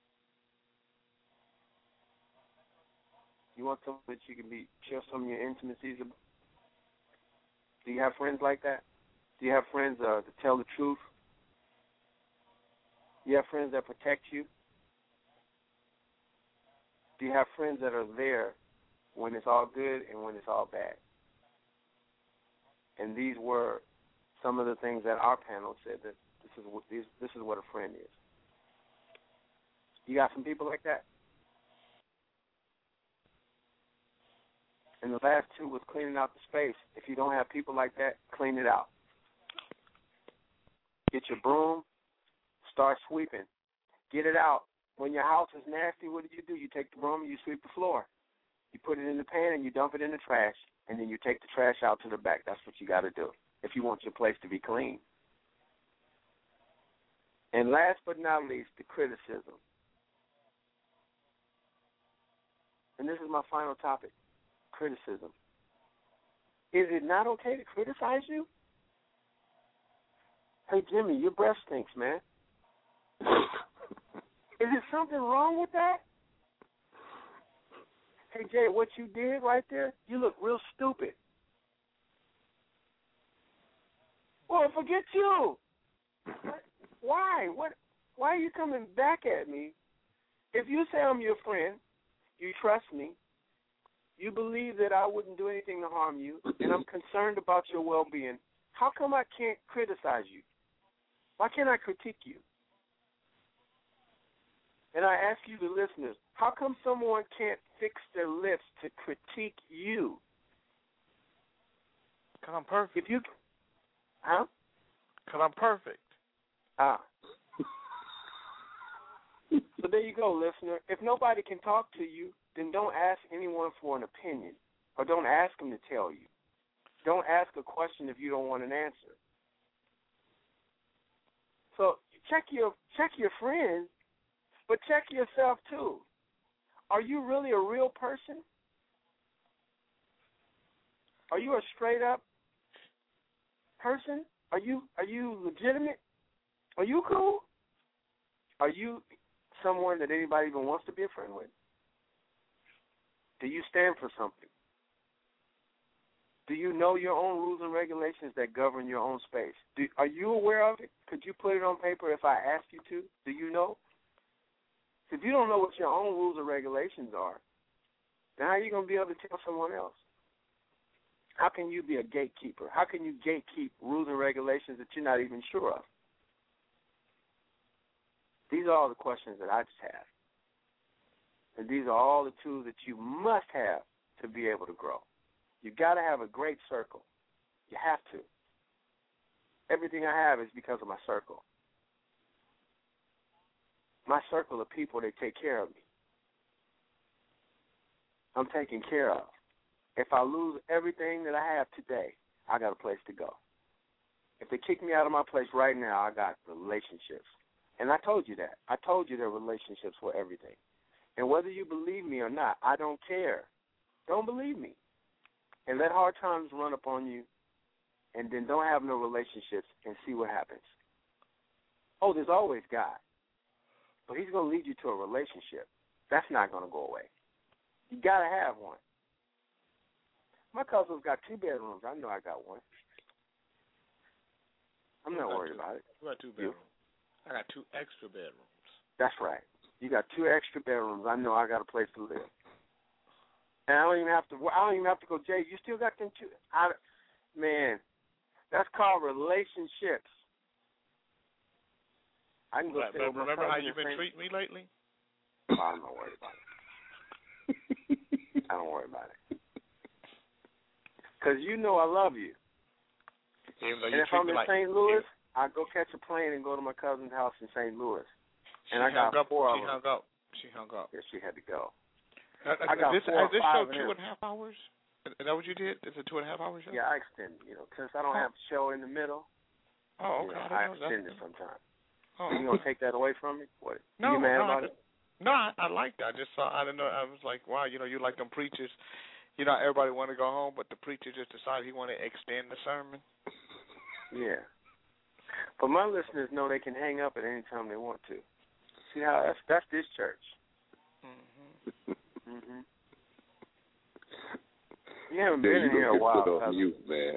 You want someone that you can share some of your intimacies about? Do you have friends like that? Do you have friends to tell the truth? Do you have friends that protect you? Do you have friends that are there when it's all good and when it's all bad? And these were some of the things that our panel said that this is what a friend is. You got some people like that? And the last two was cleaning out the space. If you don't have people like that, clean it out. Get your broom, start sweeping. Get it out. When your house is nasty, what do? You take the broom and you sweep the floor. You put it in the pan and you dump it in the trash, and then you take the trash out to the back. That's what you got to do if you want your place to be clean. And last but not least, the criticism. And this is my final topic, criticism. Is it not okay to criticize you? Hey, Jimmy, your breath stinks, man. Is there something wrong with that? Hey, Jay, what you did right there, you look real stupid. Well, forget you. Why? Why are you coming back at me? If you say I'm your friend, you trust me, you believe that I wouldn't do anything to harm you, and I'm concerned about your well-being, how come I can't criticize you? Why can't I critique you? And I ask you, the listeners, how come someone can't fix their lips to critique you? Because I'm perfect. Huh? Because I'm perfect. So there you go, listener. If nobody can talk to you, then don't ask anyone for an opinion, or don't ask them to tell you. Don't ask a question if you don't want an answer. So check your friends, but check yourself too. Are you really a real person? Are you a straight up person? Are you legitimate? Are you cool? Are you someone that anybody even wants to be a friend with? Do you stand for something? Do you know your own rules and regulations that govern your own space? Are you aware of it? Could you put it on paper if I asked you to? Do you know? If you don't know what your own rules and regulations are, then how are you going to be able to tell someone else? How can you be a gatekeeper? How can you gatekeep rules and regulations that you're not even sure of? These are all the questions that I just have. And these are all the tools that you must have to be able to grow. You got to have a great circle. You have to. Everything I have is because of my circle. My circle of people, they take care of me. I'm taken care of. If I lose everything that I have today, I got a place to go. If they kick me out of my place right now, I got relationships. And I told you that. I told you that relationships were everything. And whether you believe me or not, I don't care. Don't believe me. And let hard times run up on you, and then don't have no relationships and see what happens. Oh, there's always God. But he's going to lead you to a relationship. That's not going to go away. You got to have one. My cousin's got 2 bedrooms. I know I got one. I'm not worried about it. You got 2 bedrooms. I got 2 extra bedrooms. That's right. You got 2 extra bedrooms. I know I got a place to live. And I don't even have to go, Jay, you still got them 2. Man, that's called relationships. I can go stay But with my remember how cousin you've been and treating me lately? Oh, I'm not worried about it. I don't worry about it. Because you know I love you. And if I'm in St. Louis, I go catch a plane and go to my cousin's house in St. Louis. And I got 4 of them. She hung up. Yeah, she had to go. I got this 4 or 5 show 2.5 hours? Is that what you did? It's a 2.5 hour show? Yeah, I extend it, since I don't have a show in the middle. Oh, okay. I extend it sometimes. Oh, you going to take that away from me? What? No, you mad about it? No, I liked it. I just saw, I didn't know, I was like, wow, you like them preachers. Everybody want to go home, but the preacher just decided he want to extend the sermon. Yeah. But my listeners know they can hang up at any time they want to. See how that's this church. Mm-hmm. You haven't been in here a while. Put on mute, man.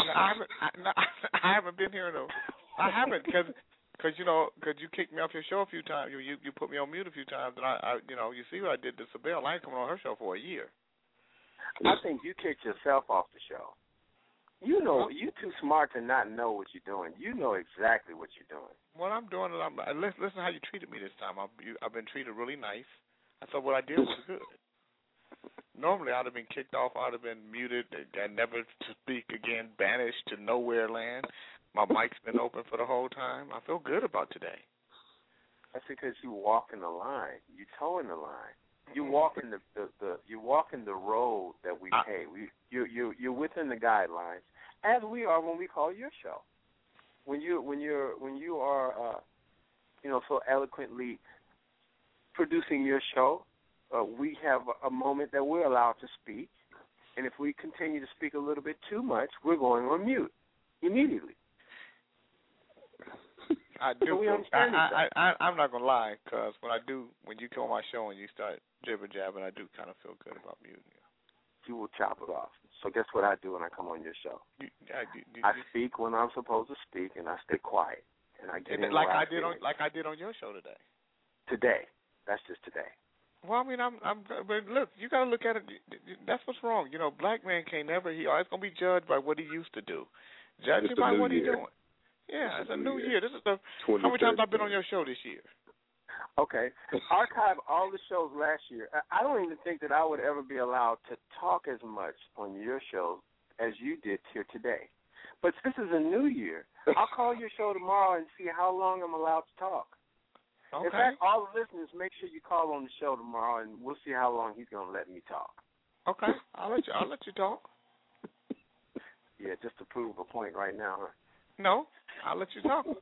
I haven't been here though. I haven't because you kicked me off your show a few times. You put me on mute a few times, and I you see what I did to Sabelle. I ain't coming on her show for a year. I think you kicked yourself off the show. You know, you're too smart to not know what you're doing. You know exactly what you're doing. What I'm doing is listen how you treated me this time. I've been treated really nice. I thought what I did was good. Normally, I'd have been kicked off. I'd have been muted and never to speak again, banished to nowhere land. My mic's been open for the whole time. I feel good about today. That's because you walk in the line. You toeing the line. You walk in you walk in the road that we pay. You're within the guidelines, as we are when we call your show. When you are so eloquently producing your show, we have a moment that we're allowed to speak, and if we continue to speak a little bit too much, we're going on mute immediately. I do. So I'm not gonna lie, because when you come on my show and you start jibber jabbing, I do kind of feel good about muting you. You will chop it off. So guess what I do when I come on your show? I speak when I'm supposed to speak, and I stay quiet, and I get in like I did on your show today. Today, that's just today. Well, I mean, but look, you got to look at it. That's what's wrong. Black man can't never. He's going to be judged by what he used to do. Judge him by what he's doing. Yeah, it's a new year. This is how many times I've been on your show this year? Okay. Archive all the shows last year. I don't even think that I would ever be allowed to talk as much on your show as you did here today. But this is a new year. I'll call your show tomorrow and see how long I'm allowed to talk. Okay. In fact, all the listeners, make sure you call on the show tomorrow, and we'll see how long he's going to let me talk. Okay. I'll let you talk. Yeah, just to prove a point right now, huh? No, I'll let you talk.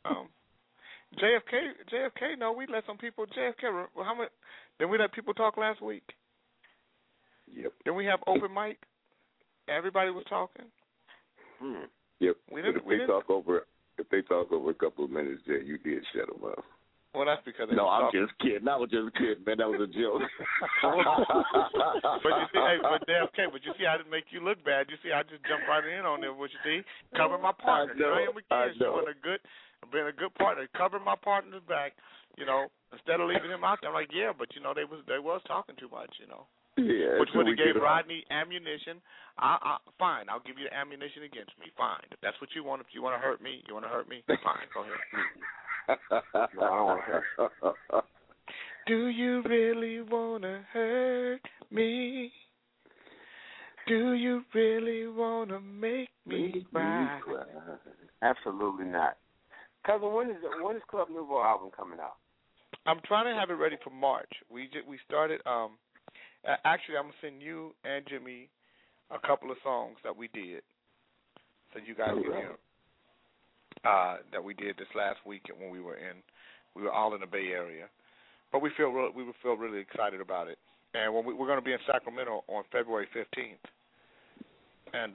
JFK. No, we let some people. JFK. How much? Then we let people talk last week. Yep. Then we have open mic. Everybody was talking. Yep. If they talk over a couple of minutes, Jay, you did shut them up. Well, that's because they I'm just kidding. I was just kidding, man. That was a joke. But you see, but you see, I didn't make you look bad. You see, I just jumped right in on there. What you see, cover my partner. I am again showing being a good partner. Cover my partner's back. Instead of leaving him out there, I'm like, yeah, but they was talking too much. Yeah. Which would have gave Rodney ammunition. Fine, I'll give you the ammunition against me. Fine, if that's what you want. If you want to hurt me, fine. Go ahead. No, I don't want to hurt. Do you really wanna hurt me? Do you really wanna make me cry? Absolutely not. Cousin, when is Club Nouveau album coming out? I'm trying to have it ready for March. We started. Actually, I'm gonna send you and Jimmy a couple of songs that we did, so you guys can hear. That we did this last week when we were all in the Bay Area, but we feel really excited about it. And when we're going to be in Sacramento on February 15th, and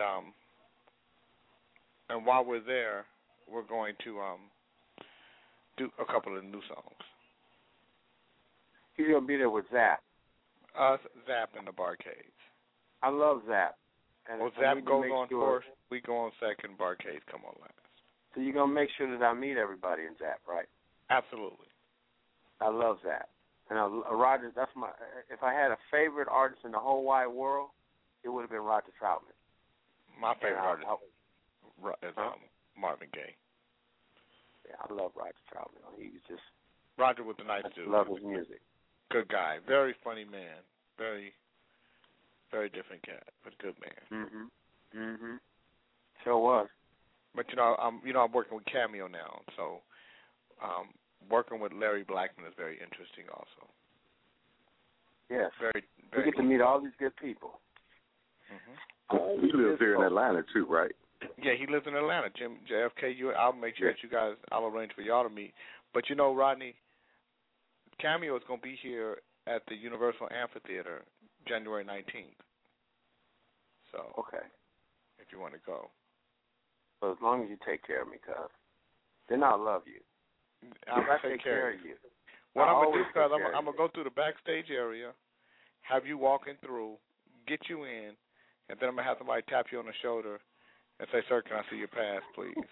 while we're there, we're going to do a couple of new songs. You're gonna be there with Zap. Zap and the Barcades. I love Zap. And well, Zap goes on first. We go on second. Barcades come on last. So you're gonna make sure that I meet everybody in Zap, right? Absolutely. I love Zap. And Roger, that's my. If I had a favorite artist in the whole wide world, it would have been Roger Troutman. My favorite artist is Marvin Gaye. Yeah, I love Roger Troutman. He was just Roger was a nice dude. Love his music. Good guy. Very funny man. Very, very different cat, but good man. Sure was. But I'm working with Cameo now, so working with Larry Blackman is very interesting also. Yes. Very. We get to meet all these good people. He lives here in Atlanta too, right? Yeah, he lives in Atlanta. JFK, I'll make sure that you guys, I'll arrange for y'all to meet. But Rodney, Cameo is going to be here at the Universal Amphitheater January 19th. So, okay, if you want to go. So as long as you take care of me, cuz, then I'll love you. I'll take care of you. What I'm going to do, cuz, I'm going to go through the backstage area, have you walking through, get you in, and then I'm going to have somebody tap you on the shoulder and say, "Sir, can I see your pass, please?"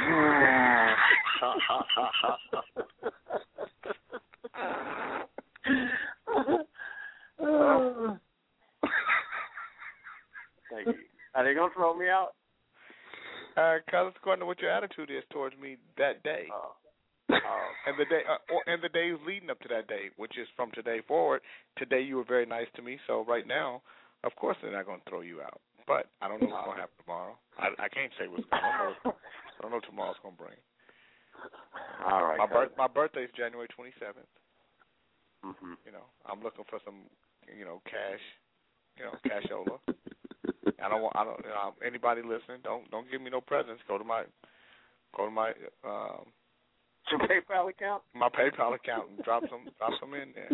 Thank you. Are they going to throw me out? Because according to what your attitude is towards me that day, and the days leading up to that day, which is from today forward. Today you were very nice to me, so right now, of course they're not going to throw you out. But I don't know what's going to happen tomorrow. I can't say what's going on. I don't know what tomorrow's going to bring. All right. My birthday is January 27th. I'm looking for some, cashola. I don't anybody listening. Don't give me no presents. Go to my your PayPal account. My PayPal account and drop some in there.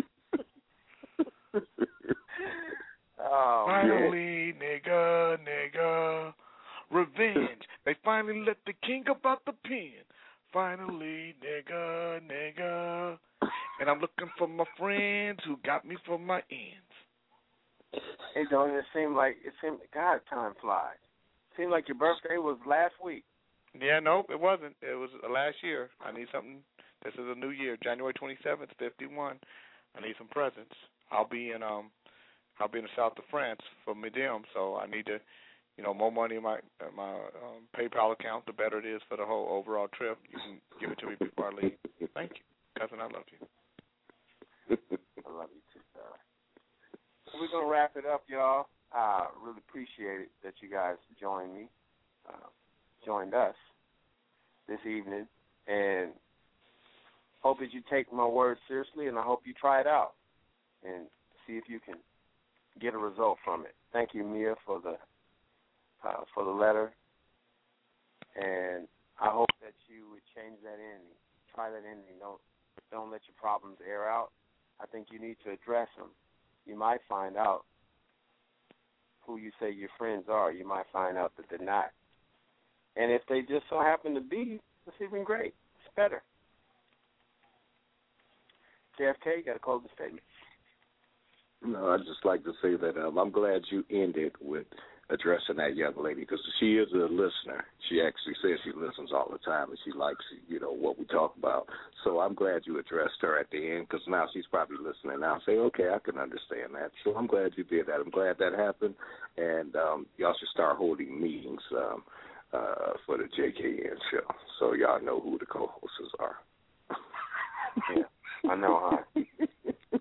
Finally, nigga, revenge. They finally let the king up out the pen. Finally, nigga. And I'm looking for my friends who got me for my ends. It don't even seem like God, time flies. It seemed like your birthday was last week. Yeah, nope, it wasn't. It was last year. I need something. This is a new year, January 27th, 51. I need some presents. I'll be in the south of France for Midem, so I need to, more money in my PayPal account. The better it is for the whole overall trip. You can give it to me before I leave. Thank you, cousin. I love you. I love you too, sir. So we're gonna wrap it up, y'all. I really appreciate it that you guys joined us this evening, and hope that you take my words seriously, and I hope you try it out and see if you can get a result from it. Thank you, Mia, for the letter, and I hope that you would change that ending. Try that ending. Don't let your problems air out. I think you need to address them. You might find out who you say your friends are. You might find out that they're not. And if they just so happen to be, it's even great. It's better. JFK, you got to close the statement. No, I'd just like to say that I'm glad you ended with addressing that young lady because she is a listener. She actually says she listens all the time and she likes, what we talk about. So I'm glad you addressed her at the end because now she's probably listening now. Say, okay, I can understand that. So I'm glad you did that. I'm glad that happened. And y'all should start holding meetings for the JKN show so y'all know who the co-hosts are. Yeah, I know, huh?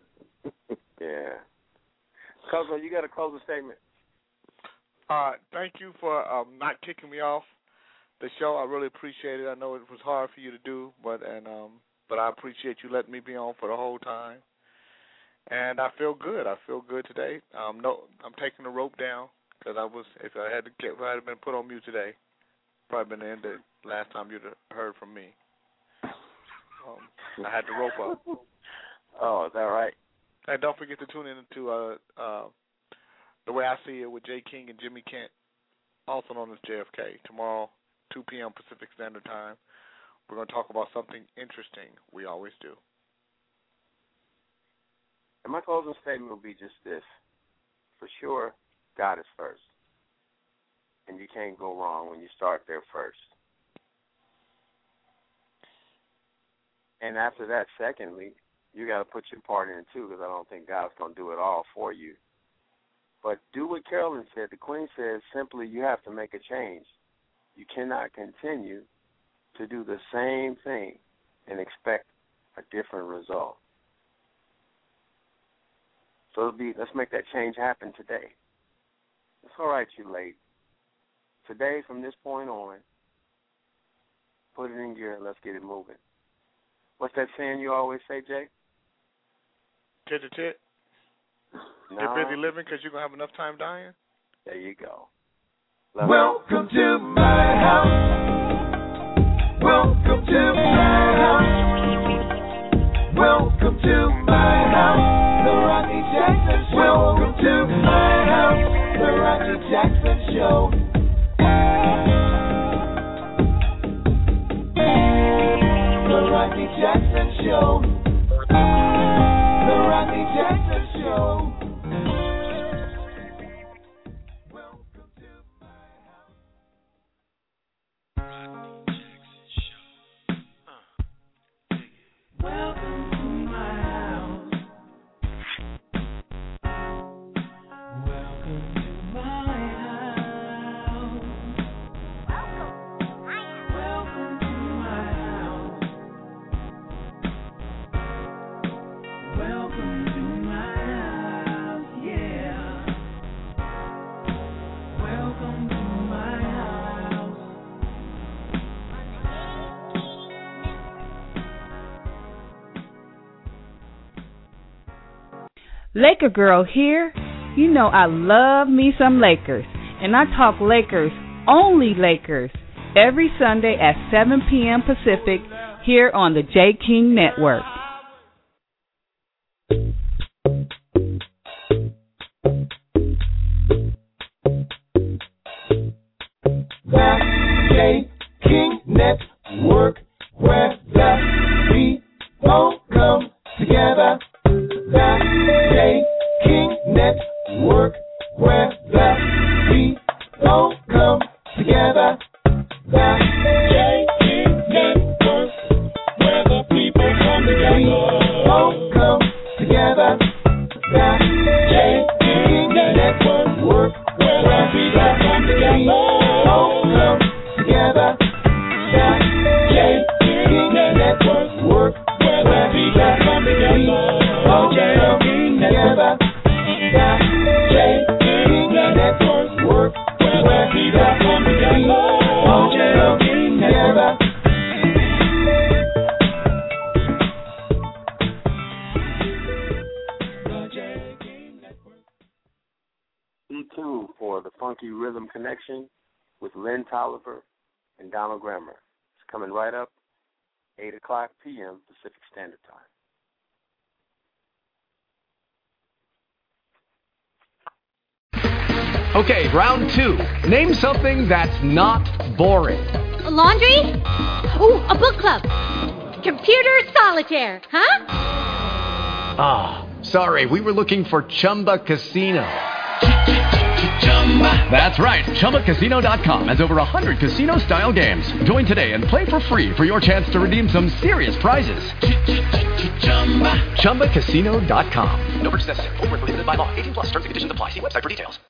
Coco, you got a closing statement. Thank you for not kicking me off the show. I really appreciate it. I know it was hard for you to do, but I appreciate you letting me be on for the whole time. And I feel good. I feel good today. I'm taking the rope down because if I had been put on mute today, probably been the end of the last time you'd have heard from me. I had the rope up. Oh, is that right? And don't forget to tune in to The Way I See It with Jay King and Jimmy Kent, also known as JFK, tomorrow, 2 p.m. Pacific Standard Time. We're going to talk about something interesting. We always do. And my closing statement will be just this. For sure, God is first. And you can't go wrong when you start there first. And after that, secondly, you got to put your part in, too, because I don't think God's going to do it all for you. But do what Carolyn said. The Queen says simply you have to make a change. You cannot continue to do the same thing and expect a different result. So let's make that change happen today. It's all right, you late. Today, from this point on, put it in gear and let's get it moving. What's that saying you always say, Jay? Tit to tit. No. Get busy living because you're going to have enough time dying? There you go. Welcome to my house. Welcome to my house. Welcome to my house. The Rodney Jackson Show. Welcome to my house. The Rodney Jackson Show. The Rodney Jackson Show. The Rodney Jackson Show. Welcome to my house. Welcome to my house. Welcome to my house. Welcome to my house. Welcome to my house, yeah. Welcome to my house. Laker girl here. You know I love me some Lakers. And I talk Lakers, only Lakers, every Sunday at 7 p.m. Pacific here on the J. King Network. The J. King Network, where the people come together. The J. King Network, where the people come together. The J. King Network, where the people come together. People come together. The J. King Network, where the people come together. Come together. The J. King Network, where the people come together. Come together. The J. King Network, where people come together. Come together. Stay tuned for the Funky Rhythm Connection with Lynn Tolliver and Donald Grammer. It's coming right up, 8 o'clock p.m. Pacific Standard Time. Okay, round two. Name something that's not boring. A laundry? Ooh, a book club. Computer solitaire, huh? Ah, sorry, we were looking for Chumba Casino. That's right, ChumbaCasino.com has over 100 casino-style games. Join today and play for free for your chance to redeem some serious prizes. ChumbaCasino.com. No purchase necessary. Void where prohibited by law. 18+ terms and conditions apply. See website for details.